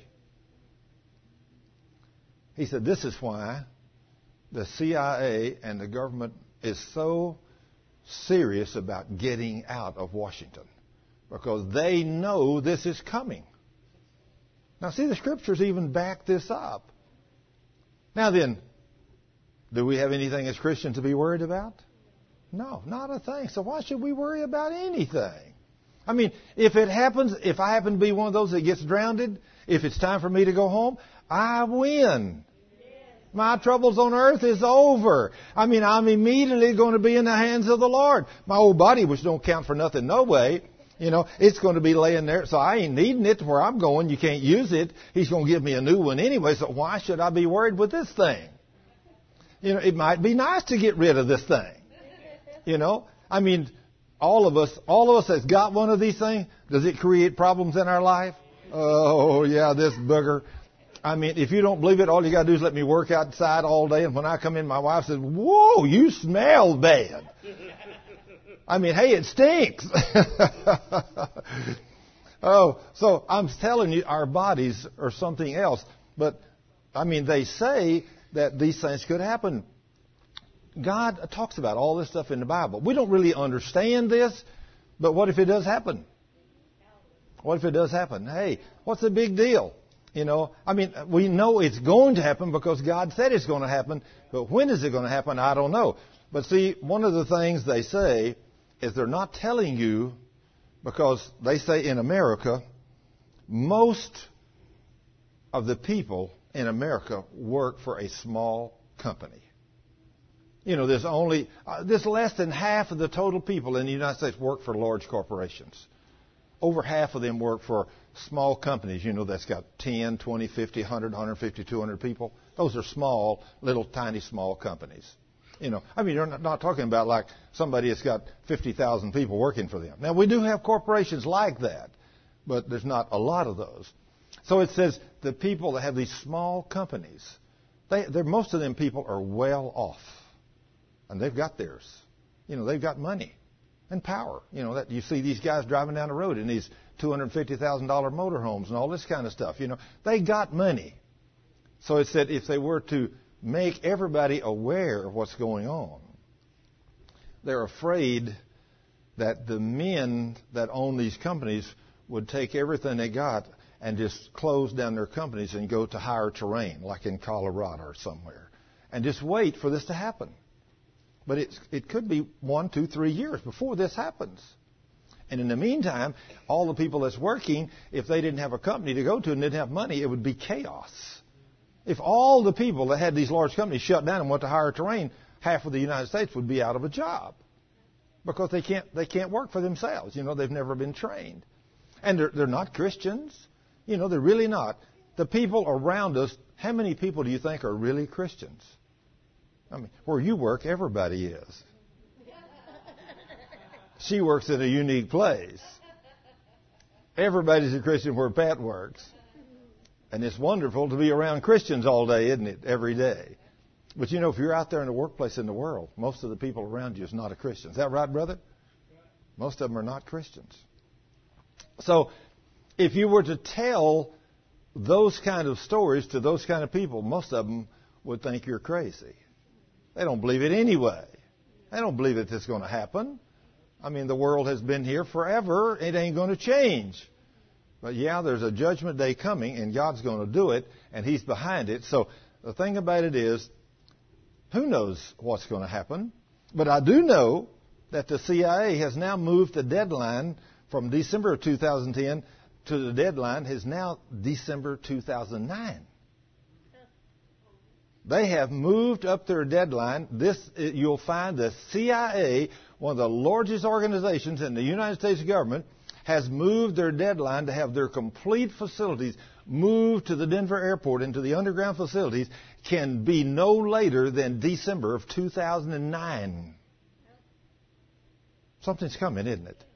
He said this is why the C I A and the government is so serious about getting out of Washington, because they know this is coming. Now, see, the Scriptures even back this up. Now then, do we have anything as Christians to be worried about? No, not a thing. So why should we worry about anything? I mean, if it happens, if I happen to be one of those that gets drowned, if it's time for me to go home, I win. My troubles on earth is over. I mean, I'm immediately going to be in the hands of the Lord. My old body, which don't count for nothing no way, you know, it's going to be laying there. So I ain't needing it to where I'm going. You can't use it. He's going to give me a new one anyway. So why should I be worried with this thing? You know, it might be nice to get rid of this thing. You know, I mean, all of us, all of us that's got one of these things, does it create problems in our life? Oh, yeah, this booger. I mean, if you don't believe it, all you got to do is let me work outside all day. And when I come in, my wife says, whoa, you smell bad. I mean, hey, it stinks. Oh, so I'm telling you, our bodies are something else. But, I mean, they say that these things could happen. God talks about all this stuff in the Bible. We don't really understand this, but what if it does happen? What if it does happen? Hey, what's the big deal? You know, I mean, we know it's going to happen because God said it's going to happen, but when is it going to happen? I don't know. But see, one of the things they say is they're not telling you, because they say in America, most of the people in America work for a small company. You know, there's only, uh, there's less than half of the total people in the United States work for large corporations. Over half of them work for small companies, you know, that's got ten, twenty, fifty, one hundred, one hundred fifty, two hundred people. Those are small, little, tiny, small companies. You know, I mean, you're not, not talking about like somebody that's got fifty thousand people working for them. Now, we do have corporations like that, but there's not a lot of those. So it says the people that have these small companies, they, they're, most of them people are well off. And they've got theirs. You know, they've got money and power. You know, that you see these guys driving down the road in these two hundred fifty thousand dollars motorhomes and all this kind of stuff. You know, they got money. So it said if they were to make everybody aware of what's going on, they're afraid that the men that own these companies would take everything they got and just close down their companies and go to higher terrain, like in Colorado or somewhere, and just wait for this to happen. But it's, it could be one, two, three years before this happens. And in the meantime, all the people that's working, if they didn't have a company to go to and didn't have money, it would be chaos. If all the people that had these large companies shut down and went to higher terrain, half of the United States would be out of a job because they can't they can't work for themselves. You know, they've never been trained. And they're, they're not Christians. You know, they're really not. The people around us, how many people do you think are really Christians? I mean, where you work, everybody is. She works in a unique place. Everybody's a Christian where Pat works. And it's wonderful to be around Christians all day, isn't it? Every day. But you know, if you're out there in the workplace in the world, most of the people around you is not a Christian. Is that right, brother? Most of them are not Christians. So, if you were to tell those kind of stories to those kind of people, most of them would think you're crazy. They don't believe it anyway. They don't believe that it's going to happen. I mean, the world has been here forever. It ain't going to change. But yeah, there's a judgment day coming, and God's going to do it, and He's behind it. So the thing about it is, who knows what's going to happen? But I do know that the C I A has now moved the deadline from December of two thousand ten to the deadline is now December two thousand nine. They have moved up their deadline. This, you'll find the C I A, one of the largest organizations in the United States government, has moved their deadline to have their complete facilities moved to the Denver airport into the underground facilities can be no later than December of two thousand nine. Something's coming, isn't it?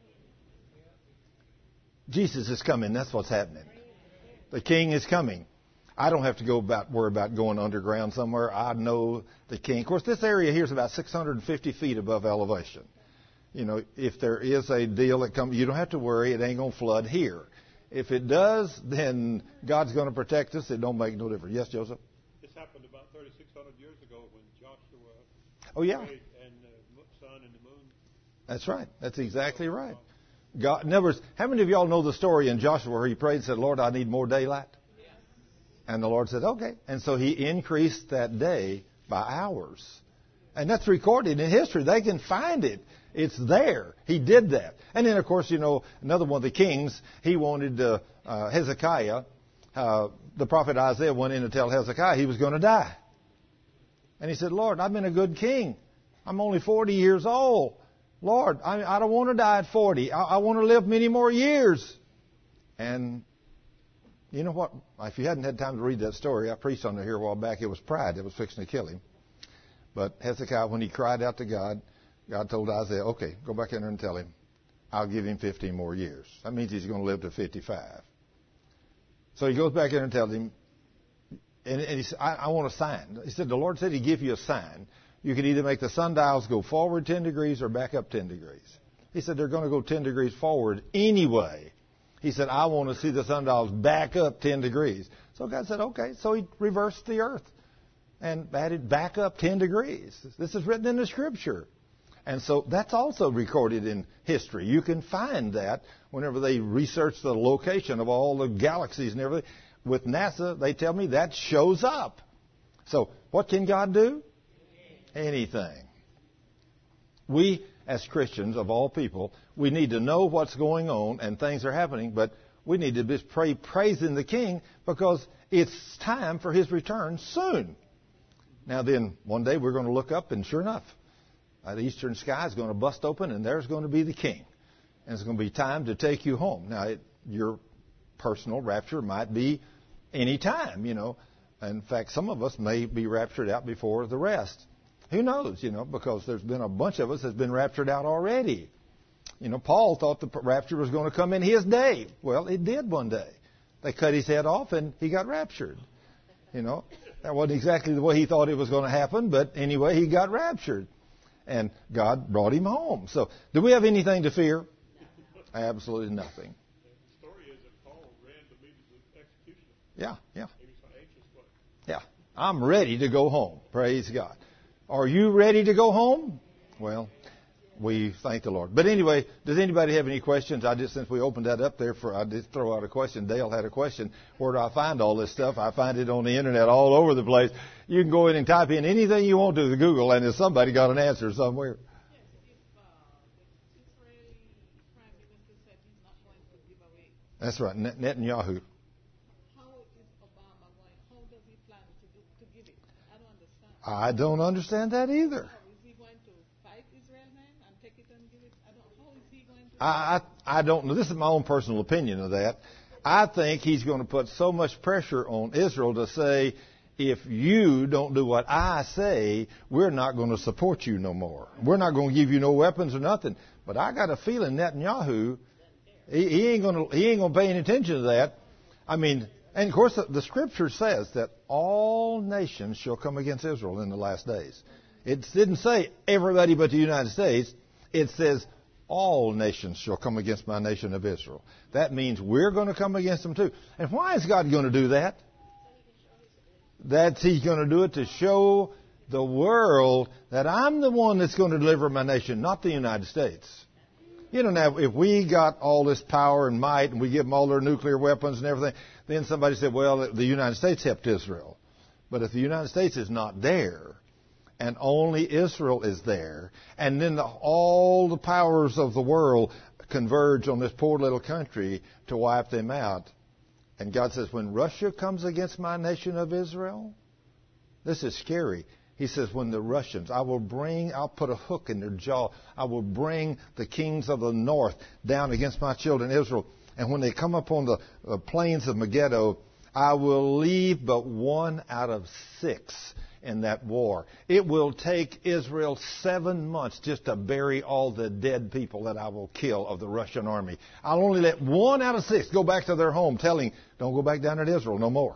Jesus is coming. That's what's happening. The King is coming. I don't have to go about worry about going underground somewhere. I know the King. Of course, this area here is about six hundred fifty feet above elevation. You know, if there is a deal that comes, you don't have to worry. It ain't going to flood here. If it does, then God's going to protect us. It don't make no difference. Yes, Joseph? This happened about thirty-six hundred years ago when Joshua oh, yeah. prayed and the sun and the moon. That's right. That's exactly right. God, in other words, how many of y'all know the story in Joshua where he prayed and said, Lord, I need more daylight? Yeah. And the Lord said, okay. And so He increased that day by hours. And that's recorded in history. They can find it. It's there. He did that. And then, of course, you know, another one of the kings, he wanted uh, uh, Hezekiah. Uh, the prophet Isaiah went in to tell Hezekiah he was going to die. And he said, Lord, I've been a good king. I'm only forty years old. Lord, I, I don't want to die at forty. I, I want to live many more years. And you know what? If you hadn't had time to read that story, I preached on it here a while back. It was pride that was fixing to kill him. But Hezekiah, when he cried out to God, God told Isaiah, okay, go back in there and tell him, I'll give him fifteen more years. That means he's going to live to fifty-five. So he goes back in and tells him, and, and he said, I, I want a sign. He said, the Lord said He'd give you a sign. You can either make the sundials go forward ten degrees or back up ten degrees. He said, they're going to go ten degrees forward anyway. He said, I want to see the sundials back up ten degrees. So God said, okay. So He reversed the earth. and added back up ten degrees. This is written in the Scripture. And so that's also recorded in history. You can find that whenever they research the location of all the galaxies and everything. With NASA, they tell me that shows up. So what can God do? Anything. We, as Christians of all people, we need to know what's going on and things are happening, but we need to just pray praising the King because it's time for His return soon. Now then, one day we're going to look up and sure enough, the eastern sky is going to bust open and there's going to be the King. And it's going to be time to take you home. Now, it, your personal rapture might be any time, you know. In fact, some of us may be raptured out before the rest. Who knows, you know, because there's been a bunch of us that's been raptured out already. You know, Paul thought the rapture was going to come in his day. Well, it did one day. They cut his head off and he got raptured. You know, that wasn't exactly the way he thought it was going to happen, but anyway, he got raptured. And God brought him home. So, do we have anything to fear? Absolutely nothing. The story is that Paul ran to meet his executioner. Yeah, yeah. He was so anxious, but Yeah. I'm ready to go home. Praise God. Are you ready to go home? Well, we thank the Lord. But anyway, does anybody have any questions? I just, since we opened that up there, for I did throw out a question. Dale had a question. Where do I find all this stuff? I find it on the internet all over the place. You can go in and type in anything you want to the Google, and there's somebody got an answer somewhere. Yes, if uh, the Israeli Prime Minister said he's not going to give away, That's right, Net- Netanyahu. how is Obama going? How does he plan to do, to give it? I don't understand. I don't understand that either. How is he going to fight Israel then and take it and give it? I don't. How is he going to? I, I I don't know. This is my own personal opinion of that. I think he's going to put so much pressure on Israel to say, if you don't do what I say, we're not going to support you no more. We're not going to give you no weapons or nothing. But I got a feeling Netanyahu, he, he ain't going to he ain't going to pay any attention to that. I mean, and of course the, the Scripture says that all nations shall come against Israel in the last days. It didn't say everybody but the United States. It says all nations shall come against my nation of Israel. That means we're going to come against them too. And why is God going to do that? That's He's going to do it to show the world that I'm the one that's going to deliver my nation, not the United States. You know, now, if we got all this power and might and we give them all their nuclear weapons and everything, then somebody said, well, the United States helped Israel. But if the United States is not there, and only Israel is there, and then the, all the powers of the world converge on this poor little country to wipe them out. And God says, when Russia comes against my nation of Israel, this is scary. He says, when the Russians, I will bring, I'll put a hook in their jaw. I will bring the kings of the north down against my children Israel. And when they come up on the uh, plains of Megiddo, I will leave but one out of six in that war. It will take Israel seven months just to bury all the dead people that I will kill of the Russian army. I'll only let one out of six go back to their home telling, don't go back down to Israel no more.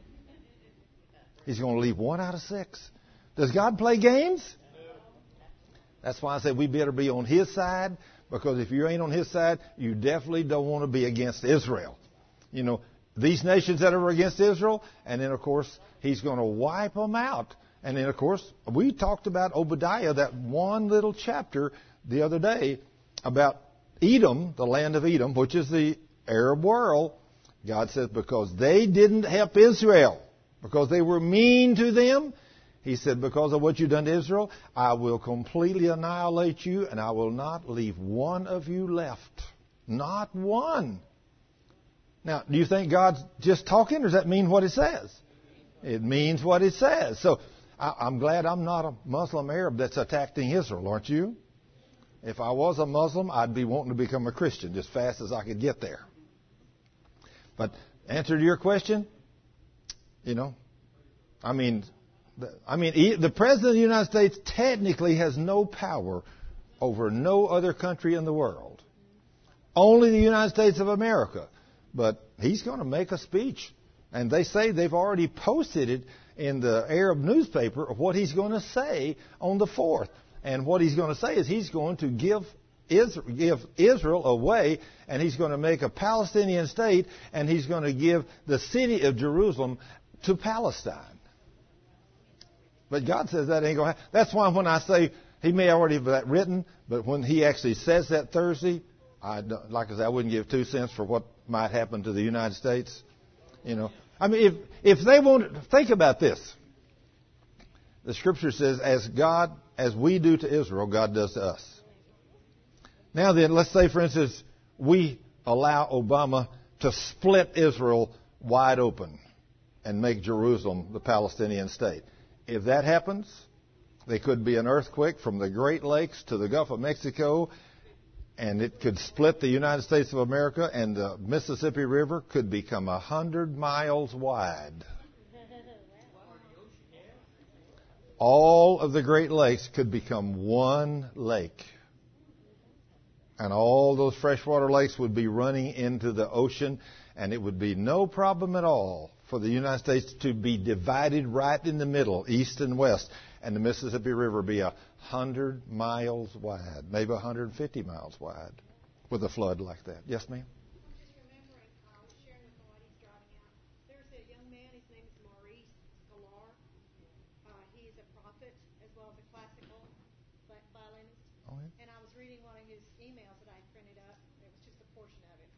He's going to leave one out of six. Does God play games? That's why I say we better be on His side, because if you ain't on His side, you definitely don't want to be against Israel. You know, these nations that are against Israel, and then, of course, He's going to wipe them out. And then, of course, we talked about Obadiah, that one little chapter the other day about Edom, the land of Edom, which is the Arab world. God says, because they didn't help Israel, because they were mean to them, He said, because of what you've done to Israel, I will completely annihilate you, and I will not leave one of you left. Not one. Now, do you think God's just talking, or does that mean what it says? It means what it says. So, I, I'm glad I'm not a Muslim Arab that's attacking Israel, aren't you? If I was a Muslim, I'd be wanting to become a Christian as fast as I could get there. But answer to your question, you know, I mean, the, I mean, he, the President of the United States technically has no power over no other country in the world. Only the United States of America. But he's going to make a speech. And they say they've already posted it in the Arab newspaper of what he's going to say on the fourth. And what he's going to say is he's going to give Israel, give Israel away, and he's going to make a Palestinian state, and he's going to give the city of Jerusalem to Palestine. But God says that ain't going to happen. That's why when I say He may already have that written, but when He actually says that Thursday, I don't, like I said, I wouldn't give two cents for what might happen to the United States. You know, I mean, if if they won't think about this, the Scripture says, as God, as we do to Israel, God does to us. Now then, let's say, for instance, we allow Obama to split Israel wide open and make Jerusalem the Palestinian state. If that happens, there could be an earthquake from the Great Lakes to the Gulf of Mexico, and it could split the United States of America, and the Mississippi River could become a hundred miles wide. All of the Great Lakes could become one lake. And all those freshwater lakes would be running into the ocean, and it would be no problem at all for the United States to be divided right in the middle, east and west, and the Mississippi River be a hundred miles wide, maybe a hundred fifty miles wide, with a flood like that. Yes, ma'am? I'm just remembering, I was sharing with my he's driving out. There's a young man, his name is Maurice Galar. Uh, he is a prophet as well as a classical violinist. Oh, yeah. And I was reading one of his emails that I had printed up. It was just a portion of it.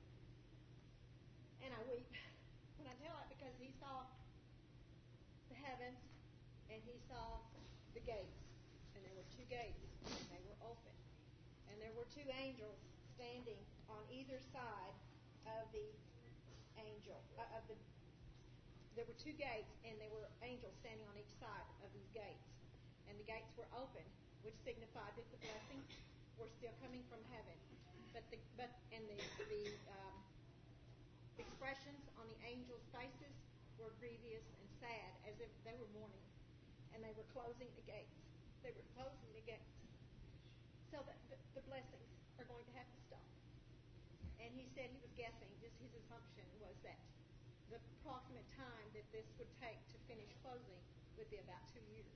And I weep when I tell it because he saw the heavens and he saw the gates. And there were two gates and they were open. And there were two angels standing on either side of the angel, uh, of the, there were two gates and there were angels standing on each side of these gates. And the gates were open, which signified that the blessings were still coming from heaven. But the but and the the um, expressions on the angels' faces were grievous and sad, as if they were mourning, and they were closing the gates. They were closing the gates, so that the, the blessings are going to have to stop. And he said he was guessing, just his assumption was that the approximate time that this would take to finish closing would be about two years.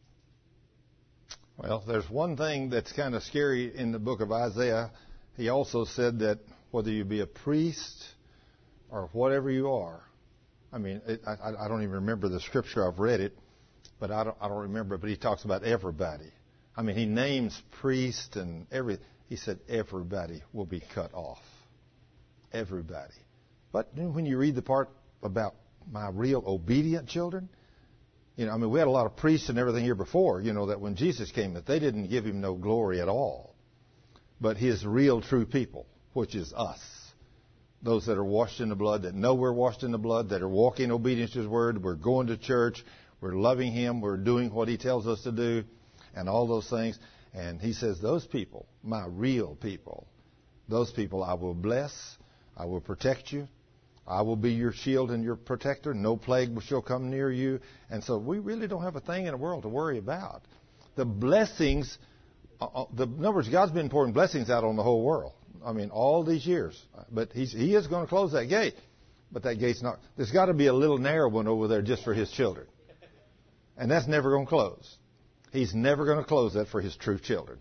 Well, there's one thing that's kind of scary in the book of Isaiah. He also said that whether you be a priest or whatever you are, I mean, it, I, I don't even remember the scripture. I've read it, but I don't, I don't remember. But he talks about everybody. I mean, he names priest and every. He said everybody will be cut off. Everybody. But when you read the part about my real obedient children, you know, I mean, we had a lot of priests and everything here before, you know, that when Jesus came, that they didn't give him no glory at all. But his real true people, which is us, those that are washed in the blood, that know we're washed in the blood, that are walking in obedience to his word, we're going to church, we're loving him, we're doing what he tells us to do, and all those things. And he says, those people, my real people, those people I will bless, I will protect you. I will be your shield and your protector. No plague shall come near you. And so we really don't have a thing in the world to worry about. The blessings, uh, the in other words, God's been pouring blessings out on the whole world. I mean, all these years. But he's, he is going to close that gate. But that gate's not. There's got to be a little narrow one over there just for his children. And that's never going to close. He's never going to close that for his true children.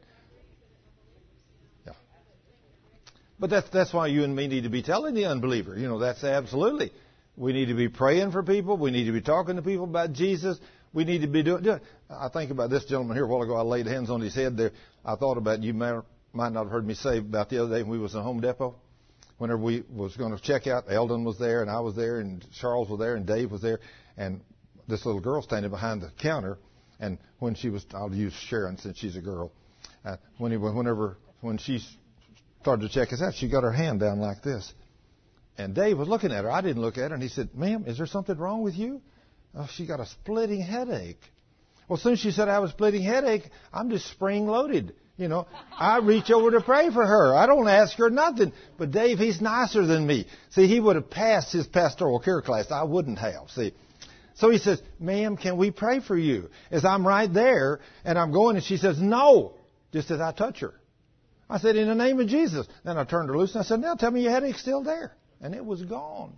But that's, that's why you and me need to be telling the unbeliever. You know, that's absolutely. We need to be praying for people. We need to be talking to people about Jesus. We need to be doing, doing I think about this gentleman here a while ago. I laid hands on his head there. I thought about, you might, might not have heard me say about the other day when we was in Home Depot. Whenever we was going to check out, Eldon was there, and I was there, and Charles was there, and Dave was there. And this little girl standing behind the counter. And when she was, I'll use Sharon since she's a girl. Uh, when he, whenever, when she's, started to check us out, she got her hand down like this. And Dave was looking at her. I didn't look at her. And he said, ma'am, is there something wrong with you? Oh, she got a splitting headache. Well, as soon as she said I have a splitting headache, I'm just spring-loaded. You know, I reach over to pray for her. I don't ask her nothing. But Dave, he's nicer than me. See, he would have passed his pastoral care class. I wouldn't have. See, so he says, ma'am, can we pray for you? As I'm right there, and I'm going, and she says, no, just as I touch her. I said, in the name of Jesus. Then I turned her loose and I said, now tell me your headache's still there. And it was gone.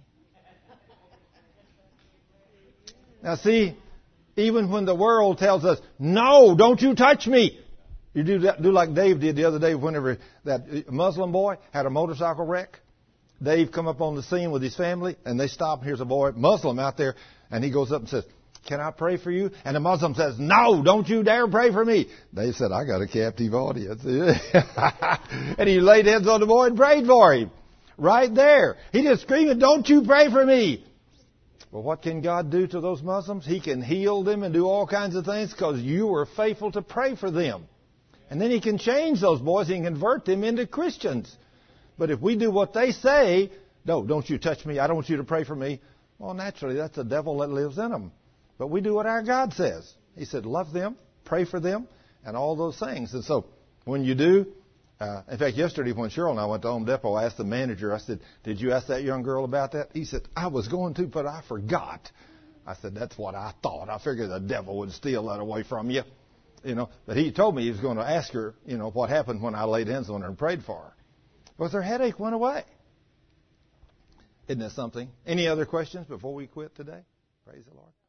Now see, even when the world tells us, no, don't you touch me. You do that, do like Dave did the other day whenever that Muslim boy had a motorcycle wreck. Dave come up on the scene with his family and they stop. Here's a boy, Muslim out there. And he goes up and says, can I pray for you? And the Muslim says, no, don't you dare pray for me. They said, I got a captive audience. And he laid hands on the boy and prayed for him. Right there. He just screaming, don't you pray for me. Well, what can God do to those Muslims? He can heal them and do all kinds of things because you were faithful to pray for them. And then He can change those boys and convert them into Christians. But if we do what they say, no, don't you touch me, I don't want you to pray for me. Well, naturally, that's the devil that lives in them. But we do what our God says. He said, love them, pray for them, and all those things. And so, when you do, uh, in fact, yesterday when Cheryl and I went to Home Depot, I asked the manager, I said, did you ask that young girl about that? He said, I was going to, but I forgot. I said, that's what I thought. I figured the devil would steal that away from you. You know, but he told me he was going to ask her, you know, what happened when I laid hands on her and prayed for her. But her headache went away. Isn't that something? Any other questions before we quit today? Praise the Lord.